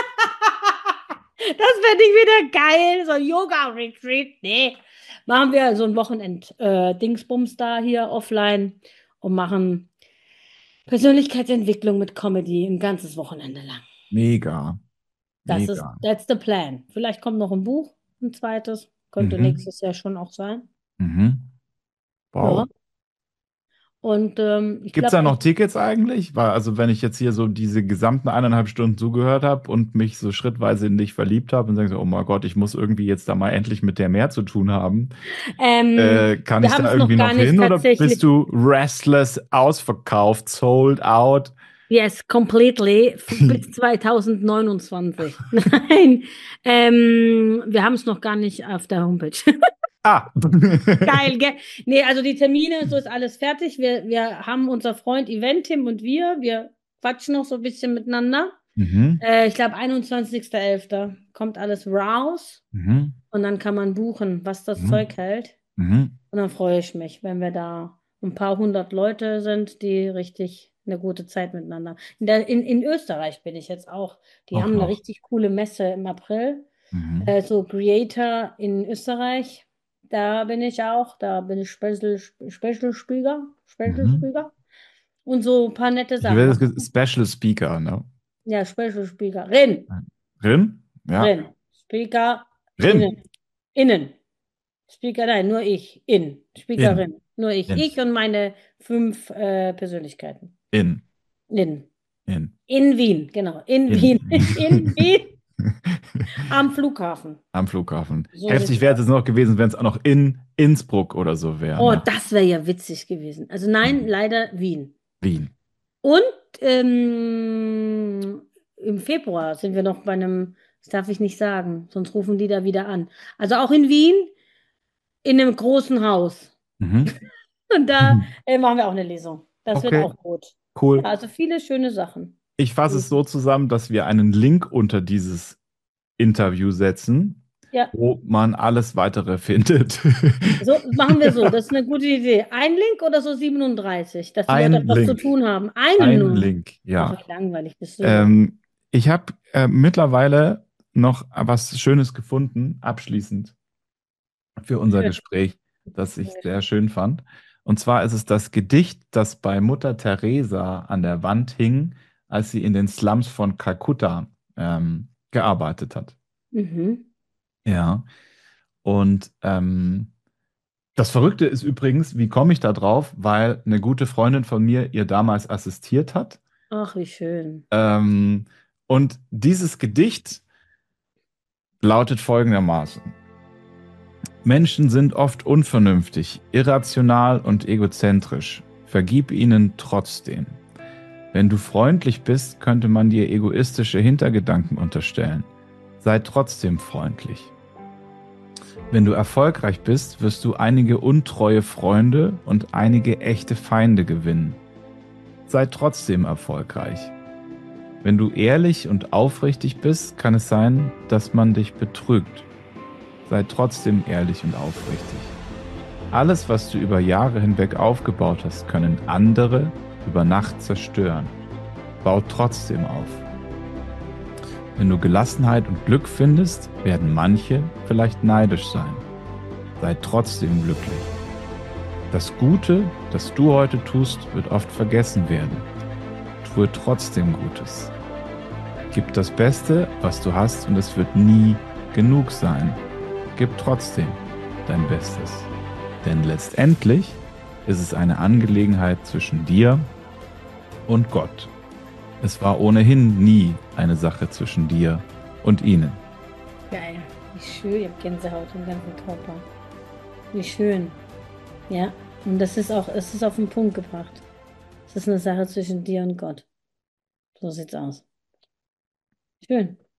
[SPEAKER 1] Das fände ich wieder geil. So ein Yoga-Retreat. Nee. Machen wir so ein Wochenend-Dingsbums da hier offline und machen Persönlichkeitsentwicklung mit Comedy ein ganzes Wochenende lang.
[SPEAKER 2] Mega, mega.
[SPEAKER 1] That's the plan. Vielleicht kommt noch ein Buch, ein zweites. Könnte
[SPEAKER 2] Mhm.
[SPEAKER 1] nächstes Jahr schon auch sein.
[SPEAKER 2] Mhm.
[SPEAKER 1] Ja.
[SPEAKER 2] Wow.
[SPEAKER 1] Und ich
[SPEAKER 2] Gibt es
[SPEAKER 1] glaube,
[SPEAKER 2] da noch Tickets eigentlich? Weil, also wenn ich jetzt hier so diese gesamten 1,5 Stunden zugehört habe und mich so schrittweise in dich verliebt habe und sage so, oh mein Gott, ich muss irgendwie jetzt da mal endlich mit der mehr zu tun haben, kann
[SPEAKER 1] wir
[SPEAKER 2] ich
[SPEAKER 1] haben
[SPEAKER 2] da
[SPEAKER 1] es noch
[SPEAKER 2] irgendwie
[SPEAKER 1] gar
[SPEAKER 2] noch
[SPEAKER 1] nicht
[SPEAKER 2] hin oder bist
[SPEAKER 1] tatsächlich.
[SPEAKER 2] du restless, ausverkauft, sold out?
[SPEAKER 1] Yes, completely bis 2029. Nein, wir haben es noch gar nicht auf der Homepage.
[SPEAKER 2] Ah.
[SPEAKER 1] Geil, gell? Nee, also die Termine, so ist alles fertig. Wir haben unser Freund Eventim und wir quatschen noch so ein bisschen miteinander.
[SPEAKER 2] Mhm.
[SPEAKER 1] Ich glaube, 21.11. kommt alles raus
[SPEAKER 2] Mhm.
[SPEAKER 1] und dann kann man buchen, was das
[SPEAKER 2] Mhm.
[SPEAKER 1] Zeug hält.
[SPEAKER 2] Mhm.
[SPEAKER 1] Und dann freue ich mich, wenn wir da ein paar hundert Leute sind, die richtig eine gute Zeit miteinander. In Österreich bin ich jetzt auch. Die
[SPEAKER 2] Auch
[SPEAKER 1] haben eine
[SPEAKER 2] noch.
[SPEAKER 1] richtig coole Messe im April.
[SPEAKER 2] Mhm.
[SPEAKER 1] So Creator in Österreich. Da bin ich auch. Da bin ich Special Speaker. Special
[SPEAKER 2] Mhm.
[SPEAKER 1] Speaker. Und so ein paar nette
[SPEAKER 2] Ich
[SPEAKER 1] Sachen.
[SPEAKER 2] werde
[SPEAKER 1] Mal
[SPEAKER 2] das
[SPEAKER 1] gucken.
[SPEAKER 2] Special Speaker, ne?
[SPEAKER 1] Ja, Special Speakerin.
[SPEAKER 2] Rin? Ja.
[SPEAKER 1] Rin. Speaker innen.
[SPEAKER 2] Rin.
[SPEAKER 1] Innen. Speaker, nein, nur ich.
[SPEAKER 2] In.
[SPEAKER 1] Speakerin. Nur ich.
[SPEAKER 2] In.
[SPEAKER 1] Ich und meine 5 Persönlichkeiten.
[SPEAKER 2] In.
[SPEAKER 1] In.
[SPEAKER 2] In.
[SPEAKER 1] In Wien, genau. In
[SPEAKER 2] In.
[SPEAKER 1] Wien. In Wien am Flughafen.
[SPEAKER 2] Am Flughafen.
[SPEAKER 1] So
[SPEAKER 2] Heftig
[SPEAKER 1] sieht's
[SPEAKER 2] wäre es
[SPEAKER 1] aus.
[SPEAKER 2] jetzt noch gewesen, wenn es auch noch in Innsbruck oder so wäre,
[SPEAKER 1] Oh,
[SPEAKER 2] ne?
[SPEAKER 1] das wäre ja witzig gewesen. Also nein, leider Wien.
[SPEAKER 2] Wien.
[SPEAKER 1] Und im Februar sind wir noch bei einem, das darf ich nicht sagen, sonst rufen die da wieder an. Also auch in Wien, in einem großen Haus.
[SPEAKER 2] Mhm.
[SPEAKER 1] Und da machen wir auch eine Lesung. Das wird
[SPEAKER 2] Okay,
[SPEAKER 1] auch gut. Ja,
[SPEAKER 2] cool.
[SPEAKER 1] also viele schöne Sachen.
[SPEAKER 2] Ich fasse es so zusammen, dass wir einen Link unter dieses Interview setzen,
[SPEAKER 1] Ja,
[SPEAKER 2] wo man alles weitere findet.
[SPEAKER 1] so machen wir so. Das ist eine gute Idee. Ein Link oder so 37, dass die Leute auch
[SPEAKER 2] Ein
[SPEAKER 1] was zu
[SPEAKER 2] Link.
[SPEAKER 1] tun haben. Einen
[SPEAKER 2] Ein
[SPEAKER 1] nur.
[SPEAKER 2] Link,
[SPEAKER 1] Ach,
[SPEAKER 2] ja.
[SPEAKER 1] wie langweilig bist du denn?
[SPEAKER 2] Ich habe mittlerweile noch was Schönes gefunden, abschließend für unser
[SPEAKER 1] Schön.
[SPEAKER 2] Gespräch, das ich sehr schön fand. Und zwar ist es das Gedicht, das bei Mutter Teresa an der Wand hing, als sie in den Slums von Kalkutta gearbeitet hat.
[SPEAKER 1] Mhm.
[SPEAKER 2] Ja. Und das Verrückte ist übrigens, wie komme ich da drauf? Weil eine gute Freundin von mir ihr damals assistiert hat.
[SPEAKER 1] Ach, wie schön.
[SPEAKER 2] Ähm, und dieses Gedicht lautet folgendermaßen. Menschen sind oft unvernünftig, irrational und egozentrisch. Vergib ihnen trotzdem. Wenn du freundlich bist, könnte man dir egoistische Hintergedanken unterstellen. Sei trotzdem freundlich. Wenn du erfolgreich bist, wirst du einige untreue Freunde und einige echte Feinde gewinnen. Sei trotzdem erfolgreich. Wenn du ehrlich und aufrichtig bist, kann es sein, dass man dich betrügt. Sei trotzdem ehrlich und aufrichtig. Alles, was du über Jahre hinweg aufgebaut hast, können andere über Nacht zerstören. Bau trotzdem auf. Wenn du Gelassenheit und Glück findest, werden manche vielleicht neidisch sein. Sei trotzdem glücklich. Das Gute, das du heute tust, wird oft vergessen werden. Tue trotzdem Gutes. Gib das Beste, was du hast, und es wird nie genug sein. Gib trotzdem dein Bestes. Denn letztendlich ist es eine Angelegenheit zwischen dir und Gott. Es war ohnehin nie eine Sache zwischen dir und ihnen.
[SPEAKER 1] Geil. Wie schön. Ich habe Gänsehaut im ganzen Körper. Wie schön. Ja. Und das ist auch, es ist auf den Punkt gebracht. Es ist eine Sache zwischen dir und Gott. So sieht's aus. Schön.